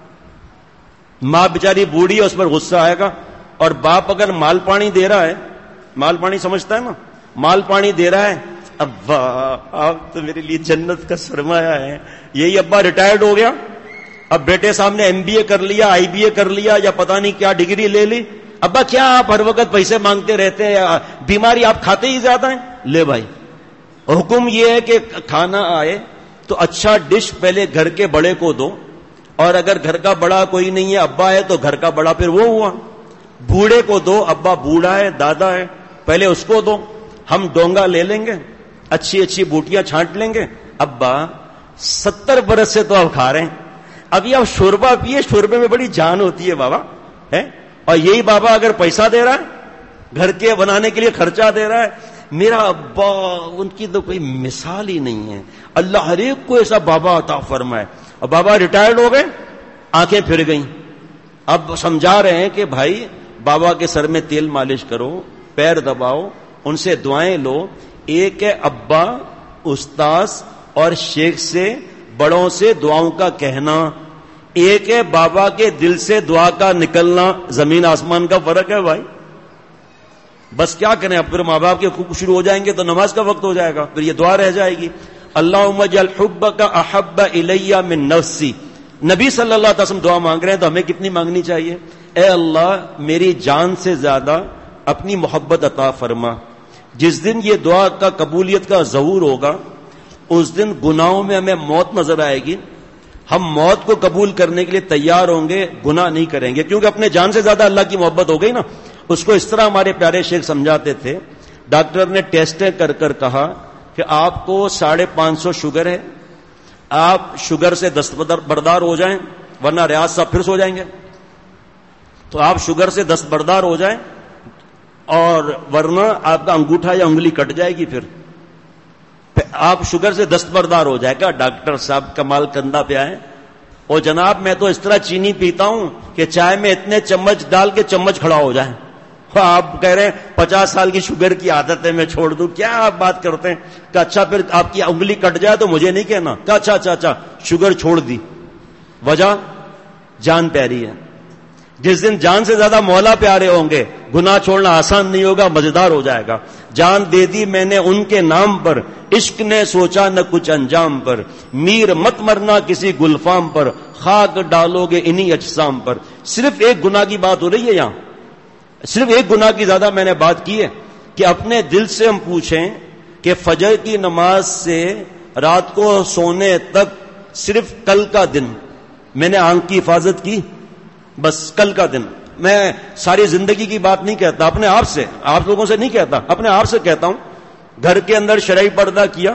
ماں بیچاری بوڑھی ہے, اس پر غصہ آئے گا, اور باپ اگر مال پانی دے رہا ہے, مال پانی سمجھتا ہے نا, مال پانی دے رہا ہے ابا آپ تو میرے لیے جنت کا سرمایہ ہے. یہی ابا ریٹائرڈ ہو گیا, اب بیٹے صاحب نے ایم بی اے کر لیا, آئی بی اے کر لیا, یا پتہ نہیں کیا ڈگری لے لی. ابا کیا آپ ہر وقت پیسے مانگتے رہتے ہیں, بیماری آپ کھاتے ہی زیادہ ہیں. لے بھائی, حکم یہ ہے کہ کھانا آئے تو اچھا ڈش پہلے گھر کے بڑے کو دو, اور اگر گھر کا بڑا کوئی نہیں ہے, ابا ہے, تو گھر کا بڑا پھر وہ ہوا. بوڑھے کو دو, ابا بوڑھا ہے, دادا ہے, پہلے اس کو دو. ہم ڈونگا لے لیں گے, اچھی اچھی بوٹیاں چھانٹ لیں گے. ابا ستر برس سے تو آپ کھا رہے ہیں, ابھی آپ شوربا پیے, شوربے میں بڑی جان ہوتی ہے بابا ہے. اور یہی بابا اگر پیسہ دے رہا ہے, گھر کے بنانے کے لیے خرچہ دے رہا ہے. میرا ابا, ان کی تو کوئی مثال ہی نہیں ہے. اللہ ہر ایک کو ایسا بابا عطا فرمائے. اور بابا ریٹائرڈ ہو گئے, آنکھیں پھر گئیں. اب سمجھا رہے ہیں کہ بھائی بابا کے سر میں تیل مالش کرو, پیر دباؤ, ان سے دعائیں لو. ایک ہے ابا, استاذ اور شیخ سے, بڑوں سے دعاؤں کا کہنا. ایک ہے بابا کے دل سے دعا کا نکلنا. زمین آسمان کا فرق ہے بھائی. بس کیا کریں, اب پھر ماں باپ کے خوب شروع ہو جائیں گے تو نماز کا وقت ہو جائے گا, پھر یہ دعا رہ جائے گی. اللہم اجعل حبک احب الی من نفسی. نبی صلی اللہ علیہ وسلم دعا مانگ رہے ہیں تو ہمیں کتنی مانگنی چاہیے؟ اے اللہ میری جان سے زیادہ اپنی محبت عطا فرما. جس دن یہ دعا کا قبولیت کا ظہور ہوگا, اس دن گناہوں میں ہمیں موت نظر آئے گی. ہم موت کو قبول کرنے کے لیے تیار ہوں گے, گناہ نہیں کریں گے, کیونکہ اپنے جان سے زیادہ اللہ کی محبت ہو گئی نا. اس کو اس طرح ہمارے پیارے شیخ سمجھاتے تھے. ڈاکٹر نے ٹیسٹیں کر کر کہا کہ آپ کو ساڑھے پانچ سو شوگر ہے, آپ شوگر سے دستبردار ہو جائیں, ورنہ ریاض صاحب پھر سو جائیں گے. تو آپ شوگر سے دستبردار ہو جائیں, اور ورنہ آپ کا انگوٹھا یا انگلی کٹ جائے گی. پھر آپ شوگر سے دستبردار ہو جائے گا. ڈاکٹر صاحب کمال کندھا پہ آئے, اور جناب میں تو اس طرح چینی پیتا ہوں کہ چائے میں اتنے چمچ ڈال کے چمچ کھڑا ہو جائے. آپ کہہ رہے ہیں پچاس سال کی شوگر کی عادت ہے, میں چھوڑ دوں, کیا آپ بات کرتے ہیں؟ کہ اچھا پھر آپ کی انگلی کٹ جائے تو مجھے نہیں کہنا. کہ اچھا اچھا اچھا شوگر چھوڑ دی, وجہ جان پیاری ہے. جس دن جان سے زیادہ مولا پیارے ہوں گے, گناہ چھوڑنا آسان نہیں ہوگا, مزیدار ہو جائے گا. جان دے دی میں نے ان کے نام پر, عشق نے سوچا نہ کچھ انجام پر. میر مت مرنا کسی گلفام پر, خاک ڈالو گے انہی اجسام پر. صرف ایک گناہ کی بات ہو رہی ہے یہاں, صرف ایک گناہ کی زیادہ میں نے بات کی ہے کہ اپنے دل سے ہم پوچھیں کہ فجر کی نماز سے رات کو سونے تک صرف کل کا دن میں نے آنکھ کی حفاظت کی, بس کل کا دن. میں ساری زندگی کی بات نہیں کہتا, اپنے آپ سے, آپ لوگوں سے نہیں کہتا, اپنے آپ سے کہتا ہوں. گھر کے اندر شرعی پردہ کیا,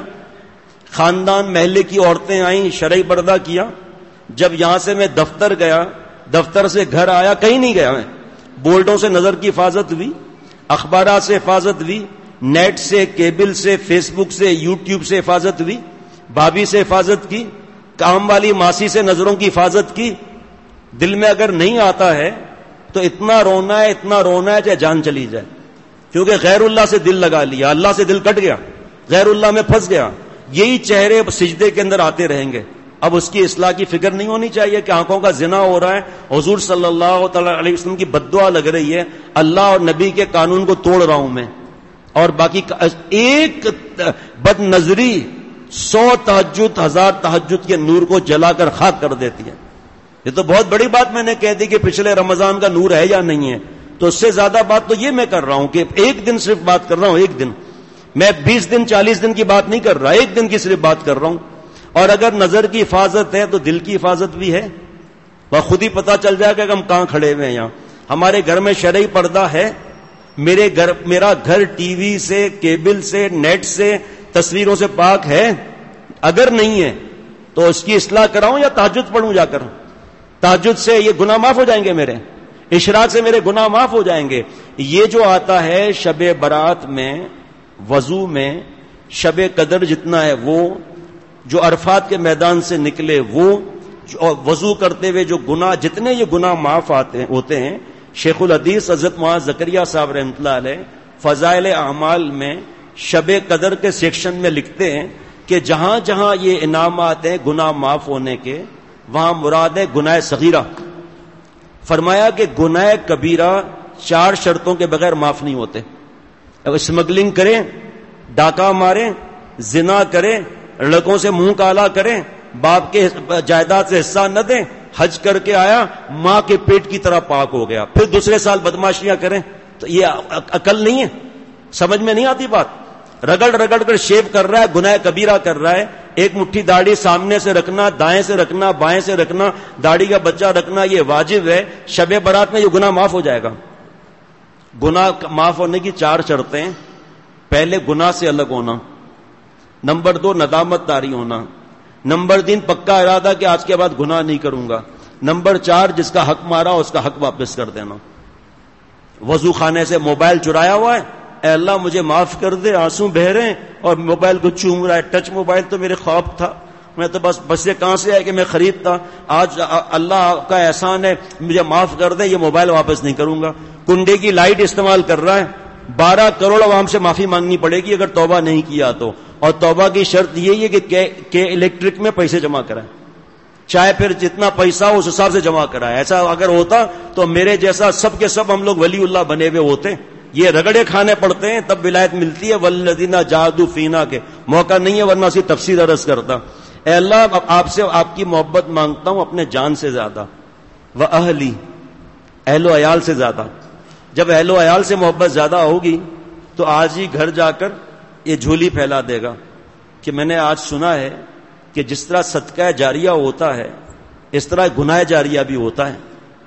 خاندان محلے کی عورتیں آئیں, شرعی پردہ کیا. جب یہاں سے میں دفتر گیا, دفتر سے گھر آیا, کہیں نہیں گیا میں, بورڈوں سے نظر کی حفاظت ہوئی, اخبارات سے حفاظت ہوئی, نیٹ سے, کیبل سے, فیس بک سے, یوٹیوب سے حفاظت ہوئی, بھابھی سے حفاظت کی, کام والی ماسی سے نظروں کی حفاظت کی. دل میں اگر نہیں آتا ہے تو اتنا رونا ہے, اتنا رونا ہے چاہے جان چلی جائے, کیونکہ غیر اللہ سے دل لگا لیا, اللہ سے دل کٹ گیا, غیر اللہ میں پھنس گیا. یہی چہرے سجدے کے اندر آتے رہیں گے. اب اس کی اصلاح کی فکر نہیں ہونی چاہیے کہ آنکھوں کا زنا ہو رہا ہے, حضور صلی اللہ تعالی علیہ وسلم کی بددعا لگ رہی ہے, اللہ اور نبی کے قانون کو توڑ رہا ہوں میں, اور باقی ایک بد نظری سو تہجد ہزار تہجد کے نور کو جلا کر خاک کر دیتی ہے. یہ تو بہت بڑی بات میں نے کہہ دی کہ پچھلے رمضان کا نور ہے یا نہیں ہے. تو اس سے زیادہ بات تو یہ میں کر رہا ہوں کہ ایک دن صرف بات کر رہا ہوں, ایک دن. میں بیس دن چالیس دن کی بات نہیں کر رہا, ایک دن کی صرف بات کر رہا ہوں. اور اگر نظر کی حفاظت ہے تو دل کی حفاظت بھی ہے. وہ خود ہی پتا چل جائے گا کہ ہم کہاں کھڑے ہوئے ہیں. یہاں ہمارے گھر میں شرعی پردہ ہے, میرے گھر, میرا گھر ٹی وی سے, کیبل سے, نیٹ سے, تصویروں سے پاک ہے. اگر نہیں ہے تو اس کی اصلاح کراؤں یا تہجد پڑھوں جا کر. تہجد سے یہ گناہ معاف ہو جائیں گے میرے, اشراق سے میرے گناہ معاف ہو جائیں گے. یہ جو آتا ہے شب برات میں, وضو میں, شب قدر جتنا ہے وہ, جو عرفات کے میدان سے نکلے وہ, اور وضو کرتے ہوئے جو گناہ, جتنے یہ گناہ معاف آتے ہوتے ہیں. شیخ الحدیث حضرت معاذ زکریا صاحب رحمۃ اللہ علیہ فضائل اعمال میں شب قدر کے سیکشن میں لکھتے ہیں کہ جہاں جہاں یہ انعامات ہیں گناہ معاف ہونے کے, وہاں مراد ہے گناہ صغیرہ. فرمایا کہ گناہ کبیرہ چار شرطوں کے بغیر معاف نہیں ہوتے. اسمگلنگ کریں, ڈاکہ ماریں, زنا کریں, لڑکوں سے منہ کالا کریں, باپ کے جائیداد سے حصہ نہ دیں, حج کر کے آیا ماں کے پیٹ کی طرح پاک ہو گیا, پھر دوسرے سال بدماشیاں کریں, تو یہ عقل نہیں ہے؟ سمجھ میں نہیں آتی بات؟ رگڑ رگڑ کر شیو کر رہا ہے, گناہ کبیرہ کر رہا ہے. ایک مٹھی داڑھی سامنے سے رکھنا, دائیں سے رکھنا, بائیں سے رکھنا, داڑھی کا بچہ رکھنا, یہ واجب ہے. شب برات میں یہ گناہ معاف ہو جائے گا. گناہ معاف ہونے کی چار شرطیں: پہلے گناہ سے الگ ہونا, نمبر دو ندامت داری ہونا, نمبر تین پکا ارادہ کہ آج کے بعد گناہ نہیں کروں گا, نمبر چار جس کا حق مارا اس کا حق واپس کر دینا. وضو خانے سے موبائل چرایا ہوا ہے, اے اللہ مجھے معاف کر دے, آنسو بہ رہے ہیں اور موبائل کو چوم رہا ہے. ٹچ موبائل تو میرے خواب تھا, میں تو بس بس یہ کہاں سے ہے کہ میں خریدتا, آج اللہ کا احسان ہے, مجھے معاف کر دے, یہ موبائل واپس نہیں کروں گا. کنڈے کی لائٹ استعمال کر رہا ہے, بارہ کروڑ عوام سے معافی مانگنی پڑے گی اگر توبہ نہیں کیا تو, اور توبہ کی شرط یہی ہے کہ, کہ الیکٹرک میں پیسے جمع کرائیں, چاہے پھر جتنا پیسہ ہو اس حساب سے جمع کرائے. ایسا اگر ہوتا تو میرے جیسا سب کے سب ہم لوگ ولی اللہ بنے ہوئے ہوتے. یہ رگڑے کھانے پڑتے ہیں تب ولایت ملتی ہے. والذین جاہدوا فینا کے موقع نہیں ہے ورنہ اسی تفسیر عرض کرتا. اے اللہ آپ سے آپ کی محبت مانگتا ہوں اپنے جان سے زیادہ, و اہلی اہل و عیال سے زیادہ. جب اہل و عیال سے محبت زیادہ ہوگی تو آج ہی گھر جا کر یہ جھولی پھیلا دے گا کہ میں نے آج سنا ہے کہ جس طرح صدقہ جاریہ ہوتا ہے اس طرح گناہ جاریہ بھی ہوتا ہے.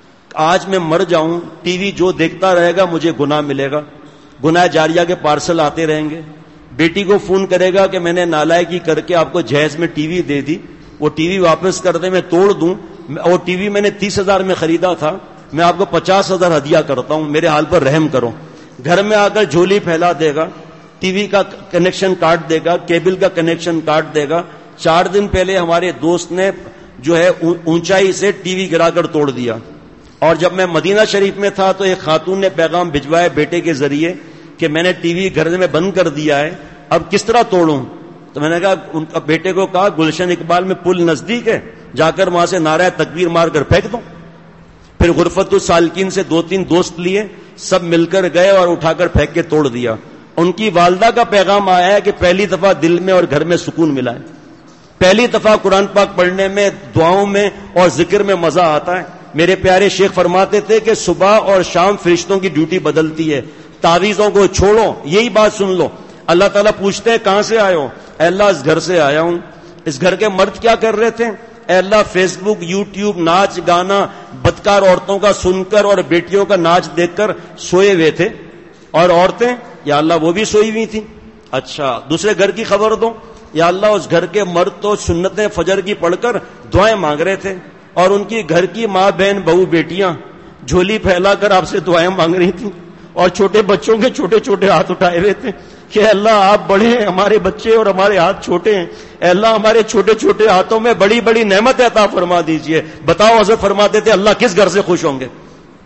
آج میں مر جاؤں, ٹی وی جو دیکھتا رہے گا مجھے گناہ ملے گا, گناہ جاریہ کے پارسل آتے رہیں گے. بیٹی کو فون کرے گا کہ میں نے نالائکی کر کے آپ کو جہیز میں ٹی وی دے دی, وہ ٹی وی واپس کر دے, میں توڑ دوں, وہ ٹی وی میں نے تیس ہزار میں خریدا تھا, میں آپ کو پچاس ہزار ہدیہ کرتا ہوں, میرے حال پر رحم کرو. گھر میں آ کر جھولی پھیلا دے گا, ٹی وی کا کنیکشن کاٹ دے گا, کیبل کا کنیکشن کاٹ دے گا. چار دن پہلے ہمارے دوست نے جو ہے اونچائی سے ٹی وی گرا کر توڑ دیا, اور جب میں مدینہ شریف میں تھا تو ایک خاتون نے پیغام بھجوایا بیٹے کے ذریعے کہ میں نے ٹی وی گھر میں بند کر دیا ہے, اب کس طرح توڑوں؟ تو میں نے کہا ان بیٹے کو کہا گلشن اقبال میں پل نزدیک ہے, جا کر وہاں سے نعرہ تکبیر مار کر پھینک دو. پھر غرفت السالکین سے دو تین دوست لیے, سب مل کر گئے اور اٹھا کر پھینک کے توڑ دیا. ان کی والدہ کا پیغام آیا ہے کہ پہلی دفعہ دل میں اور گھر میں سکون ملا ہے, پہلی دفعہ قرآن پاک پڑھنے میں, دعاؤں میں اور ذکر میں مزہ آتا ہے. میرے پیارے شیخ فرماتے تھے کہ صبح اور شام فرشتوں کی ڈیوٹی بدلتی ہے, تعویذوں کو چھوڑو, یہی بات سن لو. اللہ تعالیٰ پوچھتے ہیں کہاں سے آئے ہو؟ اے اللہ اس گھر سے آیا ہوں. اس گھر کے مرد کیا کر رہے تھے؟ اے اللہ فیس بک, یوٹیوب, ناچ گانا بدکار عورتوں کا سن کر اور بیٹیوں کا ناچ دیکھ کر سوئے ہوئے تھے, اور عورتیں یا اللہ وہ بھی سوئی ہوئی تھیں. اچھا دوسرے گھر کی خبر دو. یا اللہ اس گھر کے مرد تو سنتیں فجر کی پڑھ کر دعائیں مانگ رہے تھے, اور ان کی گھر کی ماں بہن بہو بیٹیاں جھولی پھیلا کر آپ سے دعائیں مانگ رہی تھیں, اور چھوٹے بچوں کے چھوٹے چھوٹے ہاتھ اٹھائے ہوئے تھے کہ اللہ آپ بڑے ہیں, ہمارے بچے اور ہمارے ہاتھ چھوٹے ہیں, اے اللہ ہمارے چھوٹے چھوٹے ہاتھوں میں بڑی بڑی نعمت عطا فرما دیجئے. بتاؤ حضرت فرماتے تھے اللہ کس گھر سے خوش ہوں گے؟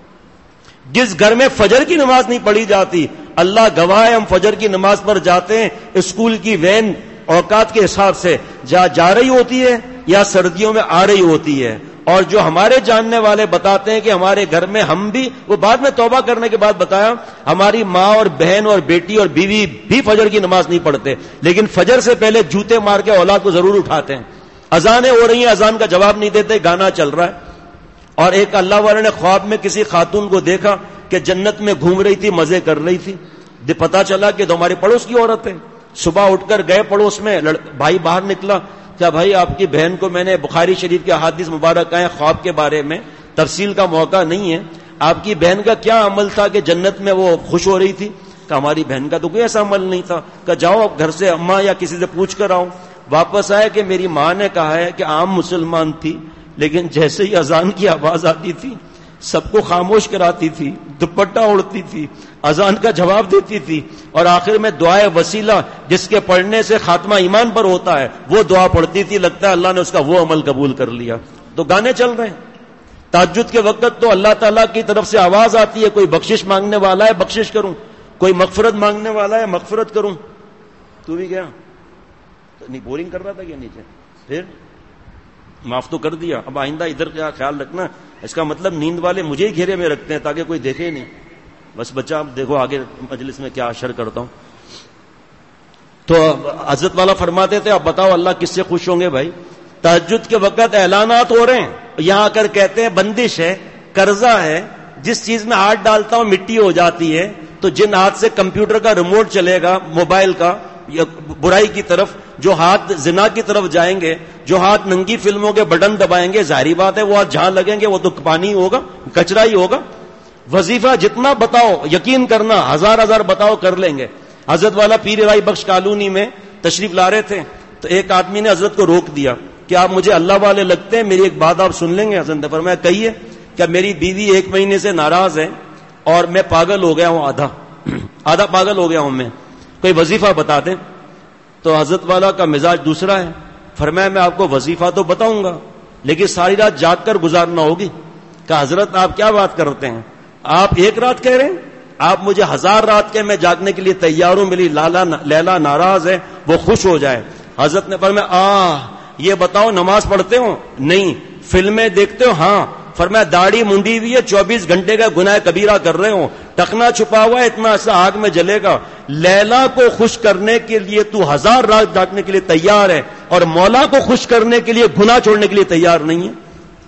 جس گھر میں فجر کی نماز نہیں پڑھی جاتی, اللہ گواہ ہے ہم فجر کی نماز پر جاتے ہیں, اسکول کی وین اوقات کے حساب سے جا جا رہی ہوتی ہے یا سردیوں میں آ رہی ہوتی ہے, اور جو ہمارے جاننے والے بتاتے ہیں کہ ہمارے گھر میں ہم بھی, وہ بعد میں توبہ کرنے کے بعد بتایا, ہماری ماں اور بہن اور بیٹی اور بیوی بھی فجر کی نماز نہیں پڑھتے, لیکن فجر سے پہلے جوتے مار کے اولاد کو ضرور اٹھاتے ہیں. اذانیں ہو رہی ہیں, اذان کا جواب نہیں دیتے, گانا چل رہا ہے. اور ایک اللہ والے نے خواب میں کسی خاتون کو دیکھا کہ جنت میں گھوم رہی تھی, مزے کر رہی تھی. پتا چلا کہ تمہارے پڑوس کی عورت ہے. صبح اٹھ کر گئے پڑوس میں, بھائی باہر نکلا, کیا بھائی آپ کی بہن کو میں نے بخاری شریف کے احادیث مبارک ہیں خواب کے بارے میں, تفصیل کا موقع نہیں ہے, آپ کی بہن کا کیا عمل تھا کہ جنت میں وہ خوش ہو رہی تھی؟ کہ ہماری بہن کا تو کوئی ایسا عمل نہیں تھا. کہ جاؤ اب گھر سے اماں یا کسی سے پوچھ کر آؤ. واپس آئے کہ میری ماں نے کہا ہے کہ عام مسلمان تھی, لیکن جیسے ہی اذان کی آواز آتی تھی سب کو خاموش کراتی تھی, دوپٹہ اوڑھتی تھی, اذان کا جواب دیتی تھی, اور آخر میں دعائے وسیلہ جس کے پڑھنے سے خاتمہ ایمان پر ہوتا ہے وہ دعا پڑھتی تھی. لگتا ہے اللہ نے اس کا وہ عمل قبول کر لیا. تو گانے چل رہے ہیں. تہجد کے وقت تو اللہ تعالیٰ کی طرف سے آواز آتی ہے, کوئی بخشش مانگنے والا ہے بخشش کروں, کوئی مغفرت مانگنے والا ہے مغفرت کروں. تو بھی گیا نہیں, بورنگ کر رہا تھا کیا نیچے؟ پھر معاف تو کر دیا, اب آئندہ ادھر کا خیال رکھنا. اس کا مطلب نیند والے مجھے ہی گھیرے میں رکھتے ہیں تاکہ کوئی دیکھے ہی نہیں. بس بچہ اب دیکھو آگے مجلس میں کیا اشر کرتا ہوں. تو حضرت والا فرماتے تھے اب بتاؤ اللہ کس سے خوش ہوں گے بھائی؟ تہجد کے وقت اعلانات ہو رہے ہیں, یہاں آ کر کہتے ہیں بندش ہے, قرضہ ہے, جس چیز میں ہاتھ ڈالتا ہوں مٹی ہو جاتی ہے, تو جن ہاتھ سے کمپیوٹر کا ریموٹ چلے گا, موبائل کا, یا برائی کی طرف, جو ہاتھ زنا کی طرف جائیں گے, جو ہاتھ ننگی فلموں کے بٹن دبائیں گے, ظاہری بات ہے وہ ہاتھ جہاں لگیں گے وہ تو پانی ہوگا, کچرا ہی ہوگا. وظیفہ جتنا بتاؤ, یقین کرنا ہزار ہزار بتاؤ کر لیں گے. حضرت والا پیر رائی بخش کالونی میں تشریف لا رہے تھے, تو ایک آدمی نے حضرت کو روک دیا کہ آپ مجھے اللہ والے لگتے ہیں, میری ایک بات آپ سن لیں گے؟ حضرت نے فرمایا کہیے. کیا میری بیوی ایک مہینے سے ناراض ہے اور میں پاگل ہو گیا ہوں, آدھا آدھا پاگل ہو گیا ہوں میں, کوئی وظیفہ بتا دیں. تو حضرت والا کا مزاج دوسرا ہے, فرمایا میں آپ کو وظیفہ تو بتاؤں گا لیکن ساری رات جاگ کر گزارنا ہوگی. کہ حضرت آپ کیا بات کرتے ہیں, آپ ایک رات کہہ رہے ہیں, آپ مجھے ہزار رات کے میں جاگنے کے لیے تیار ہوں, میری لالا لیلا ناراض ہے وہ خوش ہو جائے. حضرت نے فرمایا آہ یہ بتاؤ نماز پڑھتے ہو؟ نہیں. فلمیں دیکھتے ہو؟ ہاں. فرمایا داڑھی منڈی ہوئی ہے, چوبیس گھنٹے کا گناہ کبیرہ کر رہے ہو, ٹکنا چھپا ہوا ہے, اتنا ایسا آگ میں جلے گا. لیلا کو خوش کرنے کے لیے تو ہزار رات جاگنے کے لیے تیار ہے, اور مولا کو خوش کرنے کے لیے گناہ چھوڑنے کے لیے تیار نہیں ہے.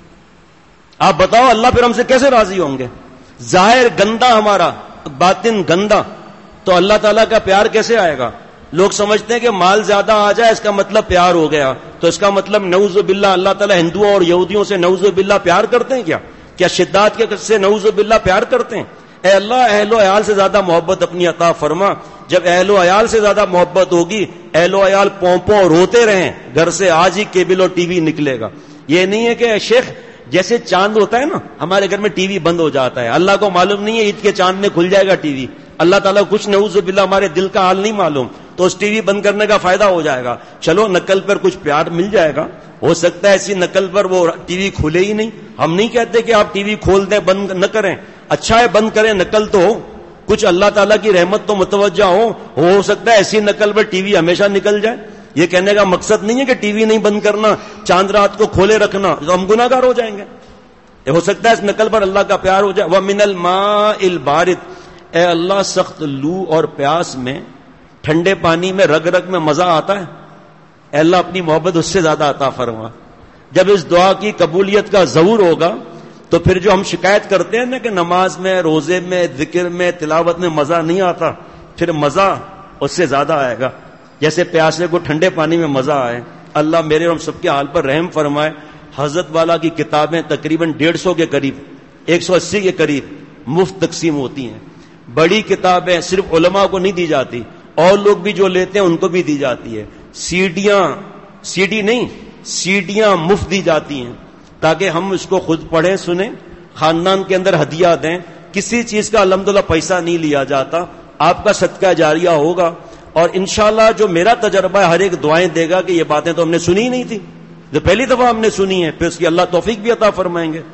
آپ بتاؤ اللہ پھر ہم سے کیسے راضی ہوں گے؟ ظاہر گندا ہمارا, باطن گندا, تو اللہ تعالیٰ کا پیار کیسے آئے گا؟ لوگ سمجھتے ہیں کہ مال زیادہ آ جائے اس کا مطلب پیار ہو گیا, تو اس کا مطلب نعوذ باللہ اللہ تعالیٰ ہندوؤں اور یہودیوں سے نعوذ باللہ پیار کرتے ہیں کیا؟ کیا شدات کے سے نعوذ باللہ پیار کرتے ہیں؟ اے اللہ اہل و عیال سے زیادہ محبت اپنی عطا فرما. جب اہل و عیال سے زیادہ محبت ہوگی, اہل و عیال پونپوں روتے رہیں گھر سے, آج ہی کیبل اور ٹی وی نکلے گا. یہ نہیں ہے کہ شیخ جیسے چاند ہوتا ہے نا, ہمارے گھر میں ٹی وی بند ہو جاتا ہے, اللہ کو معلوم نہیں ہے عید کے چاند میں کھل جائے گا ٹی وی, اللہ تعالیٰ کچھ نعوذ باللہ ہمارے دل کا حال نہیں معلوم, تو اس ٹی وی بند کرنے کا فائدہ ہو جائے گا. چلو نقل پر کچھ پیار مل جائے گا, ہو سکتا ہے ایسی نقل پر وہ ٹی وی کھلے ہی نہیں. ہم نہیں کہتے کہ آپ ٹی وی کھول دیں, بند نہ کریں, اچھا ہے بند کریں, نقل تو ہو, کچھ اللہ تعالیٰ کی رحمت تو متوجہ ہو. ہو سکتا ہے ایسی نقل پر ٹی وی ہمیشہ نکل جائے. یہ کہنے کا مقصد نہیں ہے کہ ٹی وی نہیں بند کرنا, چاند رات کو کھولے رکھنا, تو ہم گناہ گار ہو جائیں گے. ہو سکتا ہے اس نقل پر اللہ کا پیار ہو جائے. وَمِنَ الْمَاءِ الْبَارِدِ, اے اللہ سخت لو اور پیاس میں, ٹھنڈے پانی میں رگ رگ میں مزہ آتا ہے, اے اللہ اپنی محبت اس سے زیادہ عطا فرما. جب اس دعا کی قبولیت کا ظہور ہوگا تو پھر جو ہم شکایت کرتے ہیں نا کہ نماز میں, روزے میں, ذکر میں, تلاوت میں مزہ نہیں آتا, پھر مزہ اس سے زیادہ آئے گا. جیسے پیاسے کو ٹھنڈے پانی میں مزہ آئے. اللہ میرے اور ہم سب کے حال پر رحم فرمائے. حضرت والا کی کتابیں تقریباً ڈیڑھ سو کے قریب, ایک سو اسی کے قریب مفت تقسیم ہوتی ہیں. بڑی کتابیں صرف علماء کو نہیں دی جاتی, اور لوگ بھی جو لیتے ہیں ان کو بھی دی جاتی ہے. سیڈیاں, سی ڈی نہیں, سیڈیاں مفت دی جاتی ہیں تاکہ ہم اس کو خود پڑھیں, سنیں, خاندان کے اندر ہدیہ دیں. کسی چیز کا الحمدللہ پیسہ نہیں لیا جاتا, آپ کا صدقہ جاریہ ہوگا. اور انشاءاللہ جو میرا تجربہ ہے, ہر ایک دعائیں دے گا کہ یہ باتیں تو ہم نے سنی ہی نہیں تھی, جو پہلی دفعہ ہم نے سنی ہے, پھر اس کی اللہ توفیق بھی عطا فرمائیں گے.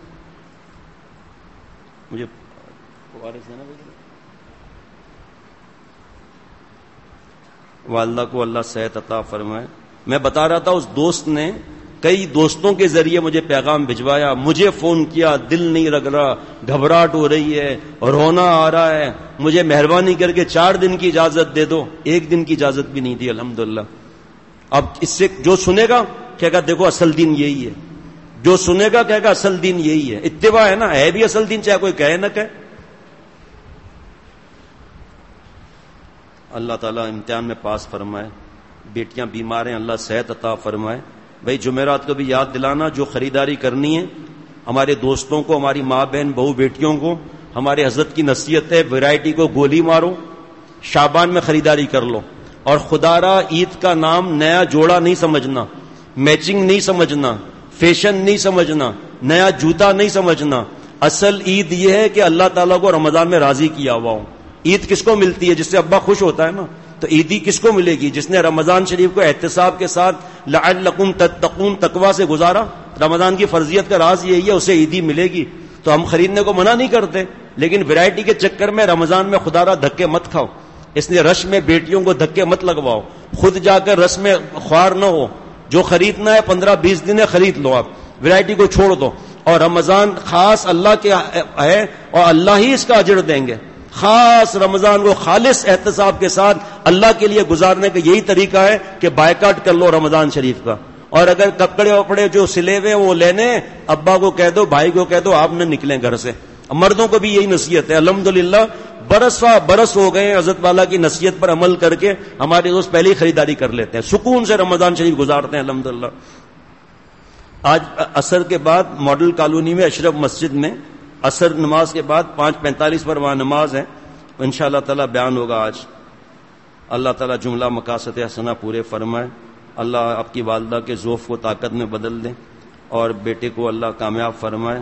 مجھے والدہ کو اللہ صحت عطا فرمائے. میں بتا رہا تھا اس دوست نے کئی دوستوں کے ذریعے مجھے پیغام بھجوایا, مجھے فون کیا, دل نہیں لگ رہا, گھبراہٹ ہو رہی ہے, رونا آ رہا ہے, مجھے مہربانی کر کے چار دن کی اجازت دے دو. ایک دن کی اجازت بھی نہیں دی الحمدللہ. اب اس سے جو سنے گا کہے گا دیکھو اصل دین یہی ہے, جو سنے گا کہے گا اصل دین یہی ہے. اتباع ہے نا, ہے بھی اصل دین, چاہے کوئی کہے نہ کہے. اللہ تعالیٰ امتحان میں پاس فرمائے. بیٹیاں بیمار ہیں, اللہ صحت عطا فرمائے. بھائی جمعرات کو بھی یاد دلانا, جو خریداری کرنی ہے ہمارے دوستوں کو, ہماری ماں بہن بہو بیٹیوں کو, ہمارے حضرت کی نصیحت ہے ویرائٹی کو گولی مارو, شعبان میں خریداری کر لو. اور خدا را عید کا نام نیا جوڑا نہیں سمجھنا, میچنگ نہیں سمجھنا, فیشن نہیں سمجھنا, نیا جوتا نہیں سمجھنا. اصل عید یہ ہے کہ اللہ تعالیٰ کو رمضان میں راضی کیا ہوا ہو. عید کس کو ملتی ہے؟ جس سے ابا خوش ہوتا ہے نا, تو عیدی کس کو ملے گی؟ جس نے رمضان شریف کو احتساب کے ساتھ لعلکم تتقون تقوی سے گزارا. رمضان کی فرضیت کا راز یہی ہے, اسے عیدی ملے گی. تو ہم خریدنے کو منع نہیں کرتے, لیکن ویرائٹی کے چکر میں رمضان میں خدا را دھکے مت کھاؤ. اس لیے رش میں بیٹیوں کو دھکے مت لگواؤ, خود جا کر رش میں خوار نہ ہو. جو خریدنا ہے پندرہ بیس دن خرید لو, آپ ویرائٹی کو چھوڑ دو. اور رمضان خاص اللہ کے ہے, اور اللہ ہی اس کا اجر دیں گے. خاص رمضان کو خالص احتساب کے ساتھ اللہ کے لیے گزارنے کا یہی طریقہ ہے کہ بائیکاٹ کر لو رمضان شریف کا. اور اگر کپڑے وپڑے جو سلے ہوئے وہ لینے, ابا کو کہہ دو, بھائی کو کہہ دو, آپ نہ نکلیں گھر سے. مردوں کو بھی یہی نصیحت ہے. الحمدللہ برس برس ہو گئے حضرت والا کی نصیحت پر عمل کر کے ہمارے دوست پہلے ہی خریداری کر لیتے ہیں, سکون سے رمضان شریف گزارتے ہیں الحمدللہ. آج عصر کے بعد ماڈل کالونی میں اشرف مسجد میں عصر نماز کے بعد پانچ پینتالیس پر وہاں نماز ہے, ان شاء اللہ تعالیٰ بیان ہوگا آج. اللہ تعالیٰ جملہ مقاصد حسنہ پورے فرمائے. اللہ آپ کی والدہ کے ذوف کو طاقت میں بدل دیں اور بیٹے کو اللہ کامیاب فرمائے.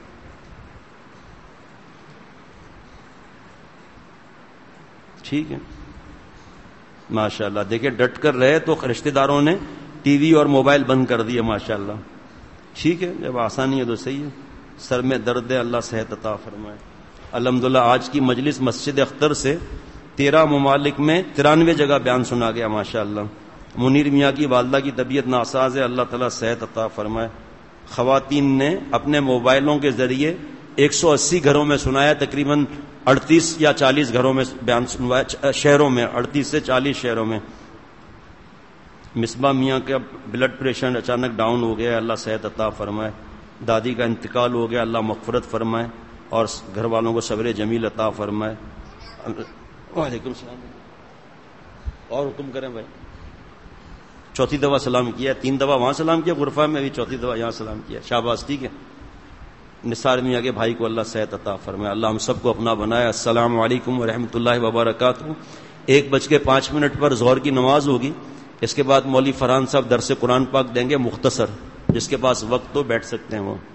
ٹھیک ہے, ماشاء اللہ. دیکھیں ڈٹ کر رہے تو رشتہ داروں نے ٹی وی اور موبائل بند کر دیے ماشاء اللہ. ٹھیک ہے, جب آسانی ہے تو صحیح ہے. سر میں درد ہے, اللہ صحت عطا فرمائے. الحمدللہ آج کی مجلس مسجد اختر سے تیرہ ممالک میں ترانوے جگہ بیان سنا گیا ماشاء اللہ. منیر میاں کی والدہ کی طبیعت ناساز ہے, اللہ تعالیٰ صحت عطا فرمائے. خواتین نے اپنے موبائلوں کے ذریعے ایک سو اسی گھروں میں سنایا, تقریباً اڑتیس یا چالیس گھروں میں بیان سنوایا, شہروں میں اڑتیس سے چالیس شہروں میں. مصباح میاں کا بلڈ پریشر اچانک ڈاؤن ہو گیا, اللہ صحت عطا فرمائے. دادی کا انتقال ہو گیا, اللہ مغفرت فرمائے اور گھر والوں کو صبر جمیل عطا فرمائے. وعلیکم السلام. اور حکم کریں بھائی. چوتھی دفعہ سلام کیا, تین دفعہ وہاں سلام کیا غرفہ میں, ابھی چوتھی دفعہ یہاں سلام کیا. شاباش, ٹھیک ہے. نثار میاں کے بھائی کو اللہ صحت عطا فرمائے, اللہ ہم سب کو اپنا بنائے. السلام علیکم ورحمۃ اللہ وبرکاتہ. ایک بج کے پانچ منٹ پر ظہر کی نماز ہوگی. اس کے بعد مولوی فرحان صاحب درس قرآن پاک دیں گے مختصر, جس کے پاس وقت تو بیٹھ سکتے ہیں وہ.